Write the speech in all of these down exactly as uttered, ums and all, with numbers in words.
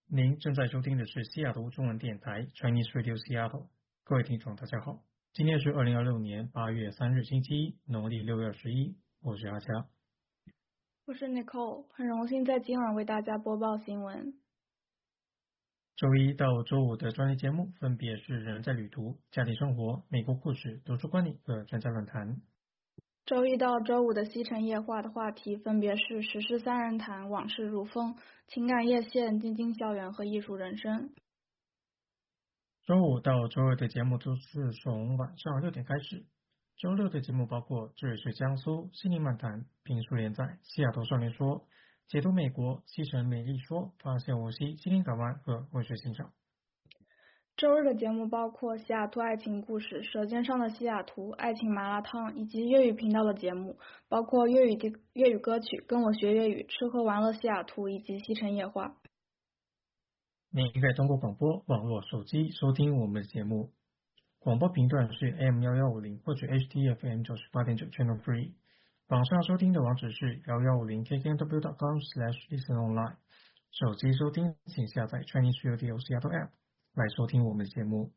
您正在收听的是西雅图中文电台 Chinese Radio Seattle。各位听众，大家好，今天是二零二六年八月三日星期一，农历六月二十一，我是阿佳。 我是 Nicole， 很荣幸在今晚为大家播报新闻。 周一到周五的专题节目分别是人在旅途、家庭生活、美国故事、读书观点和专家论坛。 周一到周五的西城夜话的话题分别是时事三人谈、往事如风、情感夜线、晶晶校园和艺术人生。 周五到周二的节目都是从晚上六点开始。周六的节目包括这里是江苏心灵漫谈、评书连载、西雅图少年说、解读美国、西城美丽说、发现无锡、心灵港湾和文学欣赏。 周日的节目包括西雅图爱情故事、舌尖上的西雅图、爱情麻辣烫以及粤语频道的节目，包括粤语的粤语歌曲、跟我学粤语、吃喝玩乐西雅图以及西城夜话。 您可以通过广播、网络、手机收听我们的节目。广播频段是 A M 一一五零或者 H T F M 九十八点九 Channel Three。网上收听的网址是一一五零 K K W dot com slash listen online。手机收听请下载 Chinese Radio Seattle App 来收听我们的节目。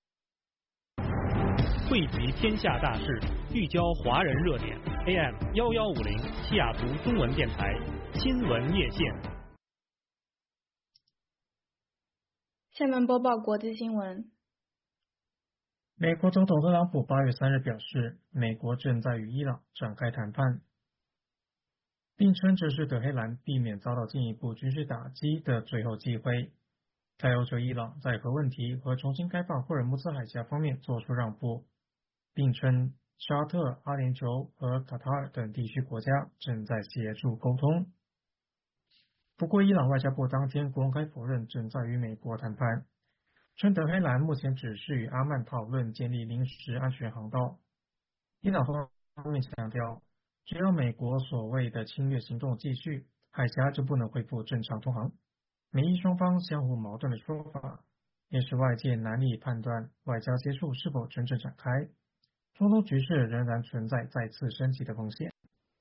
汇集天下大事，聚焦华人热点。A M 一一五零西雅图中文电台新闻夜线。 下面播报国际新闻。 美国总统特朗普八月三日表示，美国正在与伊朗展开谈判，并称这是德黑兰避免遭到进一步军事打击的最后机会。他要求伊朗在核问题和重新开放霍尔木兹海峡方面做出让步，并称沙特、阿联酋和卡塔尔等地区国家正在协助沟通。不过，伊朗外交部当天公开否认正在与美国谈判，称德黑兰目前只是与阿曼讨论建立临时安全航道。伊朗方面强调，只要美国所谓的侵略行动继续，海峡就不能恢复正常通航。美伊双方相互矛盾的说法，也使外界难以判断外交接触是否真正展开。中东局势仍然存在再次升级的风险。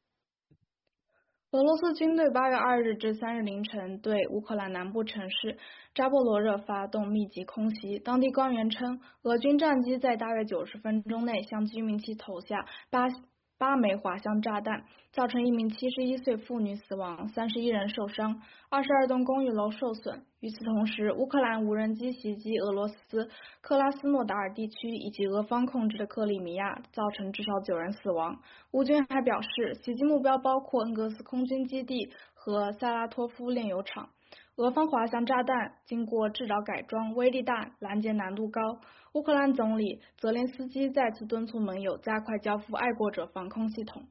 俄罗斯军队八月二日至三日凌晨对乌克兰南部城市扎波罗热发动密集空袭，当地官员称，俄军战机在大约九十分钟内向居民区投下八八枚滑翔炸弹，造成一名七十一岁妇女死亡，三十一人受伤，二十二栋公寓楼受损。与此同时，乌克兰无人机袭击俄罗斯克拉斯诺达尔地区以及俄方控制的克里米亚，造成至少九人死亡。乌军还表示，袭击目标包括恩格斯空军基地和萨拉托夫炼油厂。俄方滑翔炸弹经过制导改装，威力大，拦截难度高。乌克兰总理泽连斯基再次敦促盟友加快交付爱国者防空系统。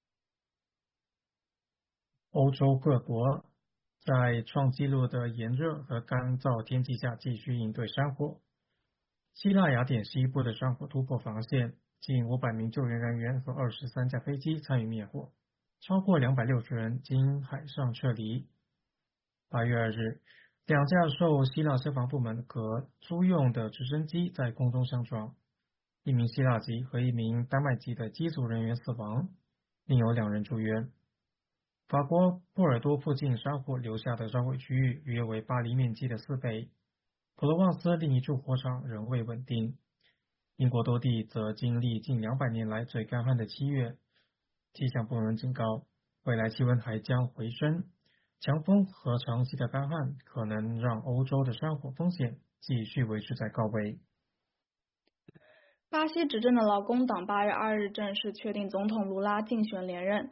欧洲各国在创纪录的炎热和干燥天气下继续应对山火。希腊雅典西部的山火突破防线，近五百名救援人员和二十三架飞机参与灭火，超过两百六十人经海上撤离。八月二日，两架受希腊消防部门可租用的直升机在空中相撞，一名希腊籍和一名丹麦籍的机组人员死亡，另有两人住院。法国波尔多附近山火留下的烧毁区域约为巴黎面积的四倍。普罗旺斯另一处火场仍未稳定。英国多地则经历近两百年来最干旱的七月。气象部门警告，未来气温还将回升，强风和长期的干旱可能让欧洲的山火风险继续维持在高位。 巴西执政的劳工党八月二日正式确定总统卢拉竞选连任。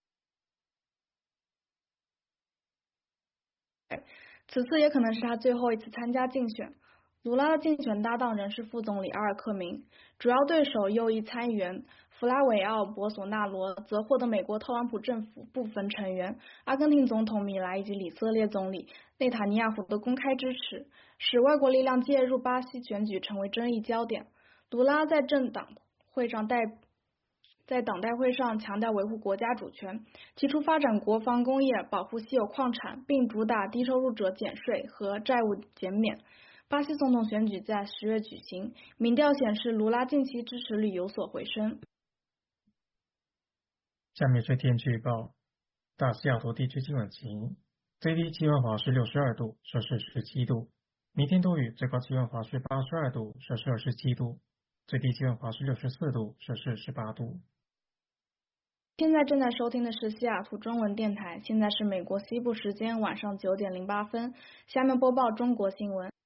此次也可能是他最后一次参加竞选。卢拉的竞选搭档仍是副总理阿尔克明，主要对手右翼参议员弗拉维奥·博索纳罗则获得美国特朗普政府部分成员、阿根廷总统米莱以及以色列总理内塔尼亚胡的公开支持，使外国力量介入巴西选举成为争议焦点。卢拉在政党会上代在党代会上强调维护国家主权，提出发展国防工业、保护稀有矿产，并主打低收入者减税和债务减免。巴西总统选举在十月举行，民调显示卢拉近期支持率有所回升。 下面是天气预报，大西雅图地区今晚晴， 最低气温华氏六十二度，摄氏十七度。明天多雨，最高气温华氏八十二度，摄氏二十七度，最低气温华氏六十四度，摄氏十八度。 现在正在收听的是西雅图中文电台，现在是美国西部时间晚上九点零八分。下面播报中国新闻。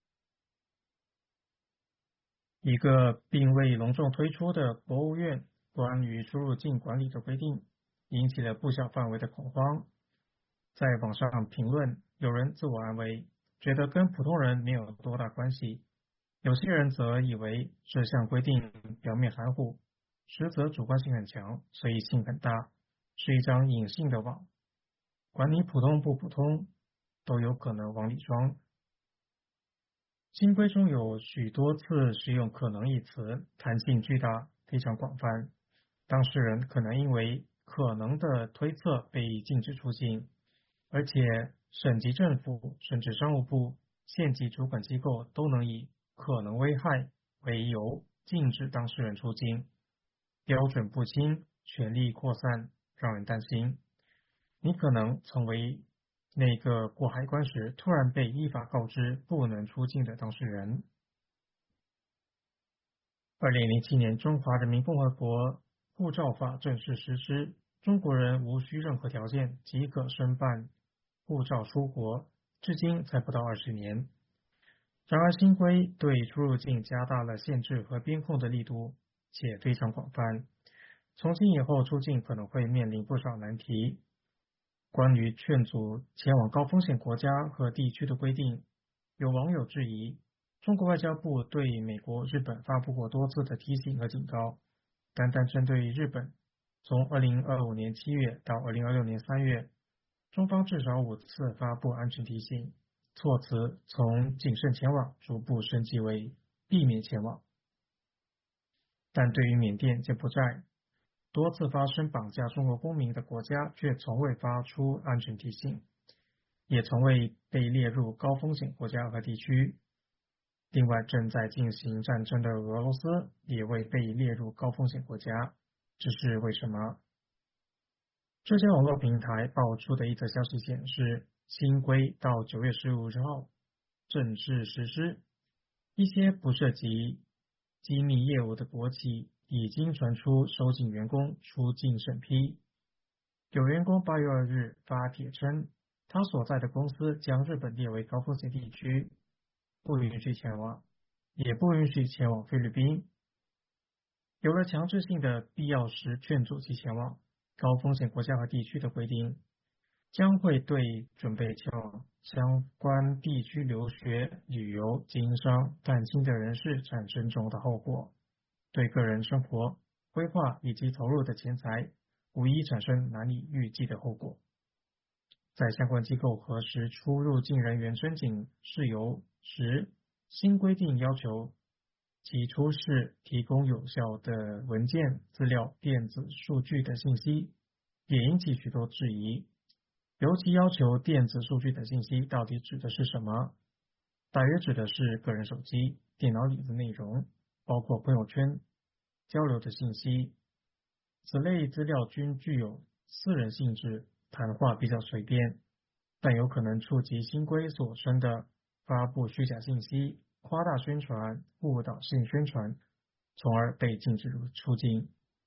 一个并未隆重推出的国务院关于出入境管理的规定，引起了不小范围的恐慌。在网上评论，有人自我安慰，觉得跟普通人没有多大关系；有些人则以为这项规定表面含糊，实则主观性很强，随意性很大，是一张隐性的网，管你普通不普通，都有可能往里装。新规中有许多次使用可能一词，弹性巨大，非常广泛。当事人可能因为可能的推测被禁止出境，而且省级政府甚至商务部、县级主管机构都能以可能危害为由禁止当事人出境。标准不清，权力扩散，让人担心。你可能成为那个过海关时突然被依法告知不能出境的当事人。二零零七年中华人民共和国护照法正式实施，中国人无需任何条件即可申办护照出国，至今才不到二十年。然而新规对出入境加大了限制和边控的力度，且非常广泛。从今以后出境可能会面临不少难题。关于劝阻前往高风险国家和地区的规定，有网友质疑，中国外交部对美国、日本发布过多次的提醒和警告，单单针对日本，从二零二五年七月到二零二六年三月，中方至少五次发布安全提醒，措辞从谨慎前往逐步升级为避免前往。但对于缅甸、柬埔寨多次发生绑架中国公民的国家，却从未发出安全提醒，也从未被列入高风险国家和地区。另外，正在进行战争的俄罗斯也未被列入高风险国家，这是为什么？这家网络平台爆出的一则消息显示，新规到九月十五日后正式实施，一些不涉及机密业务的国企已经传出收紧员工出境审批。有员工八月二日发帖称，他所在的公司将日本列为高风险地区，不允许前往，也不允许前往菲律宾。有了强制性的必要时劝阻其前往高风险国家和地区的规定，将会对准备前往相关地区留学、旅游、经商、探亲的人士产生重大后果，对个人生活规划以及投入的钱财无疑产生难以预计的后果。在相关机构核实出入境人员申请事由时，新规定要求其出示提供有效的文件、资料、电子数据的信息，也引起许多质疑。尤其要求电子数据的信息到底指的是什么？大约指的是个人手机、电脑里的内容，包括朋友圈交流的信息。此类资料均具有私人性质，谈话比较随便，但有可能触及新规所称的发布虚假信息、夸大宣传、误导性宣传，从而被禁止出境。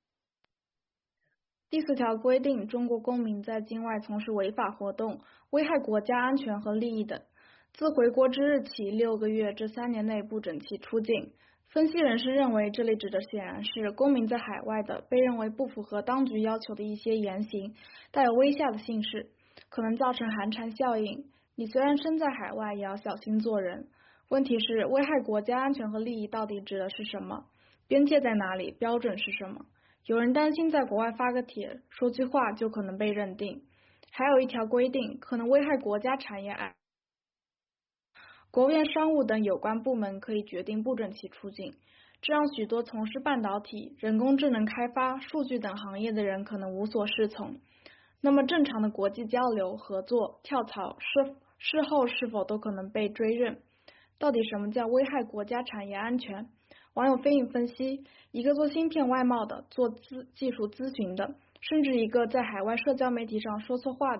第四条规定，中国公民在境外从事违法活动，危害国家安全和利益等，自回国之日起六个月至三年内不准其出境。分析人士认为，这里指的显然是公民在海外的被认为不符合当局要求的一些言行，带有威吓的性质，可能造成寒蝉效应。你虽然身在海外，也要小心做人。问题是，危害国家安全和利益到底指的是什么？边界在哪里？标准是什么？有人担心在国外发个帖，说句话就可能被认定。还有一条规定，可能危害国家产业安。国务院商务等有关部门可以决定不准其出境，这让许多从事半导体、人工智能开发、数据等行业的人可能无所适从。那么正常的国际交流、合作、跳槽、事事后是否都可能被追认？到底什么叫危害国家产业安全？网友飞影分析，一个做芯片外贸的，做资技术咨询的，甚至一个在海外社交媒体上说错话的，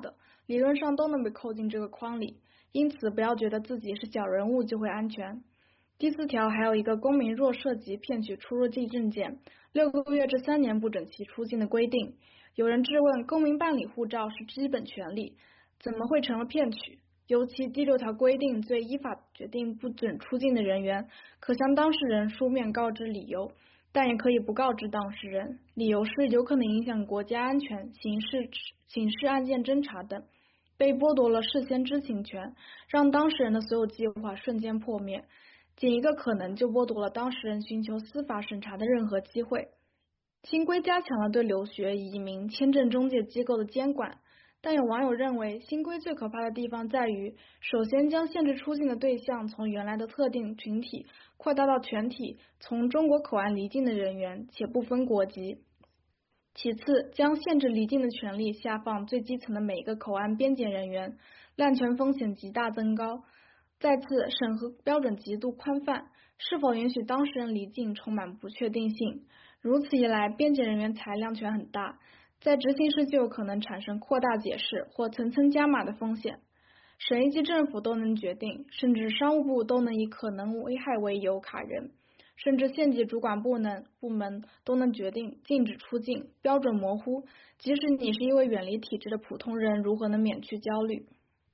理论上都能被扣进这个框里，因此不要觉得自己是小人物就会安全。第四条还有一个公民若涉及骗取出入境证件，六个月至三年不准其出境的规定。有人质问，公民办理护照是基本权利，怎么会成了骗取？尤其第六条规定，对依法决定不准出境的人员，可向当事人书面告知理由，但也可以不告知当事人，理由是有可能影响国家安全、刑事刑事案件侦查等，被剥夺了事先知情权，让当事人的所有计划瞬间破灭。仅一个可能就剥夺了当事人寻求司法审查的任何机会。新规加强了对留学、移民、签证中介机构的监管，但有网友认为，新规最可怕的地方在于，首先将限制出境的对象从原来的特定群体扩大到全体从中国口岸离境的人员，且不分国籍。其次，将限制离境的权利下放最基层的每个口岸边检人员，滥权风险极大增高。再次，审核标准极度宽泛，是否允许当事人离境充满不确定性。如此一来，边检人员裁量权很大，在执行时就有可能产生扩大解释或层层加码的风险。省一级政府都能决定，甚至商务部都能以可能危害为由卡人，甚至县级主管部能部门都能决定禁止出境，标准模糊。即使你是一位远离体制的普通人，如何能免去焦虑？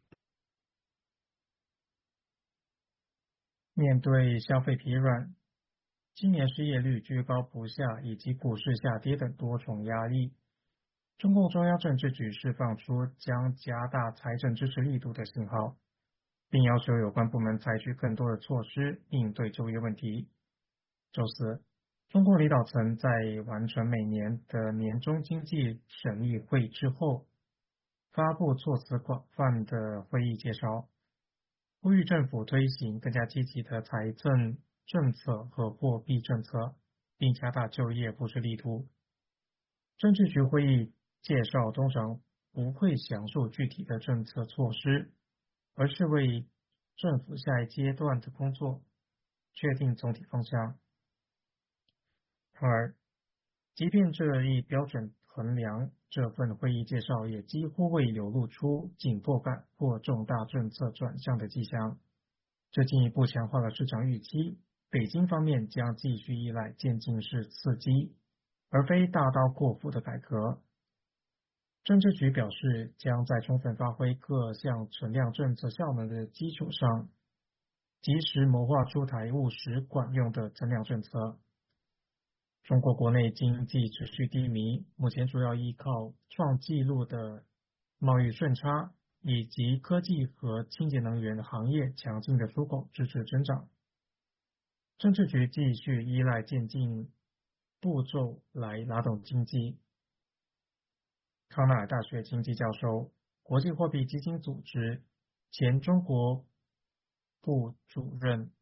面对消费疲软、今年失业率居高不下以及股市下跌等多重压力，中共中央政治局释放出将加大财政支持力度的信号，并要求有关部门采取更多的措施应对就业问题。周四，中共领导层在完成每年的年中经济审议会之后，发布措辞广泛的会议介绍，呼吁政府推行更加积极的财政政策和货币政策，并加大就业扶持力度。政治局会议介绍通常不会详述具体的政策措施，而是为政府下一阶段的工作确定总体方向。然而，即便这一标准衡量，这份会议介绍也几乎未流露出紧迫感或重大政策转向的迹象，这进一步强化了市场预期，北京方面将继续依赖渐进式刺激，而非大刀阔斧的改革。政治局表示，将在充分发挥各项存量政策效能的基础上，及时谋划出台务实管用的增量政策。中国国内经济持续低迷，目前主要依靠创纪录的贸易顺差以及科技和清洁能源行业强劲的出口支持增长。政治局继续依赖渐进步骤来拉动经济。康奈尔大学经济教授、国际货币基金组织前中国部主任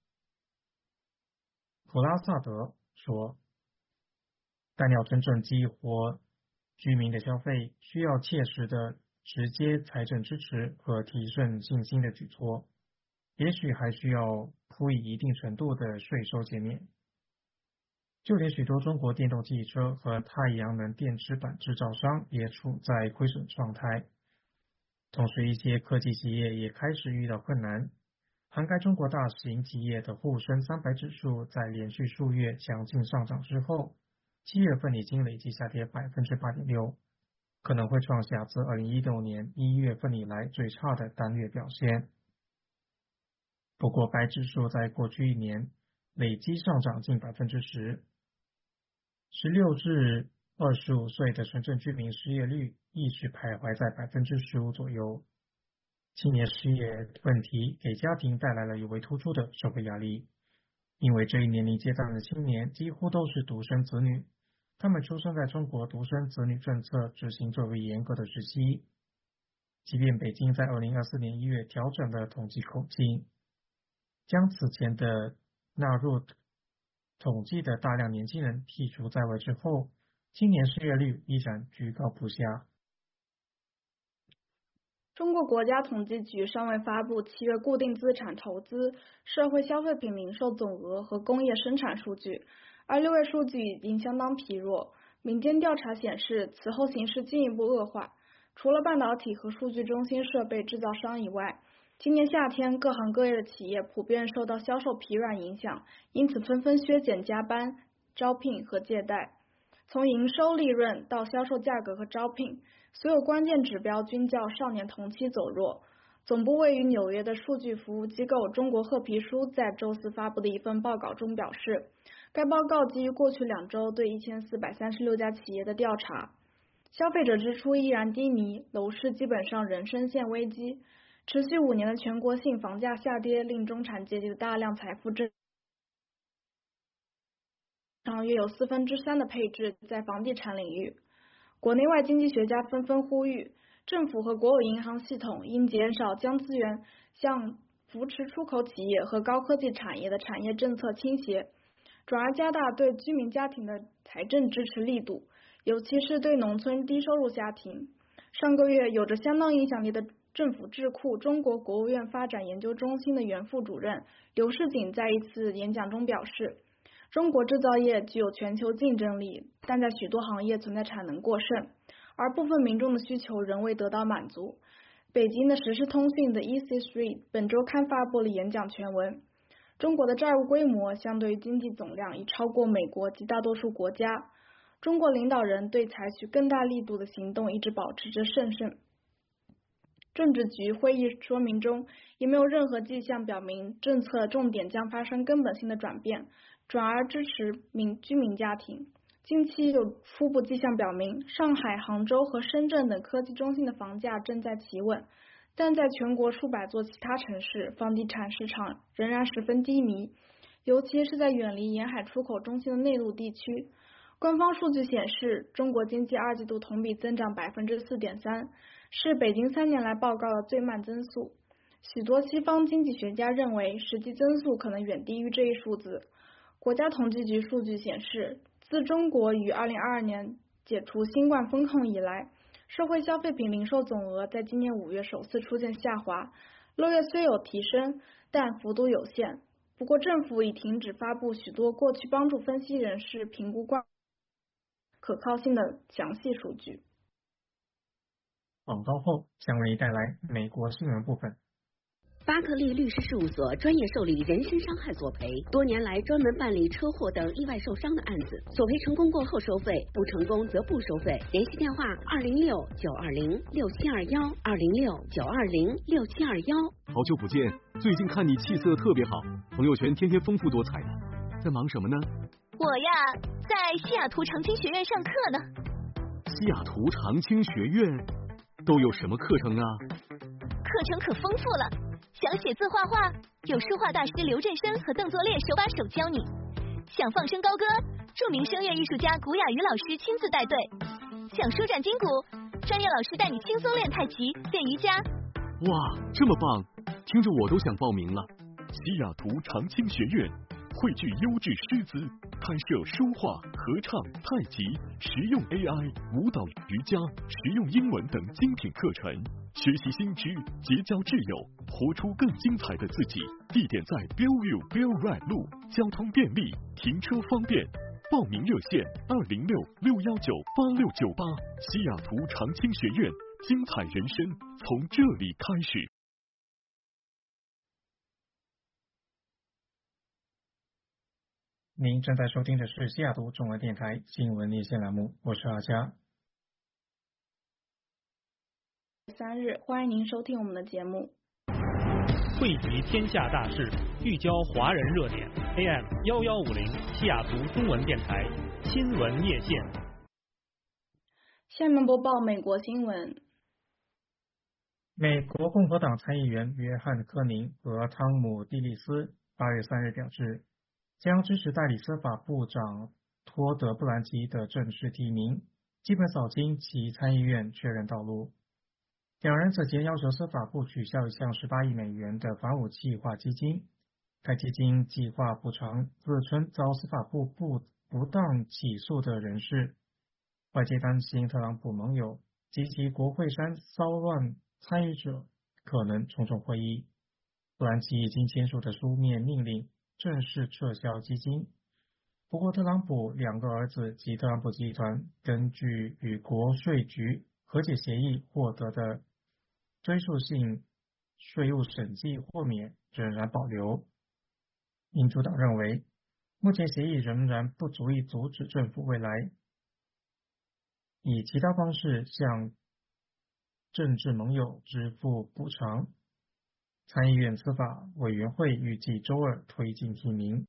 普拉萨德说，但要真正激活居民的消费，需要切实的直接财政支持和提升信心的举措，也许还需要铺以一定程度的税收减免。就连许多中国电动汽车和太阳能电池板制造商也处在亏损状态，同时一些科技企业也开始遇到困难。涵盖中国大型企业的沪深三百指数在连续数月强劲上涨之后，七月份已经累计下跌 百分之八点六， 可能会创下自二零一六年一月份以来最差的单月表现。不过该指数在过去一年累计上涨近 百分之十， 十六至二十五岁的城镇居民失业率一直徘徊在 百分之十五 左右。青年失业问题给家庭带来了尤为突出的社会压力，因为这一年龄阶段的青年几乎都是独生子女，他们出生在中国独生子女政策执行最为严格的时期。即便北京在二零二四年一月调整了统计口径，将此前的纳入统计的大量年轻人剔除在外之后，青年失业率依然居高不下。 中国国家统计局尚未发布七月固定资产投资、社会消费品零售总额和工业生产数据，而六月数据已经相当疲弱。民间调查显示，此后形势进一步恶化。 除了半导体和数据中心设备制造商以外，今年夏天各行各业的企业普遍受到销售疲软影响，因此纷纷削减加班、招聘和借贷。从营收、利润到销售价格和招聘，所有关键指标均较上年同期走弱。总部位于纽约的数据服务机构中国褐皮书在周四发布的一份报告中表示，该报告基于过去两周对一千四百三十六家企业的调查，消费者支出依然低迷，楼市基本上仍深陷危机。持续五年的全国性房价下跌，令中产阶级的大量财富正常约有四分之三的配置在房地产领域。国内外经济学家纷纷呼吁，政府和国有银行系统应减少将资源向扶持出口企业和高科技产业的产业政策倾斜，转而加大对居民家庭的财政支持力度，尤其是对农村低收入家庭。上个月，有着相当影响力的政府智库中国国务院发展研究中心的原副主任刘世锦在一次演讲中表示，中国制造业具有全球竞争力，但在许多行业存在产能过剩，而部分民众的需求仍未得到满足。北京的时事通讯的 E C Street 本周刊发布了演讲全文。中国的债务规模相对于经济总量已超过美国及大多数国家。中国领导人对采取更大力度的行动一直保持着慎慎。政治局会议说明中也没有任何迹象表明政策重点将发生根本性的转变，转而支持民居民家庭。近期有初步迹象表明，上海、杭州和深圳等科技中心的房价正在企稳，但在全国数百座其他城市，房地产市场仍然十分低迷，尤其是在远离沿海出口中心的内陆地区。官方数据显示，中国经济二季度同比增长 百分之四点三， 是北京三年来报告的最慢增速。许多西方经济学家认为，实际增速可能远低于这一数字。国家统计局数据显示，自中国于二零二二年解除新冠封控以来，社会消费品零售总额在今年五月首次出现下滑，六月虽有提升，但幅度有限。不过政府已停止发布许多过去帮助分析人士评估关可靠性的详细数据。 广告后将为你带来美国新闻部分。 巴克利律师事务所专业受理人身伤害索赔，多年来专门办理车祸等意外受伤的案子，索赔成功过后收费，不成功则不收费。联系电话二零六九二零六七二幺二零六九二零六七二幺。 好久不见，最近看你气色特别好，朋友圈天天丰富多彩的，在忙什么呢？ 我呀，在西雅图长青学院上课呢。 西雅图长青学院都有什么课程啊？ 课程可丰富了。想写字画画，有书画大师刘振生和邓作烈手把手教你；想放声高歌，著名声乐艺术家古雅瑜老师亲自带队；想舒展筋骨，专业老师带你轻松练太极、练瑜伽。 哇，这么棒，听着我都想报名了。西雅图长青学院汇聚优质师资，开设书画、合唱、太极、实用 A I、舞蹈、瑜伽、实用英文等精品课程，学习新知，结交挚友，活出更精彩的自己。地点在 Bellevue Bell Ride 路，交通便利，停车方便。报名热线二零六六幺九八六九八。西雅图长青学院，精彩人生从这里开始。 您正在收听的是西雅图中文电台新闻连线栏目，我是阿佳。 三日，欢迎您收听我们的节目。 汇集天下大事，聚焦华人热点 ，A M 一一五零西雅图中文电台新闻夜线。 下面播报美国新闻。 美国共和党参议员约翰·科宁和汤姆·蒂利斯八月三日表示，将支持代理司法部长托德·布兰奇的正式提名，基本扫清其参议院确认道路。两人此前要求司法部取消一项十八亿美元的反武器化基金，该基金计划补偿自称遭司法部不不当起诉的人士。外界担心特朗普盟友及其国会山骚乱参与者可能重重会议。布兰奇已经签署的书面命令正式撤销基金。不过特朗普两个儿子及特朗普集团根据与国税局和解协议获得的追溯性税务审计豁免仍然保留。民主党认为，目前协议仍然不足以阻止政府未来以其他方式向政治盟友支付补偿。参议院司法委员会预计周二推进提名。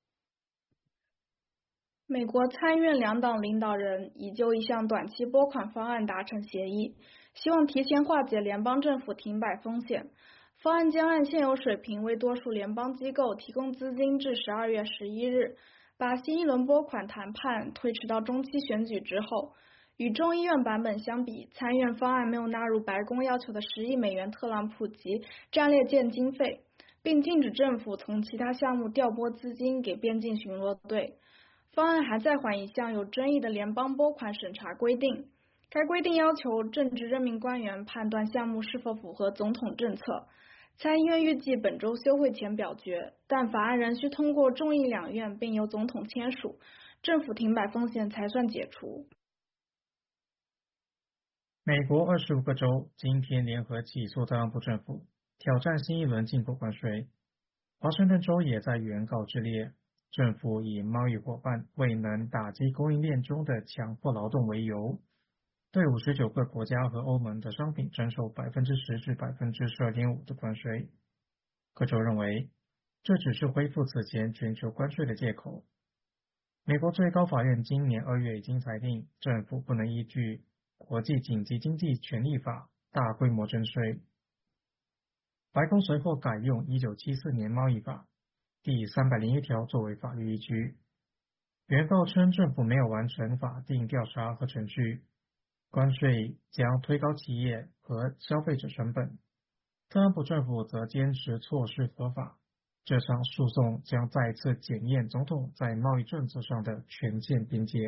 美国参议院两党领导人已就一项短期拨款方案达成协议，希望提前化解联邦政府停摆风险。方案将按现有水平为多数联邦机构提供资金至十二月十一日，把新一轮拨款谈判推迟到中期选举之后。与众议院版本相比，参议院方案没有纳入白宫要求的十亿美元特朗普级战略舰经费，并禁止政府从其他项目调拨资金给边境巡逻队。方案还暂缓一项有争议的联邦拨款审查规定，该规定要求政治任命官员判断项目是否符合总统政策。参议院预计本周休会前表决，但法案仍需通过众议两院并由总统签署，政府停摆风险才算解除。 美国二十五个州今天联合起诉特朗普政府，挑战新一轮进口关税。华盛顿州也在原告之列，政府以贸易伙伴未能打击供应链中的强迫劳动为由，对五十九个国家和欧盟的商品征收百分之十至百分之十二点五的关税。各州认为，这只是恢复此前全球关税的借口。美国最高法院今年二月已经裁定，政府不能依据国际紧急经济权利法大规模征税。白宫随后改用一九七四年贸易法第三百零一条作为法律依据。原告称政府没有完成法定调查和程序，关税将推高企业和消费者成本。特朗普政府则坚持措施合法，这场诉讼将再次检验总统在贸易政策上的权限边界。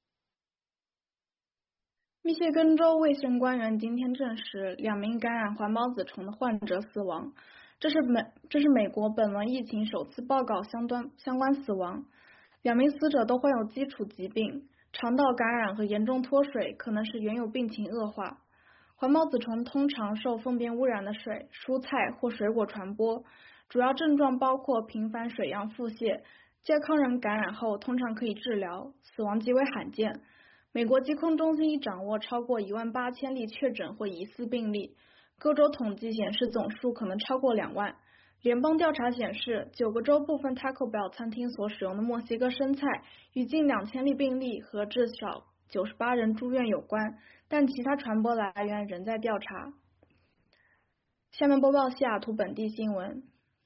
密歇根州卫生官员今天证实，两名感染环孢子虫的患者死亡，这是美这是美国本轮疫情首次报告相关相关死亡。两名死者都患有基础疾病，肠道感染和严重脱水可能使原有病情恶化。环孢子虫通常受粪便污染的水、蔬菜或水果传播，主要症状包括频繁水样腹泻。健康人感染后通常可以治疗，死亡极为罕见。美国疾控中心已掌握超过一万八千例确诊或疑似病例，各州统计显示总数可能超过两万。联邦调查显示，九个州部分 Taco Bell 餐厅所使用的墨西哥生菜与近两千例病例和至少九十八人住院有关，但其他传播来源仍在调查。下面播报西雅图本地新闻。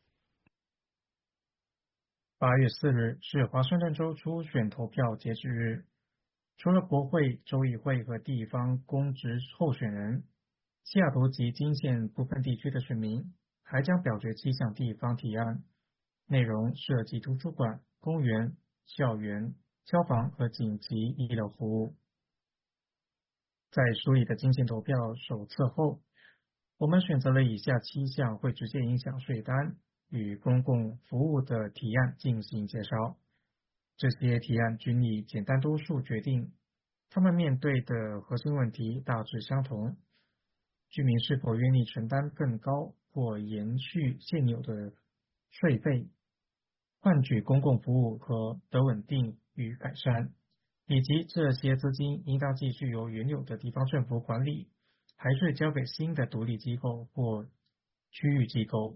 八月四日是华盛顿州初选投票截止日。除了国会、州议会和地方公职候选人，西雅图及金县部分地区的选民还将表决七项地方提案，内容涉及图书馆、公园、校园、消防和紧急医疗服务。在梳理的金县投票手册后，我们选择了以下七项会直接影响税单与公共服务的提案进行介绍。这些提案均以简单多数决定，他们面对的核心问题大致相同：居民是否愿意承担更高或延续现有的税费，换取公共服务和的稳定与改善，以及这些资金应当继续由原有的地方政府管理，还是交给新的独立机构或区域机构。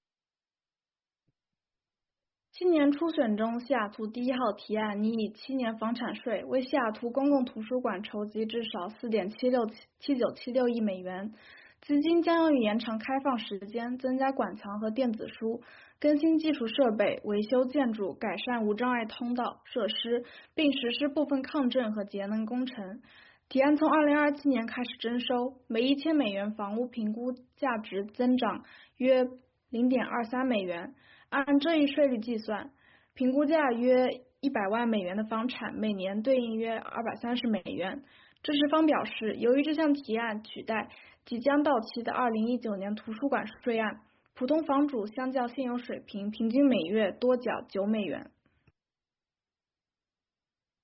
今年初选中，西雅图第一号提案拟以七年房产税为西雅图公共图书馆筹集至少 四点七六七九七六亿美元，资金将用于延长开放时间、增加馆藏和电子书、更新基础设备、维修建筑、改善无障碍通道设施，并实施部分抗震和节能工程。提案从二零二七年开始征收，每一千美元房屋评估价值增长约 零点二三美元。按这一税率计算，评估价约一百万美元的房产每年对应约二百三十美元。支持方表示，由于这项提案取代即将到期的二零一九年图书馆税案，普通房主相较现有水平平均每月多缴九美元。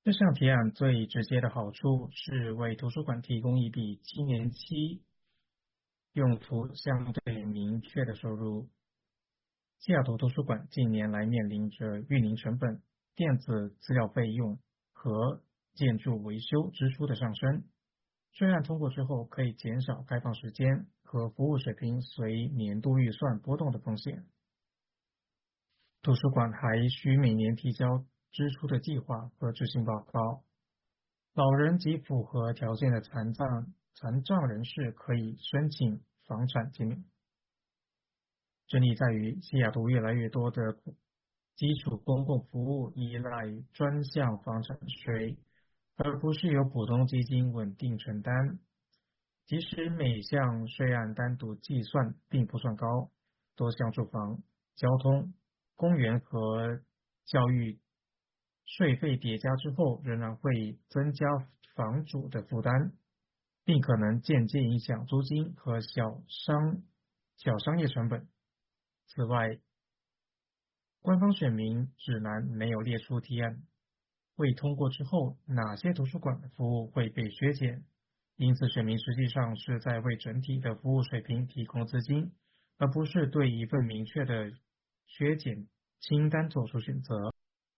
这项提案最直接的好处是为图书馆提供一笔七年期用途相对明确的收入。西雅图图书馆近年来面临着运营成本、电子资料费用和建筑维修支出的上升。虽然通过之后可以减少开放时间和服务水平随年度预算波动的风险，图书馆还需每年提交支出的计划和执行报告。老人及符合条件的残障残障人士可以申请房产减免。争议在于，西雅图越来越多的基础公共服务依赖专项房产税，而不是由普通基金稳定承担。即使每项税案单独计算并不算高，多项住房、交通、公园和教育税费叠加之后，仍然会增加房主的负担，并可能间接影响租金和小商小商业成本。此外，官方选民指南没有列出提案未通过之后哪些图书馆服务会被削减，因此选民实际上是在为整体的服务水平提供资金，而不是对一份明确的削减清单做出选择。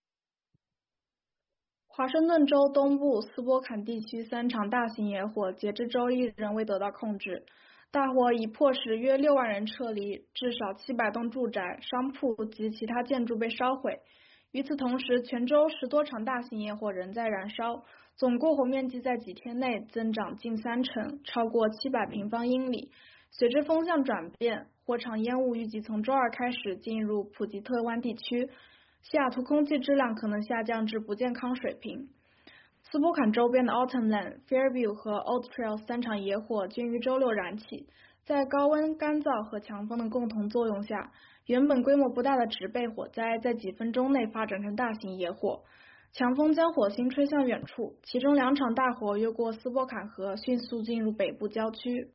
华盛顿州东部斯波坎地区三场大型野火截至周一仍未得到控制，大火已迫使约六万人撤离，至少七百栋住宅、商铺及其他建筑被烧毁。与此同时，全州十多场大型野火仍在燃烧，总过火面积在几天内增长近三成，超过七百平方英里。随着风向转变，火场烟雾预计从周二开始进入普吉特湾地区，西雅图空气质量可能下降至不健康水平。斯波坎周边的 Autumnland、Fairview 和 Old Trail 三场野火均于周六燃起，在高温、干燥和强风的共同作用下，原本规模不大的植被火灾在几分钟内发展成大型野火。强风将火星吹向远处，其中两场大火越过斯波坎河，迅速进入北部郊区。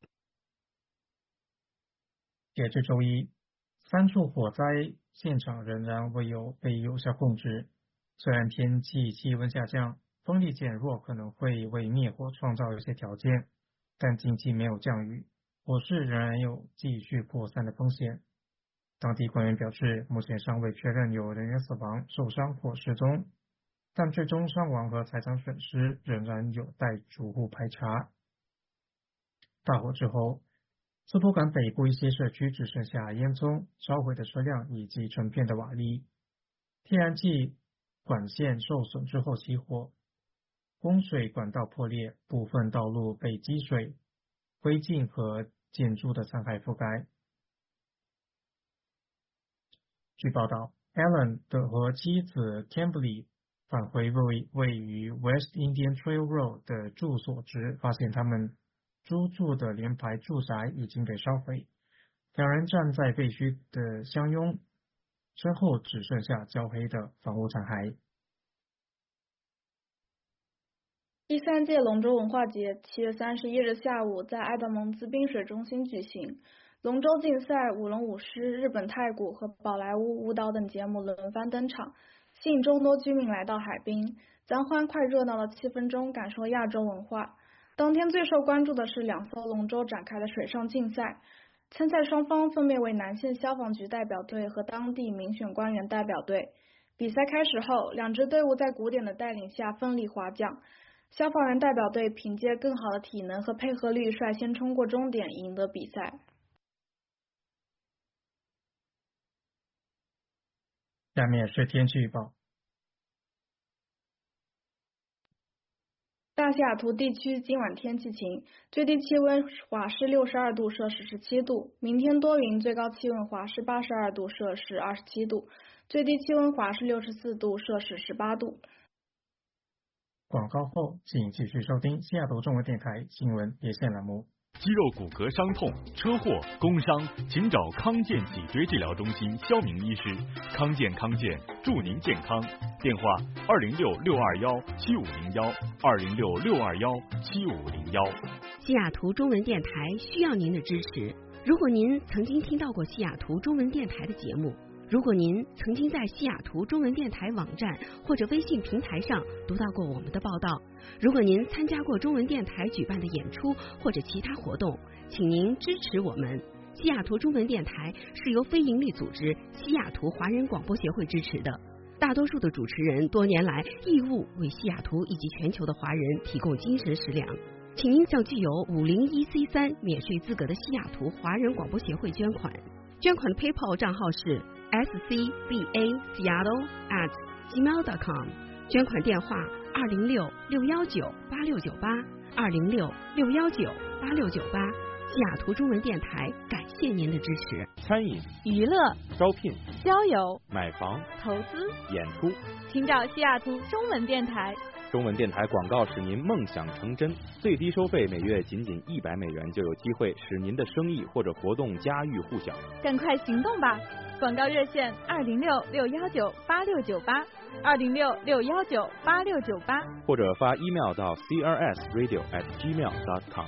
截至周一，三处火灾现场仍然未有被有效控制。虽然天气气温下降，风力减弱可能会为灭火创造一些条件，但近期没有降雨，火势仍然有继续扩散的风险。当地官员表示，目前尚未确认有人员死亡、受伤或失踪，但最终伤亡和财产损失仍然有待逐户排查。大火之后，斯波坎北部一些社区只剩下烟囱、烧毁的车辆以及成片的瓦砾。天然气管线受损之后起火，供水管道破裂，部分道路被积水、灰烬和建筑的残骸覆盖。据报道 ，Allen 的和妻子 Kimberly 返回位位于 West Indian Trail Road 的住所时，发现他们租住的联排住宅已经被烧毁。两人站在废墟的相拥，身后只剩下焦黑的房屋残骸。 第三届龙舟文化节七月三十一日下午在埃德蒙兹滨水中心举行。龙舟竞赛、舞龙舞狮、日本太鼓和宝莱坞舞蹈等节目轮番登场，吸引众多居民来到海滨，在欢快热闹的气氛中感受亚洲文化。当天最受关注的是两艘龙舟展开的水上竞赛，参赛双方分别为南县消防局代表队和当地民选官员代表队。比赛开始后，两支队伍在鼓点的带领下奋力划桨，消防员代表队凭借更好的体能和配合力率先冲过终点，赢得比赛。 下面是天气预报。 大西雅图地区今晚天气晴，最低气温华氏六十二度摄氏十七度，明天多云，最高气温华氏八十二度摄氏二十七度，最低气温华氏六十四度摄氏十八度。 广告后，请继续收听西雅图中文电台新闻连线栏目。 肌肉骨骼伤痛、车祸、工伤，请找康健脊椎治疗中心肖明医师。康健康健，祝您健康。电话：二零六六二幺七五零幺，二零六六二幺七五零幺。 西雅图中文电台需要您的支持。如果您曾经听到过西雅图中文电台的节目， 如果您曾经在西雅图中文电台网站或者微信平台上读到过我们的报道，如果您参加过中文电台举办的演出或者其他活动，请您支持我们。西雅图中文电台是由非营利组织西雅图华人广播协会支持的，大多数的主持人多年来义务为西雅图以及全球的华人提供精神食粮。请您向具有五零一 C 三免税资格的西雅图华人广播协会捐款，捐款的 PayPal 账号是 s c b a seattle at gmail dot com， 捐款电话二零六六幺九八六九八二零六六幺九八六九八。西雅图中文电台感谢您的支持。 餐饮、 娱乐、 招聘、 交友、 买房、 投资、 演出， 请找西雅图中文电台。 中文电台广告使您梦想成真，最低收费每月仅仅一百美元，就有机会使您的生意或者活动家喻户晓。 赶快行动吧！广告热线二零六六幺九八六九八二零六六幺九八六九八， 或者发 email 到 c r s radio at gmail dot com。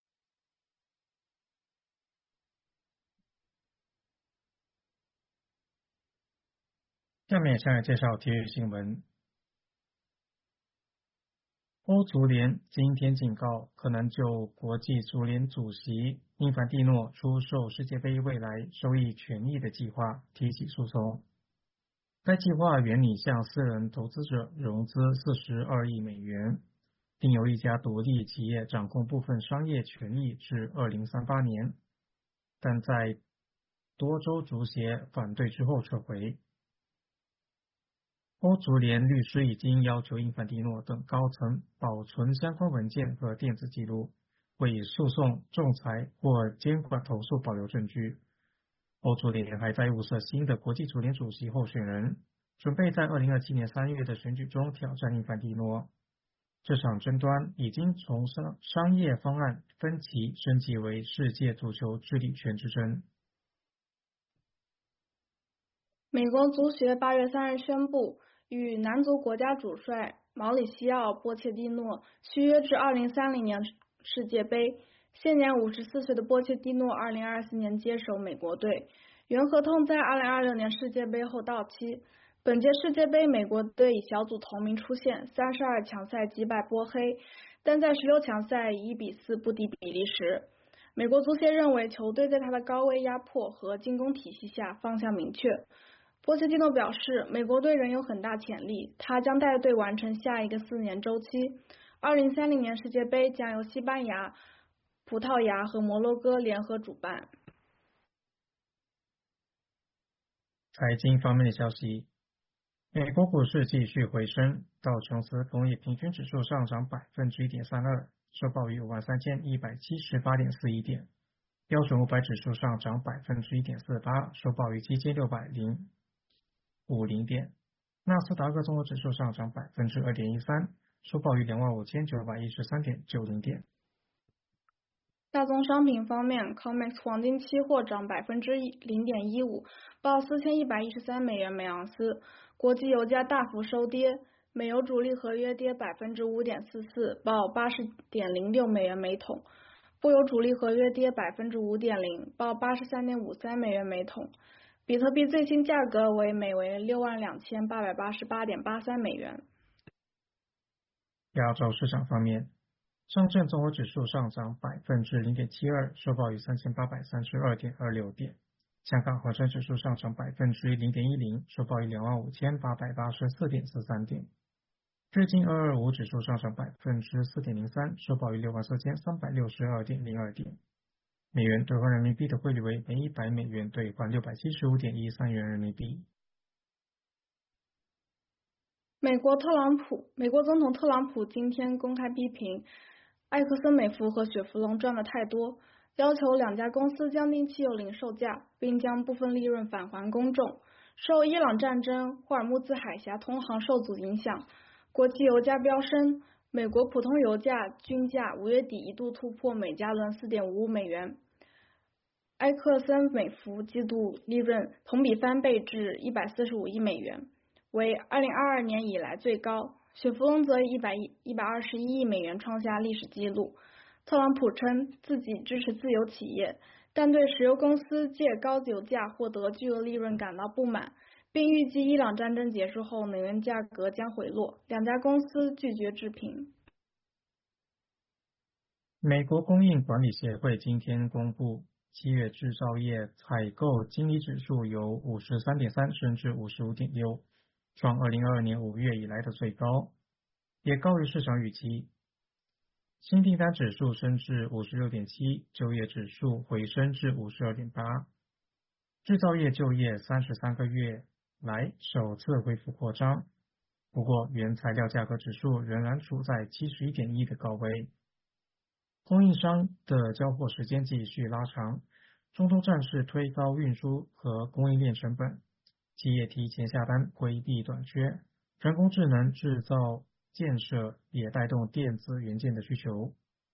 下面向来介绍体育新闻。欧足联今天警告，可能就国际足联主席因凡蒂诺出售世界杯未来收益权益的计划提起诉讼。该计划原拟向私人投资者融资四十二亿美元，并由一家独立企业掌控部分商业权益至二零三八年，但在多州足协反对之后撤回。欧足联律师已经要求因凡蒂诺等高层保存相关文件和电子记录，为诉讼、仲裁或监管投诉保留证据。欧足联还在物色新的国际足联主席候选人，准备在二零二七年三月的选举中挑战因凡蒂诺。这场争端已经从商商业方案分歧升级为世界足球治理权之争。 美国足协八月三日宣布，与男足国家主帅毛里西奥·波切蒂诺续约至二零三零年世界杯。现年五十四岁的波切蒂诺二零二四年接手美国队，原合同在二零二六年世界杯后到期。本届世界杯，美国队以小组头名出现，三十二强赛击败波黑，但在十六强赛以一比四不敌比利时。美国足协认为球队在他的高位压迫和进攻体系下方向明确。波切蒂诺表示，美国队仍有很大潜力，他将带队完成下一个四年周期。二零三零年世界杯将由西班牙、葡萄牙和摩洛哥联合主办。 财经方面的消息，美国股市继续回升，道琼斯工业平均指数上涨百分之一点三二，收报于五万三千一百七十八点四一点；标准五百指数上涨百分之一点四八，收报于七千六百零五零点；纳斯达克综合指数上涨百分之二点一三，收报于两万五千九百一十三点九零点。 大宗商品方面 ，C O M E X 黄金期货涨百分之零点一五，报四千一百一十三美元每盎司。国际油价大幅收跌，美油主力合约跌百分之五点四四，报八十点零六美元每桶；布油主力合约跌百分之五点零，报八十三点五三美元每桶。比特币最新价格为每为六万两千八百八十八点八三美元。 亚洲市场方面，上证综合指数上涨百分之零点七二，收报于三千八百三十二点二六点。香港恒生指数上涨百分之零点一零，收报于两万五千八百八十四点四三点。日经二二五指数上涨百分之四点零三，收报于六万四千三百六十二点零二点。美元兑换人民币的汇率为每一百美元兑换六百七十五点一三元人民币。 美国特朗普，美国总统特朗普今天公开批评埃克森美孚和雪佛龙赚的太多，要求两家公司降低汽油零售价，并将部分利润返还公众。受伊朗战争、霍尔木兹海峡通航受阻影响，国际油价飙升。美国普通油价均价五月底一度突破每加仑 四点五五美元。埃克森美孚季度利润同比翻倍至一百四十五亿美元，为二零二二年以来最高。雪佛龙则以一百二十一亿美元创下历史纪录。特朗普称自己支持自由企业， 但对石油公司借高油价获得巨额利润感到不满，并预计伊朗战争结束后能源价格将回落，两家公司拒绝置评。 美国供应管理协会今天公布，七月制造业采购经理指数由 五十三点三 升至 五十五点六， 创二零二二年五月以来的最高，也高于市场预期。新订单指数升至 五十六点七， 就业指数回升至 五十二点八， 制造业就业三十三个月来首次恢复扩张。不过原材料价格指数仍然处在 七十一点一 的高位。供应商的交货时间继续拉长，中东战事推高运输和供应链成本，企业提前下单规避短缺，人工智能制造建设也带动电子元件的需求。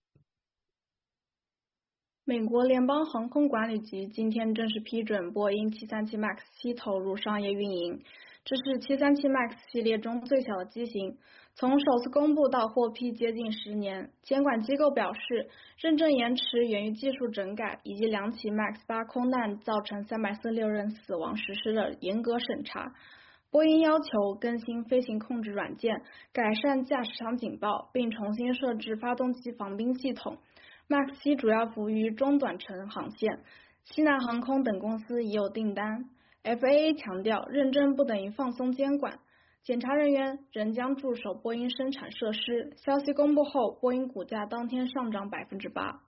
美国联邦航空管理局今天正式批准波音七三七 MAX 七投入商业运营，这是七三七 MAX 系列中最小的机型，从首次公布到获批接近十年。监管机构表示，认证延迟源于技术整改以及两起 MAX 八空难造成三百四十六人死亡实施的严格审查。波音要求更新飞行控制软件，改善驾驶场警报，并重新设置发动机防冰系统。MAX 七主要服务于中短程航线，西南航空等公司已有订单。F A A 强调，认证不等于放松监管，检查人员仍将驻守波音生产设施。消息公布后，波音股价当天上涨百分之八。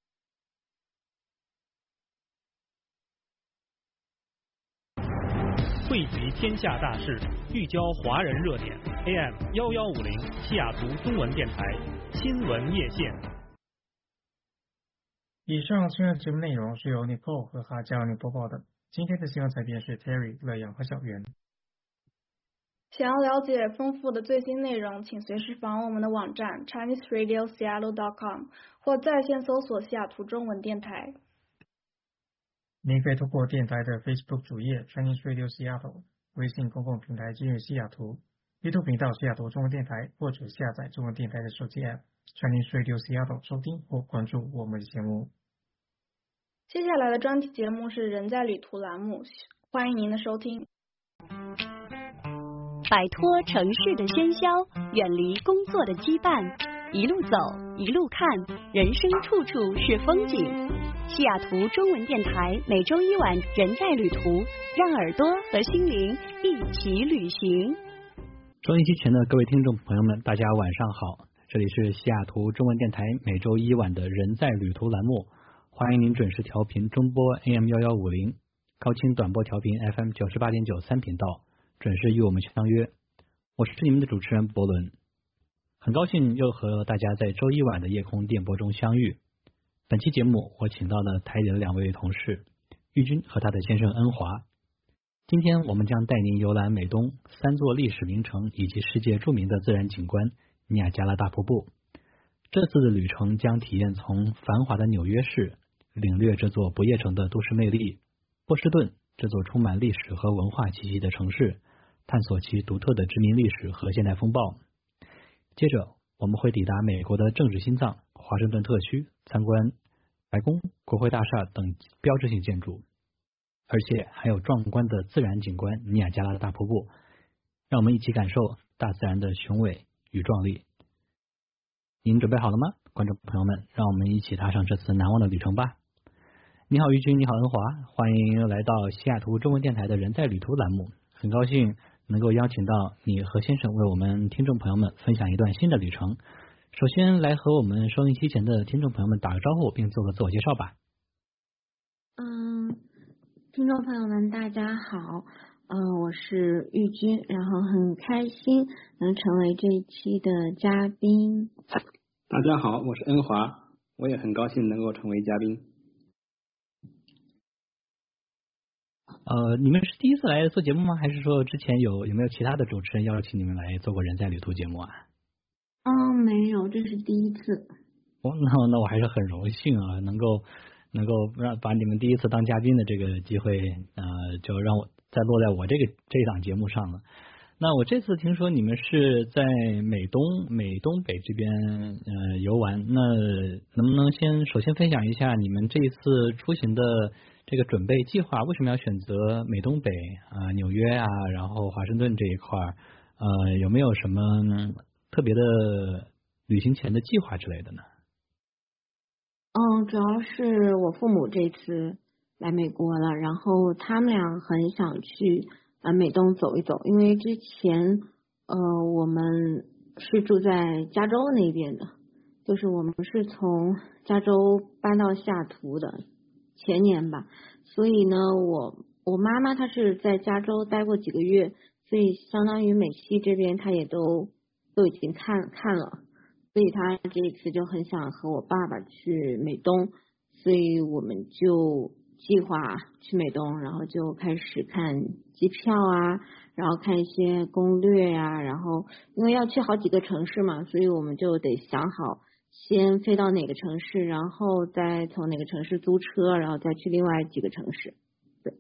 汇集天下大事，聚焦华人热点。A M 一一五零西雅图中文电台新闻夜线。 以上新闻节目内容是由 Nicole 和哈加尼播报的。今天的新闻采编是 Terry、乐阳和小袁。 想要了解丰富的最新内容，请随时访问我们的网站 Chinese Radio Seattle dot com 或在线搜索西雅图中文电台。 您可以通过电台的 Facebook 主页 Chinese Radio Seattle、微信公共平台今日西雅图、YouTube 频道西雅图中文电台，或者下载中文电台的手机 App Chinese Radio Seattle 收听或关注我们的节目。 接下来的专题节目是人在旅途栏目，欢迎您的收听。 摆脱城市的喧嚣，远离工作的羁绊，一路走，一路看，人生处处是风景。西雅图中文电台每周一晚人在旅途，让耳朵和心灵一起旅行。 收音机前的各位听众朋友们，大家晚上好，这里是西雅图中文电台每周一晚的人在旅途栏目，欢迎您准时调频中波 A M 一一五零，高清短波调频 F M 九十八点九三频道，准时与我们相约。我是你们的主持人伯伦，很高兴又和大家在周一晚的夜空电波中相遇。本期节目我请到了台里的两位同事玉君和他的先生恩华。今天我们将带您游览美东三座历史名城以及世界著名的自然景观尼亚加拉大瀑布。这次的旅程将体验从繁华的纽约市领略这座不夜城的都市魅力，波士顿这座充满历史和文化气息的城市，探索其独特的殖民历史和现代风暴。接着我们会抵达美国的政治心脏华盛顿特区，参观白宫、国会大厦等标志性建筑，而且还有壮观的自然景观尼亚加拉大瀑布，让我们一起感受大自然的雄伟与壮丽。您准备好了吗，观众朋友们？让我们一起踏上这次难忘的旅程吧。你好玉君，你好恩华，欢迎来到西雅图中文电台的人在旅途栏目，很高兴能够邀请到你和先生为我们听众朋友们分享一段新的旅程。首先来和我们收音机前的听众朋友们打个招呼，并做个自我介绍吧。 嗯，听众朋友们大家好，嗯，我是玉君，然后很开心能成为这一期的嘉宾。 大家好，我是恩华，我也很高兴能够成为嘉宾。 呃，你们是第一次来做节目吗？还是说之前有有没有其他的主持人邀请你们来做过人在旅途节目啊？ 嗯，没有，这是第一次。 哦，那那我还是很荣幸啊，能够能够让把你们第一次当嘉宾的这个机会，呃，就让我再落在我这个这一档节目上了。 那我这次听说你们是在美东美东北这边呃游玩，那能不能先首先分享一下你们这一次出行的这个准备计划？为什么要选择美东北啊、呃、纽约啊，然后华盛顿这一块儿？呃，有没有什么特别的旅行前的计划之类的呢？ 嗯，主要是我父母这次来美国了，然后他们俩很想去呃美东走一走，因为之前呃我们是住在加州那边的，就是我们是从加州搬到西雅图的，前年吧，所以呢我我妈妈她是在加州待过几个月，所以相当于美西这边她也都都已经看看了，所以她这一次就很想和我爸爸去美东，所以我们就计划去美东，然后就开始看机票啊，然后看一些攻略啊，然后因为要去好几个城市嘛，所以我们就得想好先飞到哪个城市，然后再从哪个城市租车，然后再去另外几个城市。对。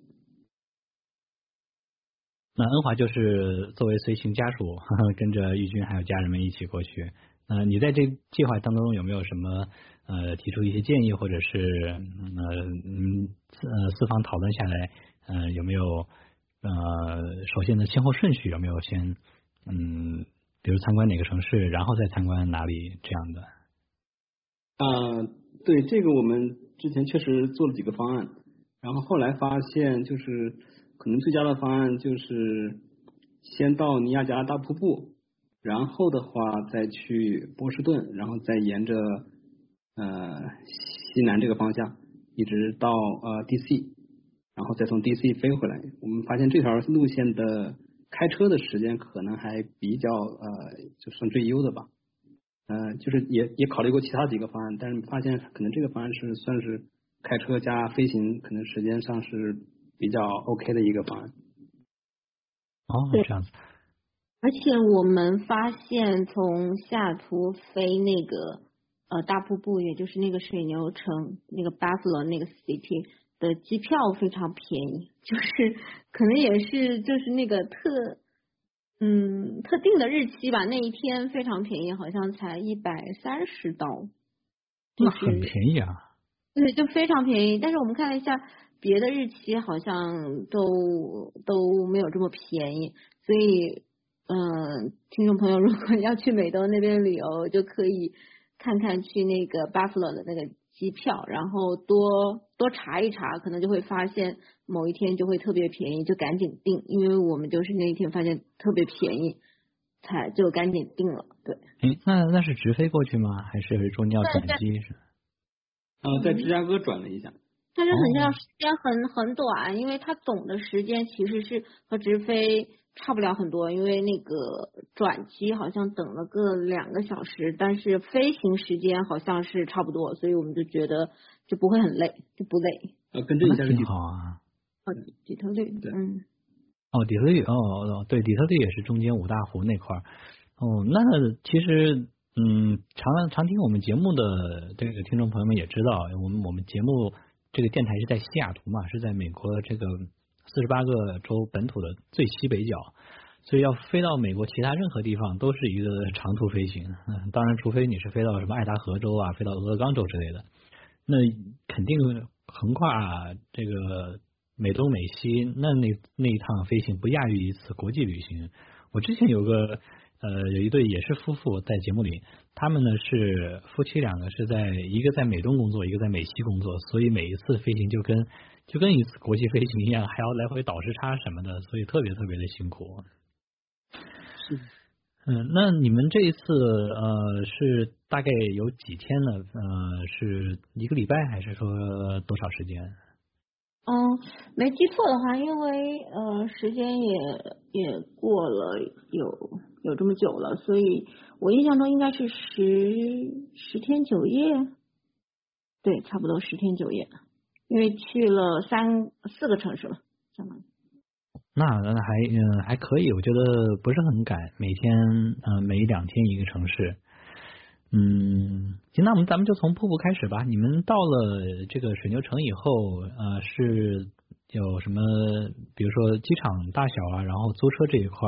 那恩华就是作为随行家属，呵呵跟着玉军还有家人们一起过去。呃，你在这计划当中有没有什么呃提出一些建议，或者是呃嗯呃四方讨论下来，呃有没有呃首先的先后顺序有没有先嗯比如参观哪个城市，然后再参观哪里这样的？ 啊、呃，对，这个我们之前确实做了几个方案，然后后来发现就是可能最佳的方案就是先到尼亚加拉大瀑布，然后的话再去波士顿，然后再沿着呃西南这个方向一直到呃 D C， 然后再从 D C 飞回来。我们发现这条路线的开车的时间可能还比较呃就算最优的吧。呃，就是也也考虑过其他几个方案，但是发现可能这个方案是算是开车加飞行，可能时间上是比较 OK 的一个方案。 哦，这样子。 而且我们发现从西雅图飞那个呃大瀑布，也就是那个水牛城那个 Buffalo 那个 city 的机票非常便宜，就是可能也是就是那个特。嗯，特定的日期吧，那一天非常便宜，好像才一百三十刀， 那很便宜啊。 对，就非常便宜。但是我们看了一下别的日期，好像都都没有这么便宜。所以，嗯、呃，听众朋友如果要去美东那边旅游，就可以看看去那个 Buffalo 的那个机票，然后多多查一查，可能就会发现某一天就会特别便宜，就赶紧订，因为我们就是那一天发现特别便宜，才就赶紧订了。对， 哎，那那是直飞过去吗？还是中间要转机？是？ 呃，在芝加哥转了一下。 但是很像时间很很短，因为它总的时间其实是和直飞差不了很多，因为那个转机好像等了个两个小时，但是飞行时间好像是差不多，所以我们就觉得就不会很累，就不累。 呃，跟这一下挺好啊。 哦，底特律，嗯。 哦，底特律，哦哦，对，底特律也是中间五大湖那块儿。哦，那其实，嗯，常常听我们节目的这个听众朋友们也知道，我们我们节目这个电台是在西雅图嘛，是在美国这个四十八个州本土的最西北角，所以要飞到美国其他任何地方都是一个长途飞行。嗯，当然，除非你是飞到什么爱达荷州啊，飞到俄勒冈州之类的，那肯定横跨这个美东美西，那那那一趟飞行不亚于一次国际旅行。我之前有个呃有一对也是夫妇在节目里，他们呢是夫妻两个是在一个在美东工作，一个在美西工作，所以每一次飞行就跟就跟一次国际飞行一样，还要来回倒时差什么的，所以特别特别的辛苦。 是。 嗯，那你们这一次呃是大概有几天呢？呃，是一个礼拜还是说多少时间？ 嗯，没记错的话，因为呃时间也也过了有有这么久了，所以我印象中应该是十十天九夜，对，差不多十天九夜，因为去了三四个城市了，相当于。 那那还嗯还可以，我觉得不是很赶，每天呃每两天一个城市。嗯，行，那我们咱们就从瀑布开始吧。你们到了这个水牛城以后，呃，是有什么，比如说机场大小啊，然后租车这一块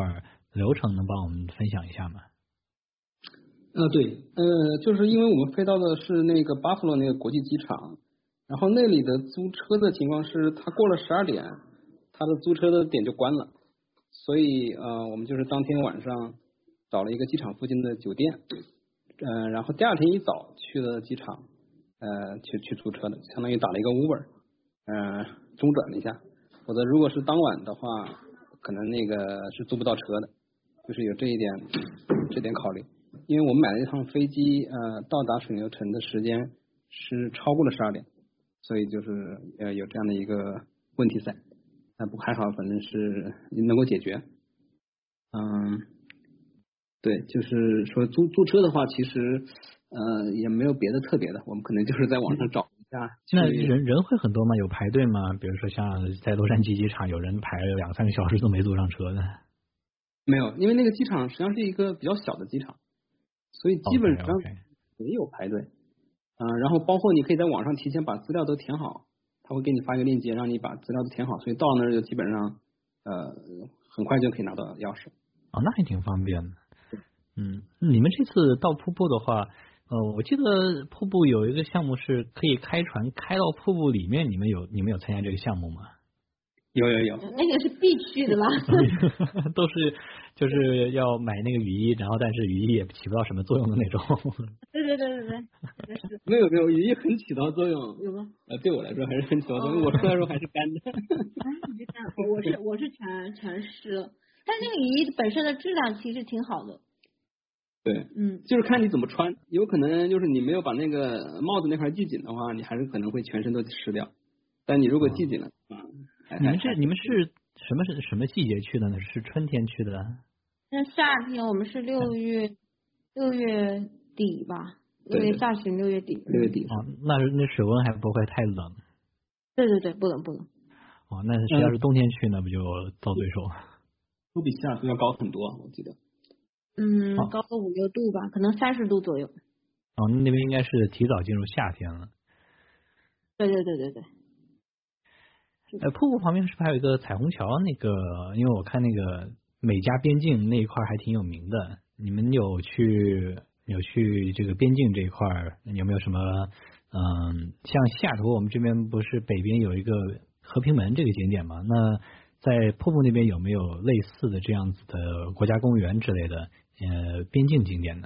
流程能帮我们分享一下吗？ 呃，对，呃，就是因为我们飞到的是那个巴弗罗那个国际机场，然后那里的租车的情况是，它过了十二点，它的租车的点就关了，所以呃，我们就是当天晚上找了一个机场附近的酒店，呃，然后第二天一早去了机场，呃，去去租车的，相当于打了一个 Uber， 呃，中转了一下，否则如果是当晚的话，可能那个是租不到车的，就是有这一点这点考虑。因为我们买了一趟飞机，呃，到达水牛城的时间是超过了十二点，所以就是呃有这样的一个问题在，那不还好，反正是能够解决。嗯，对，就是说租租车的话，其实呃也没有别的特别的，我们可能就是在网上找一下。 那人人会很多吗？有排队吗？比如说像在洛杉矶机场，有人排了两三个小时都没租上车的。 没有，因为那个机场实际上是一个比较小的机场。所以基本上没有排队，嗯、呃，然后包括你可以在网上提前把资料都填好，他会给你发一个链接，让你把资料都填好，所以到那儿就基本上呃很快就可以拿到钥匙。 哦，那还挺方便的。嗯，你们这次到瀑布的话，呃，我记得瀑布有一个项目是可以开船开到瀑布里面，你们有你们有参加这个项目吗？ 有有有， 那个是必须的吧？ 都是就是要买那个雨衣，然后但是雨衣也起不到什么作用的那种。 对对对对对， 没有没有，雨衣很起到作用。 有吗？ 呃，对我来说还是很起到作用，我出来的时候还是干的。 哎，你是干，我是我是全全湿了，但那个雨衣本身的质量其实挺好的。 对， 嗯， 就是看你怎么穿，有可能就是你没有把那个帽子那块系紧的话，你还是可能会全身都湿掉。但你如果系紧了，啊、嗯。 你们是你们是什么是什么季节去的呢？是春天去的？ 那夏天我们是六月六月底吧，六月下旬六月底。 六月底哦，那那水温还不会太冷。 对对对，不冷不冷。 哦，那是要是冬天去那不就遭罪受？ 都比西雅图要高很多，我记得。 嗯，高个五六度吧，可能三十度左右。 哦，那边应该是提早进入夏天了。 对对对对对。 呃，瀑布旁边是不是还有一个彩虹桥？那个，因为我看那个美加边境那一块还挺有名的。你们有去有去这个边境这一块，有没有什么？嗯，像西雅图我们这边不是北边有一个和平门这个景点吗？那在瀑布那边有没有类似的这样子的国家公园之类的呃边境景点呢？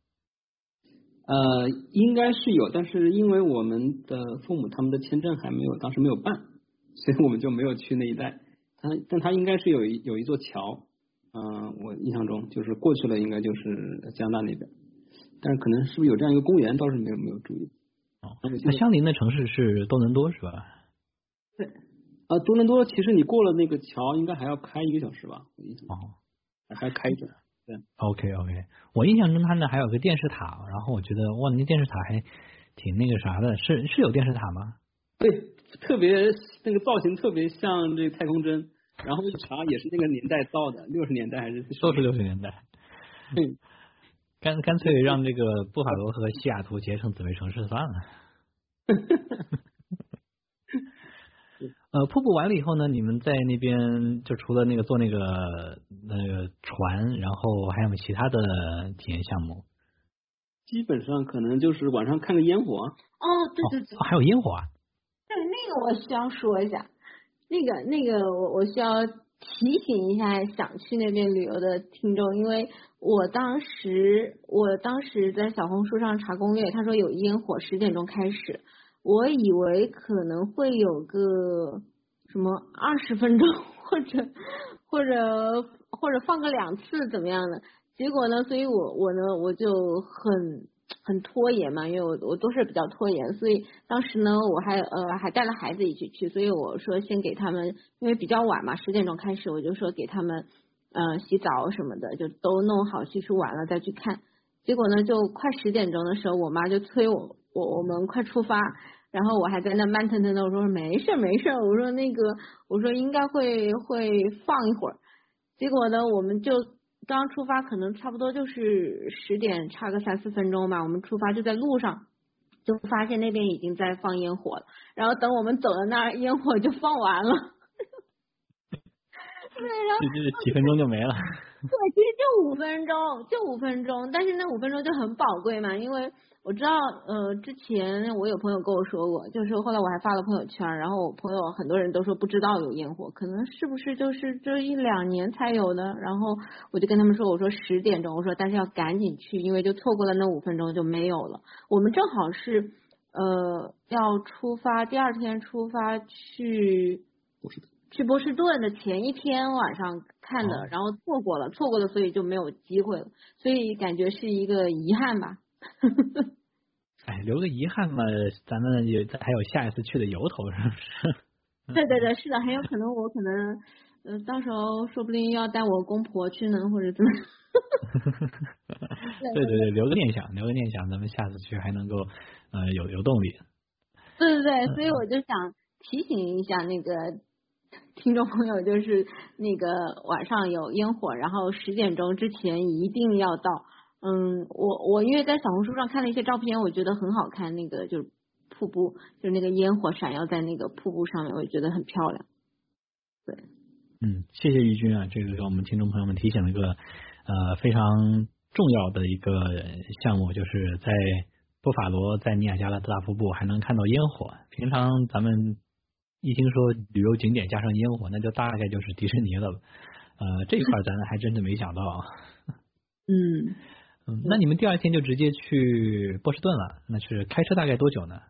呃，应该是有，但是因为我们的父母他们的签证还没有，当时没有办。所以我们就没有去那一带，它但它应该是有一有一座桥，嗯、呃，我印象中就是过去了，应该就是加拿大那边，但是可能是不是有这样一个公园，倒是没有没有注意。 哦，那相邻的城市是多伦多是吧？ 对，啊，多伦多其实你过了那个桥，应该还要开一个小时吧？ 哦， 还要开一点。对 ，OK OK， 我印象中它那还有个电视塔，然后我觉得哇，那电视塔还挺那个啥的，是是有电视塔吗？ 对。特别那个造型特别像这个太空针，然后茶也是那个年代造的，六十年代还是都是六十年代。 嗯， 干干脆让这个布法罗和西雅图结成姊妹城市算了。呃，瀑布完了以后呢，你们在那边就除了那个坐那个那个船，然后还有没有其他的体验项目？ 基本上可能就是晚上看个烟火。 哦，对对对， 哦、还有烟火啊。 对，那个我需要说一下，那个那个我我需要提醒一下想去那边旅游的听众，因为我当时我当时在小红书上查攻略，他说有烟火十点钟开始，我以为可能会有个什么二十分钟或者或者或者放个两次怎么样的，结果呢，所以我我呢我就很。很拖延嘛，因为我我都是比较拖延，所以当时呢我还呃还带了孩子一起去，所以我说先给他们，因为比较晚嘛，十点钟开始，我就说给他们呃洗澡什么的，就都弄好洗漱完了再去看。结果呢就快十点钟的时候，我妈就催我我我们快出发，然后我还在那慢腾腾的，我说没事没事，我说那个我说应该会会放一会儿，结果呢我们就。刚出发可能差不多就是十点差个三四分钟吧，我们出发就在路上就发现那边已经在放烟火了，然后等我们走到那儿烟火就放完了对，然后就就几分钟就没了。 对，其实就五分钟，就五分钟，但是那五分钟就很宝贵嘛，因为我知道，呃，之前我有朋友跟我说过，就是后来我还发了朋友圈，然后我朋友很多人都说不知道有烟火，可能是不是就是这一两年才有的，然后我就跟他们说，我说十点钟，我说但是要赶紧去，因为就错过了那五分钟就没有了。我们正好是呃要出发，第二天出发去去波士顿的前一天晚上看的， 哦、 然后错过了，错过了，所以就没有机会了，所以感觉是一个遗憾吧。 哎，留个遗憾嘛，咱们也还有下一次去的由头，是不是？ 对对对，是的，很有可能我可能，呃，到时候说不定要带我公婆去呢，或者怎么。 对对对，留个念想，留个念想，咱们下次去还能够呃有有动力。 对对对，所以我就想提醒一下那个听众朋友，就是那个晚上有烟火，然后十点钟之前一定要到。嗯，我我因为在小红书上看了一些照片，我觉得很好看，那个就是瀑布，就是那个烟火闪耀在那个瀑布上面，我觉得很漂亮。对， 嗯，谢谢玉君啊，这个给我们听众朋友们提醒了一个呃非常重要的一个项目，就是在波法罗在尼亚加拉大瀑布还能看到烟火。平常咱们一听说旅游景点加上烟火，那就大概就是迪士尼了。呃，这一块咱还真是没想到。 嗯。 嗯，那你们第二天就直接去波士顿了，那是开车大概多久呢？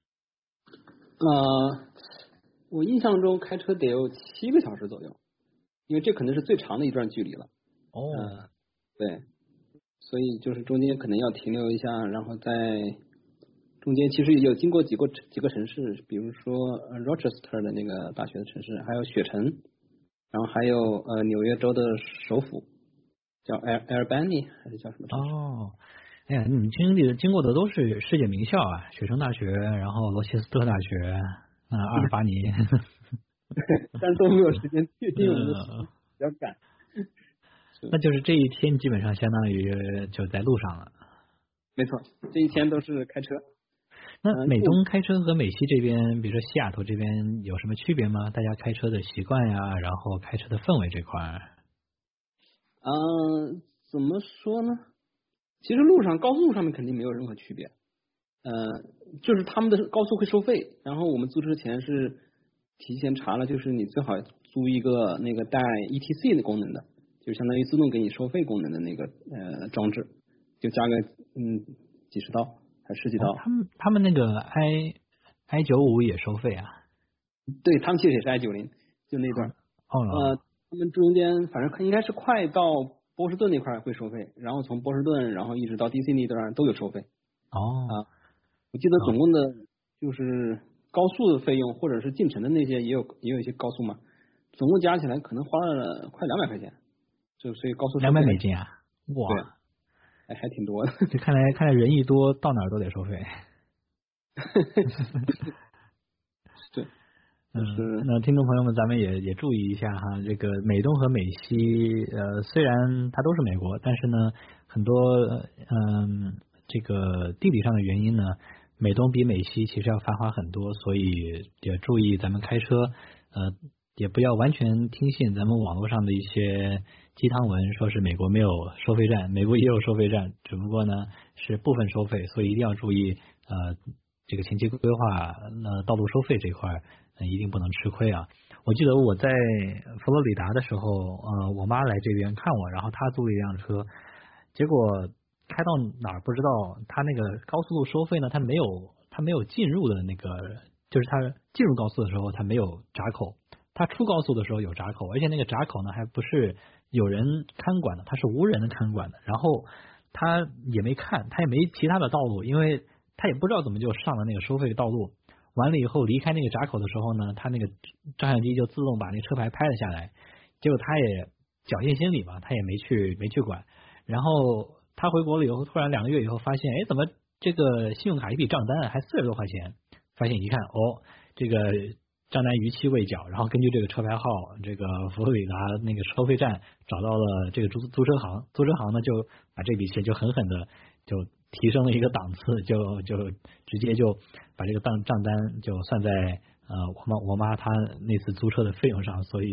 呃，我印象中开车得有七个小时左右，因为这可能是最长的一段距离了。 哦， 呃、对，所以就是中间可能要停留一下，然后在中间其实也有经过几个几个城市，比如说 Rochester 的那个大学的城市，还有雪城，然后还有呃纽约州的首府。叫 Albany 还是叫什么城市？ 哦，哎呀，你们经历的经过的都是世界名校啊，雪城大学，然后罗切斯特大学，啊、呃，阿尔巴尼。 但是都没有时间去，因为我们比较赶。 那就是这一天基本上相当于就在路上了。 没错，这一天都是开车。 那美东开车和美西这边，比如说西雅图这边有什么区别吗？大家开车的习惯呀，然后开车的氛围这块。 嗯、呃，怎么说呢？其实路上高速上面肯定没有任何区别，呃，就是他们的高速会收费，然后我们租车前是提前查了，就是你最好租一个那个带 E T C 的功能的，就相当于自动给你收费功能的那个呃装置，就加个嗯几十刀还十几刀。 哦、他们他们那个 i i 九五也收费啊？ 对，他们其实也是 i 九零，就那段。 哦。 呃。他们中间反正应该是快到波士顿那块会收费，然后从波士顿然后一直到 D C 那段都有收费。 哦啊，我记得总共的就是高速的费用或者是进城的那些也有也有一些高速嘛，总共加起来可能花了快两百块钱，就所以高速两百美金啊，哇， 对，哎还挺多的。 这看来看来人一多到哪儿都得收费。 对。 嗯，那听众朋友们，咱们也也注意一下哈，这个美东和美西，呃，虽然它都是美国，但是呢，很多嗯，这个地理上的原因呢，美东比美西其实要繁华很多，所以也注意咱们开车，呃，也不要完全听信咱们网络上的一些鸡汤文，说是美国没有收费站，美国也有收费站，只不过呢是部分收费，所以一定要注意呃这个前期规划，那道路收费这块。一定不能吃亏啊！我记得我在佛罗里达的时候，呃，我妈来这边看我，然后她租了一辆车，结果开到哪儿不知道，她那个高速路收费呢，她没有，她没有进入的那个，就是她进入高速的时候，她没有闸口，她出高速的时候有闸口，而且那个闸口呢，还不是有人看管的，它是无人的看管的，然后她也没看，她也没其他的道路，因为她也不知道怎么就上了那个收费的道路。完了以后离开那个闸口的时候呢，他那个照相机就自动把那个车牌拍了下来，结果他也侥幸心理嘛，他也没去没去管。然后他回国了以后，突然两个月以后发现，哎，怎么这个信用卡一笔账单还四十多块钱？发现一看，哦，这个账单逾期未缴，然后根据这个车牌号，这个佛罗里达那个收费站找到了这个租租车行，租车行呢就把这笔钱就狠狠的就提升了一个档次，就就直接就把这个账账单就算在呃我妈我妈她那次租车的费用上，所以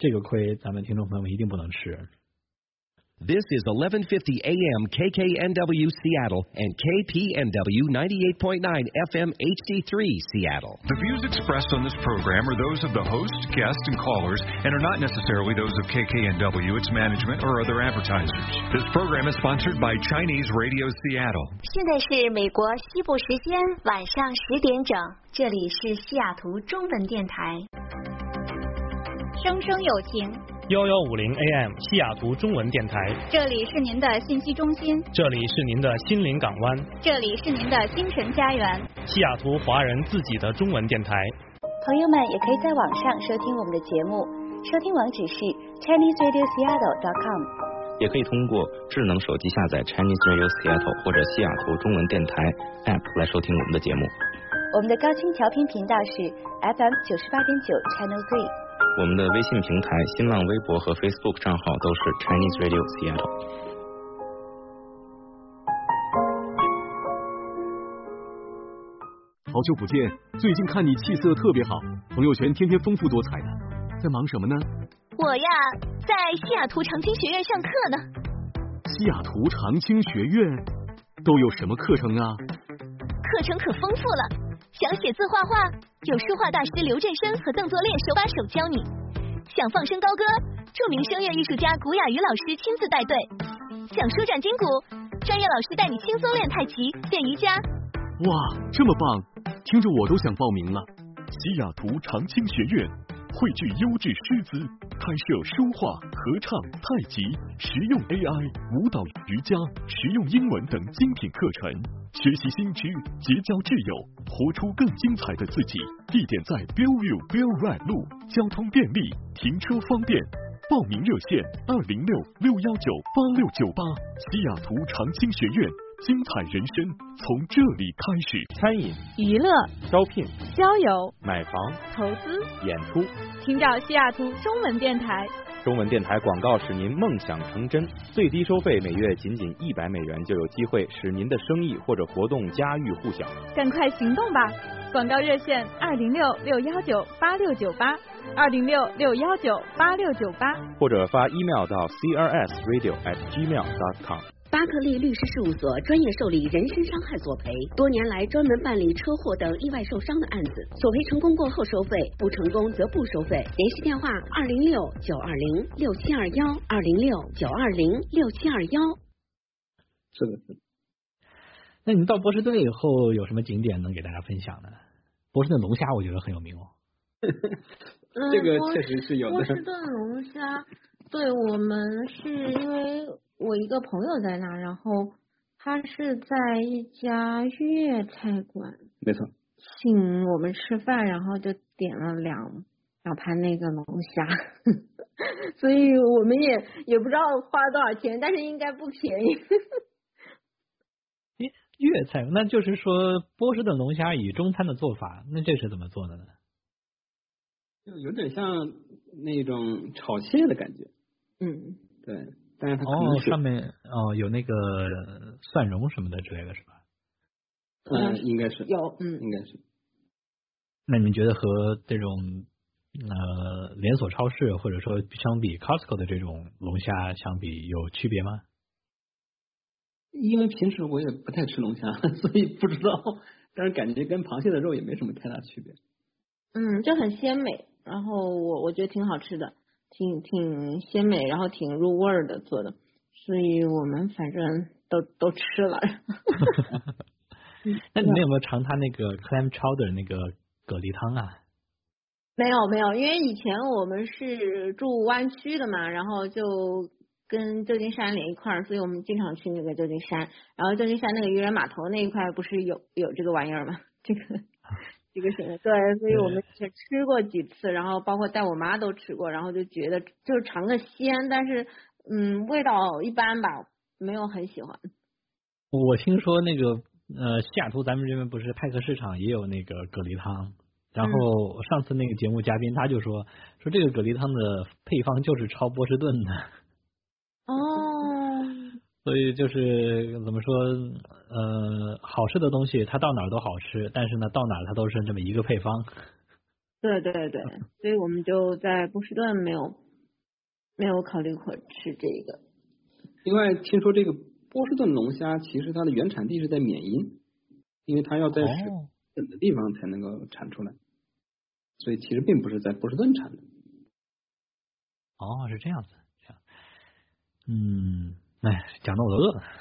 这个亏咱们听众朋友们一定不能吃。 This is eleven fifty A M K K N W Seattle and K P N W ninety-eight point nine F M H D three Seattle. The views expressed on this program are those of the host, guests, and callers and are not necessarily those of K K N W, its management, or other advertisers. This program is sponsored by Chinese Radio Seattle. 现在是美国西部时间晚上十点整，这里是西雅图中文电台。 生生有情。 幺幺五零 A M 西雅图中文电台， 这里是您的信息中心， 这里是您的心灵港湾， 这里是您的精神家园， 西雅图华人自己的中文电台。 朋友们也可以在网上收听我们的节目，收听网址是 Chinese Radio Seattle dot com， 也可以通过智能手机下载 Chinese Radio Seattle 或者西雅图中文电台 App 来收听我们的节目。 我们的高清调频频道是 F M 九十八点九 Channel three。 我们的微信平台、新浪微博和 Facebook 账号都是 Chinese Radio Seattle。 好久不见，最近看你气色特别好，朋友圈天天丰富多彩的，在忙什么呢？ 我呀，在西雅图长青学院上课呢。 西雅图长青学院都有什么课程啊？ 课程可丰富了。想写字画画，有书画大师刘振生和邓作烈手把手教你；想放声高歌，著名声乐艺术家古雅瑜老师亲自带队；想舒展筋骨，专业老师带你轻松练太极、练瑜伽。 哇，这么棒，听着我都想报名了。西雅图长青学院汇聚优质师资，开设书画、合唱、太极、实用 A I、舞蹈、瑜伽、实用英文等精品课程，学习新知，结交挚友，活出更精彩的自己。地点在 Bellevue Bell Ride 路，交通便利，停车方便。报名热线二零六六幺九八六九八。西雅图长青学院，精彩人生从这里开始。 餐饮、 娱乐、 招聘、 交友、 买房、 投资、 演出， 请找西雅图中文电台。 中文电台广告使您梦想成真，最低收费每月仅仅一百美元，就有机会使您的生意或者活动家喻户晓。 赶快行动吧！广告热线二零六六幺九八六九八，二零六六幺九八六九八， 或者发 email 到 c r s radio at gmail dot com。 巴克利律师事务所专业受理人身伤害索赔，多年来专门办理车祸等意外受伤的案子，索赔成功过后收费，不成功则不收费。联系电话二零六九二零六七二幺，二零六九二零六七二幺。 是的，是的。 那你们到波士顿以后有什么景点能给大家分享呢？波士顿龙虾我觉得很有名哦。 这个确实是有的。 波士顿龙虾，对，我们是因为我一个朋友在那，然后他是在一家粤菜馆， 没错， 请我们吃饭，然后就点了两两盘那个龙虾，所以我们也也不知道花了多少钱，但是应该不便宜。 粤菜，那就是说波士顿龙虾以中餐的做法，那这是怎么做的呢？ 就有点像那种炒蟹的感觉。 嗯， 对，但是它可哦， 能上面哦有那个蒜蓉什么的之类的是吧？ 嗯，应该是有，嗯， 应该是。 那你们觉得和这种呃连锁超市或者说相比 Costco 的这种龙虾相比有区别吗？ 因为平时我也不太吃龙虾，所以不知道，但是感觉跟螃蟹的肉也没什么太大区别。 嗯，就很鲜美，然后我我觉得挺好吃的，挺挺鲜美，然后挺入味儿的做的，所以我们反正都都吃了。 那你们有没有尝它那个 clam chowder 那个蛤蜊汤啊？ 没有没有，因为以前我们是住湾区的嘛，然后就跟旧金山连一块儿，所以我们经常去那个旧金山。然后旧金山那个渔人码头那一块不是有有这个玩意儿吗？这个这个什么？对，所以我们也吃过几次，然后包括带我妈都吃过，然后就觉得就是尝个鲜，但是嗯味道一般吧，没有很喜欢。 我听说那个呃西雅图咱们这边不是派克市场也有那个蛤蜊汤。然后上次那个节目嘉宾他就说说这个蛤蜊汤的配方就是抄波士顿的哦， 所以就是怎么说呃好吃的东西它到哪儿都好吃，但是呢到哪儿它都是这么一个配方。 对对对，所以我们就在波士顿没有没有考虑过吃这个。 另外，听说这个波士顿龙虾其实它的原产地是在缅因，因为它要在水冷的地方才能够产出来，所以其实并不是在波士顿产的。 哦，是这样子。嗯，哎，讲的我都饿了。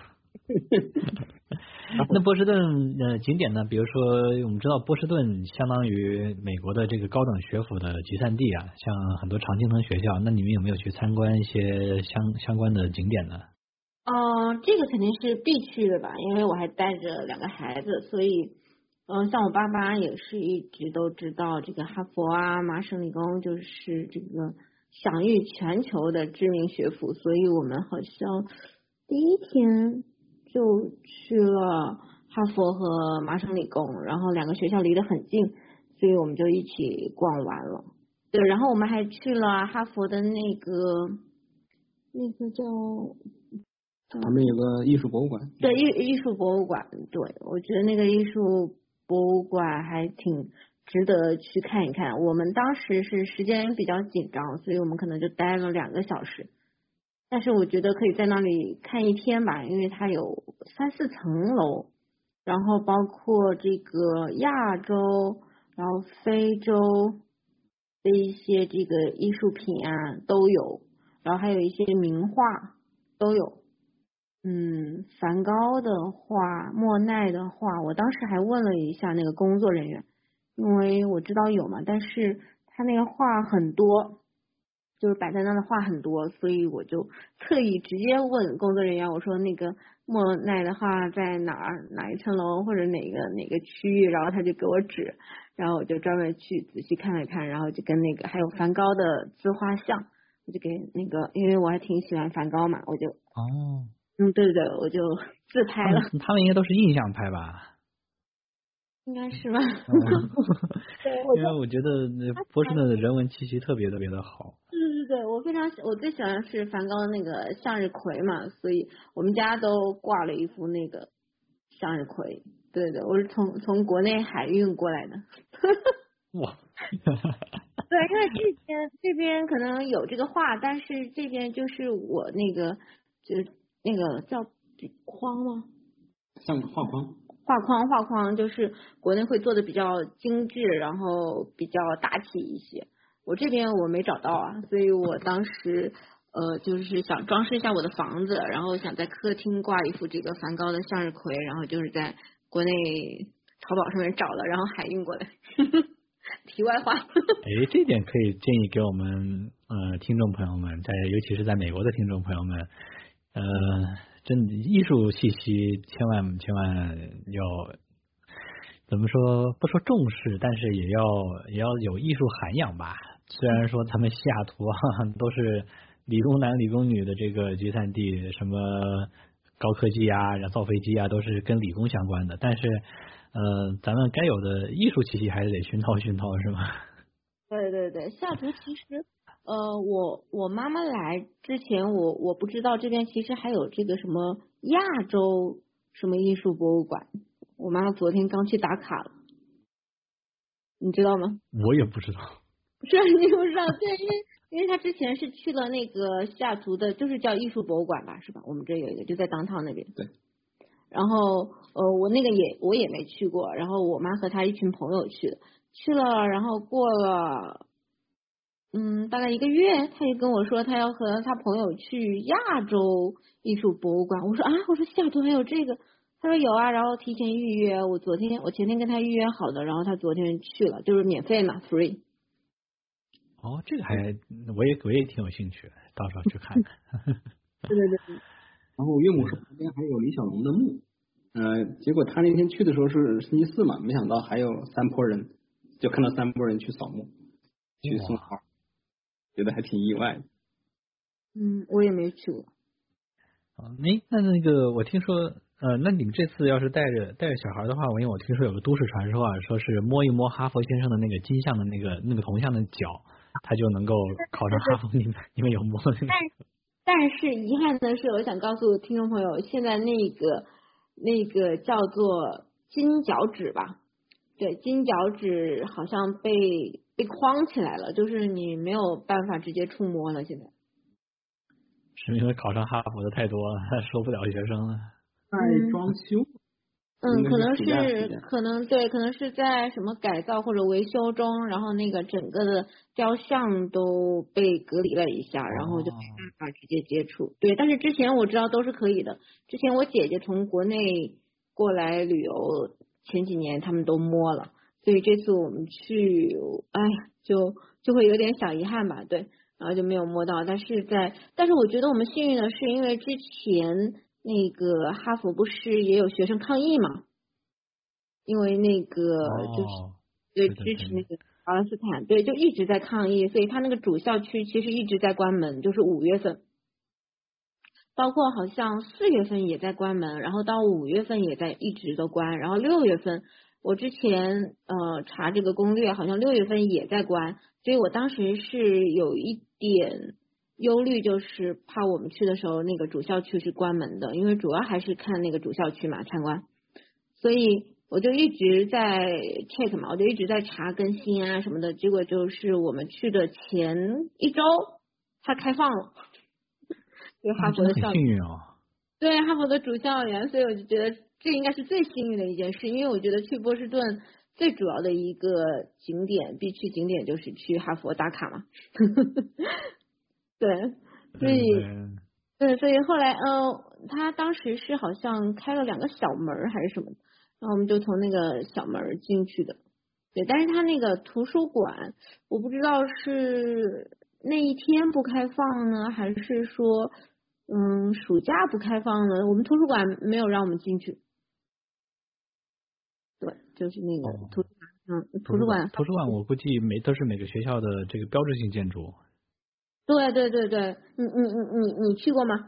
那波士顿呃景点呢？比如说，我们知道波士顿相当于美国的这个高等学府的集散地啊，像很多常青藤学校，那你们有没有去参观一些相相关的景点呢？ 哦、呃，这个肯定是必去的吧，因为我还带着两个孩子，所以，嗯、呃，像我爸爸也是一直都知道这个哈佛啊、麻省理工就是这个享誉全球的知名学府，所以我们好像第一天就去了哈佛和麻省理工，然后两个学校离得很近，所以我们就一起逛完了。对，然后我们还去了哈佛的那个那个叫他们有个艺术博物馆。 对，艺艺术博物馆，对，我觉得那个艺术博物馆还挺值得去看一看。我们当时是时间比较紧张，所以我们可能就待了两个小时。但是我觉得可以在那里看一天吧，因为它有三四层楼，然后包括这个亚洲，然后非洲的一些这个艺术品啊都有，然后还有一些名画都有。嗯，梵高的画、莫奈的画，我当时还问了一下那个工作人员，因为我知道有嘛，但是他那个画很多。就是摆在那的画很多，所以我就特意直接问工作人员，我说那个莫奈的画在哪儿哪一层楼或者哪个哪个区域，然后他就给我指，然后我就专门去仔细看了看，然后就跟那个还有梵高的自画像，我就给那个，因为我还挺喜欢梵高嘛，我就哦， 嗯对对对，我就自拍了。 他们, 他们应该都是印象派吧？ 应该是吧。 嗯、对，因为我觉得波士顿的人文气息特别特别的好。 对对对，我非常我最喜欢的是梵高的那个向日葵嘛，所以我们家都挂了一幅那个向日葵。对对，我是从从国内海运过来的。 哇！ 对，因为这边这边可能有这个画，但是这边就是我那个就是那个叫笔框吗？ 像画框。 画框画框就是国内会做的比较精致，然后比较大气一些。我这边我没找到啊，所以我当时呃就是想装饰一下我的房子，然后想在客厅挂一幅这个梵高的向日葵，然后就是在国内淘宝上面找了，然后海运过来。题外话。 哎，这点可以建议给我们呃听众朋友们，在尤其是在美国的听众朋友们，呃。真的艺术气息千万千万要怎么说？不说重视，但是也要也要有艺术涵养吧。虽然说他们西雅图啊都是理工男理工女的这个集散地，什么高科技啊、造飞机啊，都是跟理工相关的。但是呃，咱们该有的艺术气息还是得熏陶熏陶，是吗？ 对对对，西雅图其实。呃，我我妈妈来之前，我我不知道这边其实还有这个什么亚洲什么艺术博物馆。我妈妈昨天刚去打卡了，你知道吗？ 我也不知道。 是你不知道？对，因为因为她之前是去了那个西雅图的，就是叫艺术博物馆吧，是吧？我们这有一个，就在当趟那边。 对。 然后呃，我那个也我也没去过，然后我妈和她一群朋友去的，去了，然后过了。嗯，大概一个月，他就跟我说他要和他朋友去亚洲艺术博物馆。我说啊，我说西雅图还有这个，他说有啊，然后提前预约，我昨天我前天跟他预约好的，然后他昨天去了，就是免费嘛 ，free。 哦，这个还我也我也挺有兴趣，到时候去看看。 对对对。 然后岳母说旁边还有李小龙的墓，呃，结果他那天去的时候是星期四嘛，没想到还有三波人，就看到三波人去扫墓，去送花。觉得还挺意外的。 嗯，我也没去过。 啊，那那那个，我听说，呃，那你们这次要是带着带着小孩的话，我因为我听说有个都市传说啊，说是摸一摸哈佛先生的那个金像的那个那个铜像的脚，他就能够考上哈佛。你们你们有摸那个？ 但但是遗憾的是，我想告诉听众朋友，现在那个那个叫做金脚趾吧，对，金脚趾好像被。被框起来了，就是你没有办法直接触摸了。现在是因为考上哈佛的太多了，收不了学生了。 在装修。 嗯，可能是可能对，可能是在什么改造或者维修中，然后那个整个的雕像都被隔离了一下，然后就没办法直接接触。对，但是之前我知道都是可以的。之前我姐姐从国内过来旅游，前几年他们都摸了，所以这次我们去，哎，就就会有点小遗憾吧，对，然后就没有摸到。但是在，但是我觉得我们幸运的是，因为之前。那个哈佛不是也有学生抗议嘛？因为那个就是、哦、对支持那个巴勒斯坦，对，就一直在抗议，所以他那个主校区其实一直在关门，就是五月份，包括好像四月份也在关门，然后到五月份也在一直都关，然后六月份我之前呃查这个攻略，好像六月份也在关，所以我当时是有一点。忧虑就是怕我们去的时候那个主校区是关门的，因为主要还是看那个主校区嘛参观，所以我就一直在 check 嘛，我就一直在查更新啊什么的，结果就是我们去的前一周它开放了，就哈佛的校园， 幸运哦， 对哈佛的主校园，所以我就觉得这应该是最幸运的一件事，因为我觉得去波士顿最主要的一个景点必去景点就是去哈佛打卡嘛。对，所以对，所以后来呃，他当时是好像开了两个小门还是什么，然后我们就从那个小门进去的。对，但是他那个图书馆，我不知道是那一天不开放呢，还是说嗯暑假不开放呢？我们图书馆没有让我们进去。对，就是那个图书馆，嗯，图书馆， 图书馆我估计每都是每个学校的这个标志性建筑。 对对对对，你你你你你去过吗？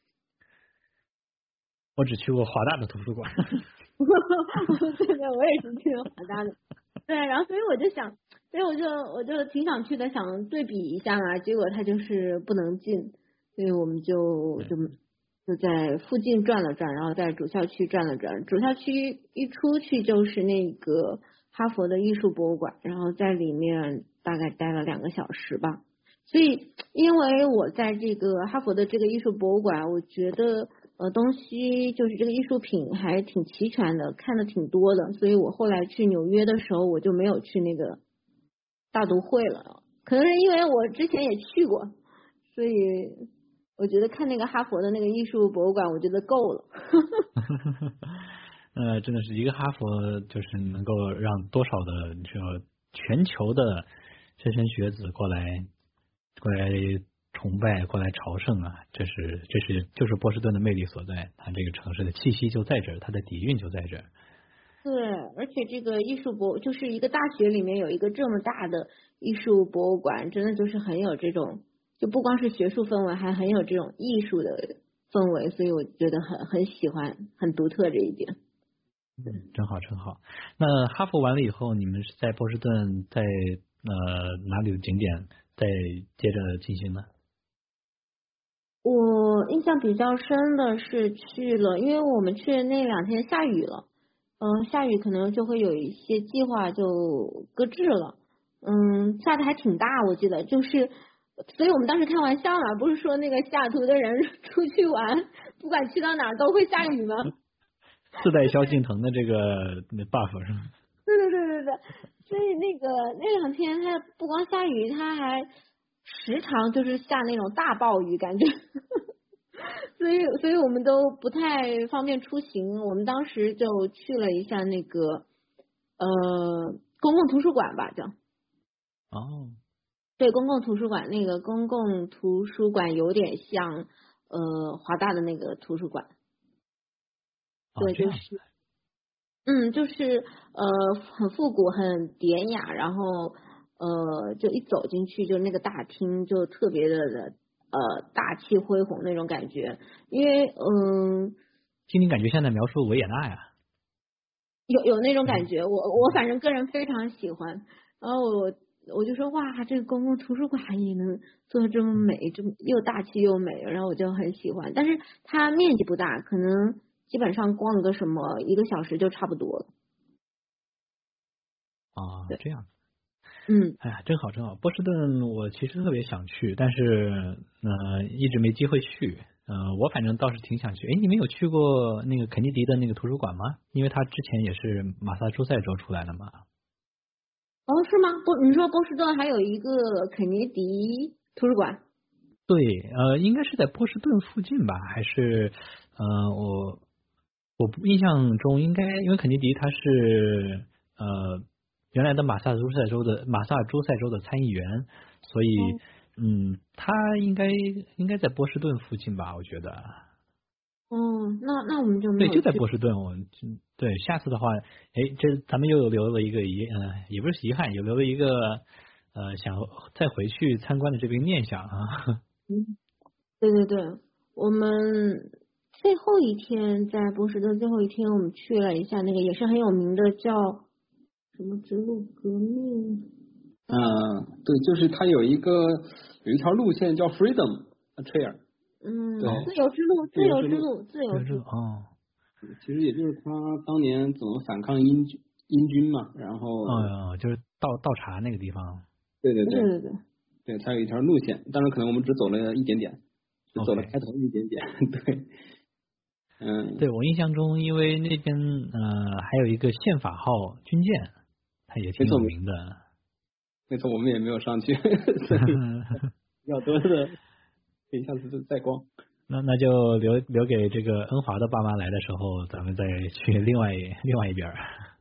我只去过华大的图书馆。 对对，我也是去了华大的。对，然后所以我就想，所以我就我就挺想去的，想对比一下嘛。结果他就是不能进，所以我们就就就在附近转了转，然后在主校区转了转。主校区一出去就是那个哈佛的艺术博物馆，然后在里面大概待了两个小时吧。所以，因为我在这个哈佛的这个艺术博物馆，我觉得呃东西就是这个艺术品还挺齐全的，看的挺多的，所以我后来去纽约的时候，我就没有去那个大都会了。可能是因为我之前也去过，所以我觉得看那个哈佛的那个艺术博物馆，我觉得够了。 呃，真的是一个哈佛，就是能够让多少的这个全球的莘莘学子过来。过来崇拜，过来朝圣啊！这是这是就是波士顿的魅力所在，它这个城市的气息就在这儿，它的底蕴就在这儿。 对，而且这个艺术博就是一个大学里面有一个这么大的艺术博物馆，真的就是很有这种，就不光是学术氛围，还很有这种艺术的氛围，所以我觉得很很喜欢，很独特这一点。 嗯，真好真好。那哈佛完了以后，你们是在波士顿在呃哪里的景点？再接着进行呢？ 我印象比较深的是去了，因为我们去的那两天下雨了，嗯、呃，下雨可能就会有一些计划就搁置了，嗯，下的还挺大，我记得就是，所以我们当时开玩笑嘛，不是说那个西雅图的人出去玩，不管去到哪都会下雨吗？ 自带萧敬腾的这个 buff 是吗？ 对对对对对。所以那个那两天它不光下雨，它还时常就是下那种大暴雨感觉，所以所以我们都不太方便出行。我们当时就去了一下那个呃公共图书馆吧，叫哦， 对，公共图书馆。那个公共图书馆有点像呃华大的那个图书馆， 哦、 对，就是。嗯，就是呃很复古，很典雅，然后呃就一走进去就那个大厅就特别的呃大气恢宏那种感觉，因为嗯， 听你感觉像在描述维也纳呀， 有有那种感觉，我我反正个人非常喜欢，然后我我就说哇，这个公共图书馆也能做的这么美，这么又大气又美，然后我就很喜欢，但是它面积不大，可能。基本上逛个什么一个小时就差不多了。 啊，这样。 嗯， 哎呀，真好真好。波士顿我其实特别想去，但是呃一直没机会去。呃，我反正倒是挺想去。哎，你们有去过那个肯尼迪的那个图书馆吗？因为他之前也是马萨诸塞州出来的嘛。 哦，是吗？波，你说波士顿还有一个肯尼迪图书馆？ 对，呃，应该是在波士顿附近吧？还是呃，我我印象中应该，因为肯尼迪他是呃原来的马萨诸塞州的马萨诸塞州的参议员，所以。嗯嗯，他应该应该在波士顿附近吧，我觉得。 哦，那那我们就没有对，就在波士顿。我对下次的话，哎，这咱们又留了一个遗，呃，也不是遗憾，也留了一个呃想再回去参观的这个念想啊。 嗯，对对对，我们最后一天在波士顿，最后一天我们去了一下那个也是很有名的叫什么之路革命。 嗯，对，就是它有一个有一条路线叫 Freedom Trail， 嗯，自由之路，自由之路，自由之路。 哦， 其实也就是他当年怎么反抗英军英军嘛，然后哦，就是倒倒茶那个地方。 对对对对对对， 对，它有一条路线，但是可能我们只走了一点点，只走了开头一点点。对，嗯， 对我印象中，因为那边呃还有一个宪法号军舰，它也挺有名的。 没错，我们也没有上去，所以要多的可以下次再逛。 那那就留留给这个恩华的爸妈来的时候，咱们再去另外另外一边。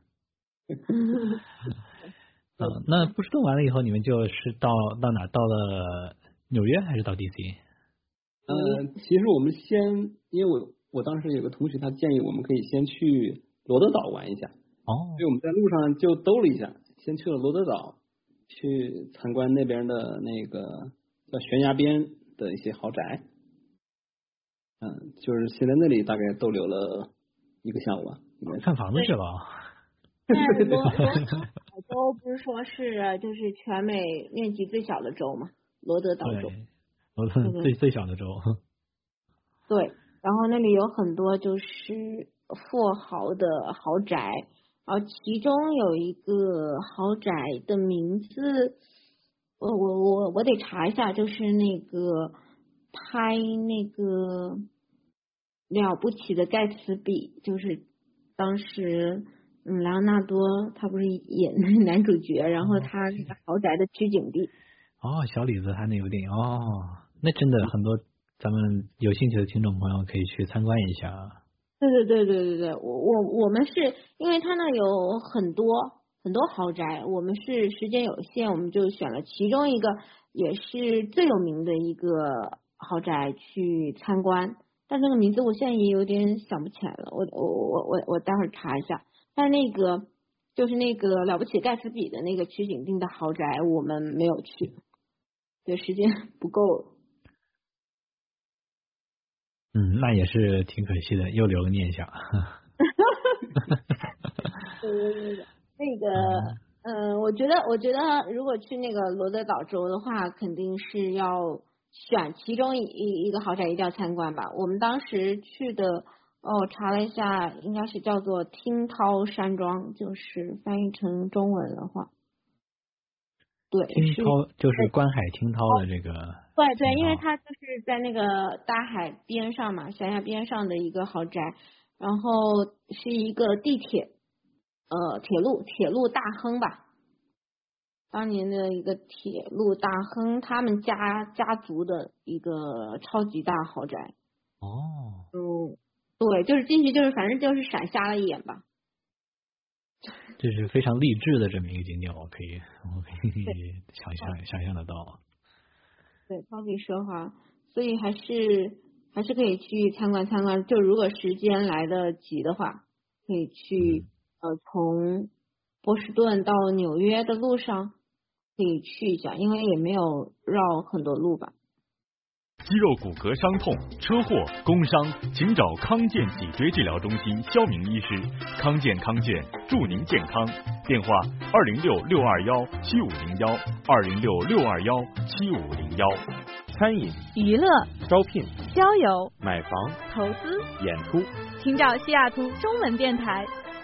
嗯，那波士顿完了以后，你们就是到到哪？到了纽约还是到 D C？ 呃，其实我们先，因为我我当时有个同学，他建议我们可以先去罗德岛玩一下。 哦。 所以我们在路上就兜了一下，先去了罗德岛。去参观那边的那个叫悬崖边的一些豪宅，嗯，就是现在那里大概逗留了一个下午啊， 看房子去了。 对，罗罗岛州不是说是就是全美面积最小的州嘛，罗德岛州， 罗德最最小的州。 对，然后那里有很多就是富豪的豪宅。然后其中有一个豪宅的名字，我我我我得查一下，就是那个拍那个了不起的盖茨比，就是当时嗯莱昂纳多他不是演男主角，然后他那个豪宅的取景地。 哦，小李子他那部电影哦，那真的很多咱们有兴趣的听众朋友可以去参观一下。 对对对对对对，我我我们是因为它那有很多很多豪宅，我们是时间有限，我们就选了其中一个也是最有名的一个豪宅去参观，但这个名字我现在也有点想不起来了，我我我我我待会儿查一下。但那个就是那个了不起盖茨比的那个取景地的豪宅，我们没有去，对，时间不够。 嗯，那也是挺可惜的，又留了念想。 对对对对，那个，嗯、呃，我觉得，我觉得如果去那个罗德岛州的话，肯定是要选其中一一个豪宅，一定要参观吧。我们当时去的，哦，我查了一下，应该是叫做听涛山庄，就是翻译成中文的话。对， 听涛就是观海听涛的这个。 对对，因为它就是在那个大海边上嘛，悬崖边上的一个豪宅，然后是一个地铁，呃，铁路铁路大亨吧，当年的一个铁路大亨，他们家家族的一个超级大豪宅。 哦。 嗯，对，就是进去就是反正就是闪瞎了一眼吧。 这是非常励志的这么一个景点，我可以我可以想象想象得到。 对，超级奢华，所以还是还是可以去参观参观。就如果时间来得及的话，可以去、嗯、呃从波士顿到纽约的路上可以去一下，因为也没有绕很多路吧。 肌肉骨骼伤痛、车祸、工伤，请找康健脊椎治疗中心肖明医师。康健康健，祝您健康。电话：二零六六二幺七五零幺，二零六六二幺七五零幺。 餐饮、 娱乐、 招聘、 交友、 买房、 投资、 演出， 请找西雅图中文电台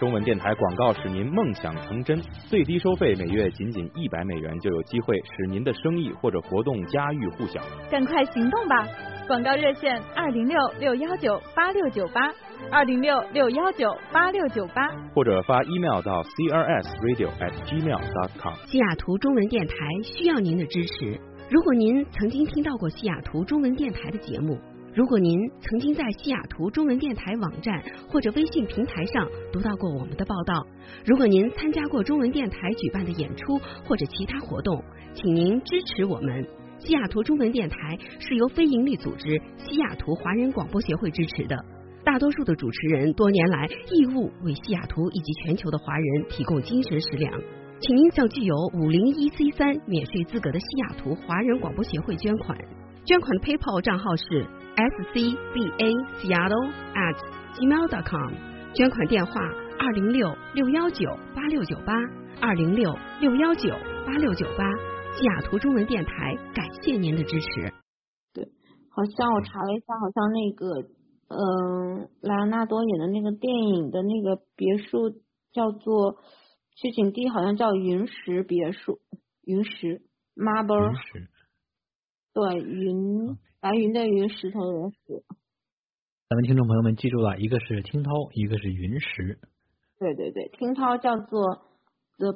中文电台广告使您梦想成真，最低收费每月仅仅一百美元，就有机会使您的生意或者活动家喻户晓。 赶快行动吧！广告热线二零六六幺九八六九八，二零六六幺九八六九八， 或者发 email 到 c r s radio at gmail dot com。 西雅图中文电台需要您的支持。如果您曾经听到过西雅图中文电台的节目，如果您曾经在西雅图中文电台网站或者微信平台上读到过我们的报道，如果您参加过中文电台举办的演出或者其他活动，请您支持我们。西雅图中文电台是由非营利组织西雅图华人广播协会支持的，大多数的主持人多年来义务为西雅图以及全球的华人提供精神食粮，请您向具有五零一 C 三免税资格的西雅图华人广播协会捐款，捐款的 PayPal 账号是 s c b a seattle at gmail dot com， 捐款电话二零六六幺九八六九八，二零六六幺九八六九八。西雅图中文电台感谢您的支持。 对，好像我查了一下，好像那个嗯、呃，莱昂纳多演的那个电影的那个别墅叫做取景地，好像叫云石别墅，云石 Marble， 云石， 对，云白云的云，石头的石。 咱们听众朋友们记住了，一个是听涛，一个是云石。 对对对，听涛叫做 The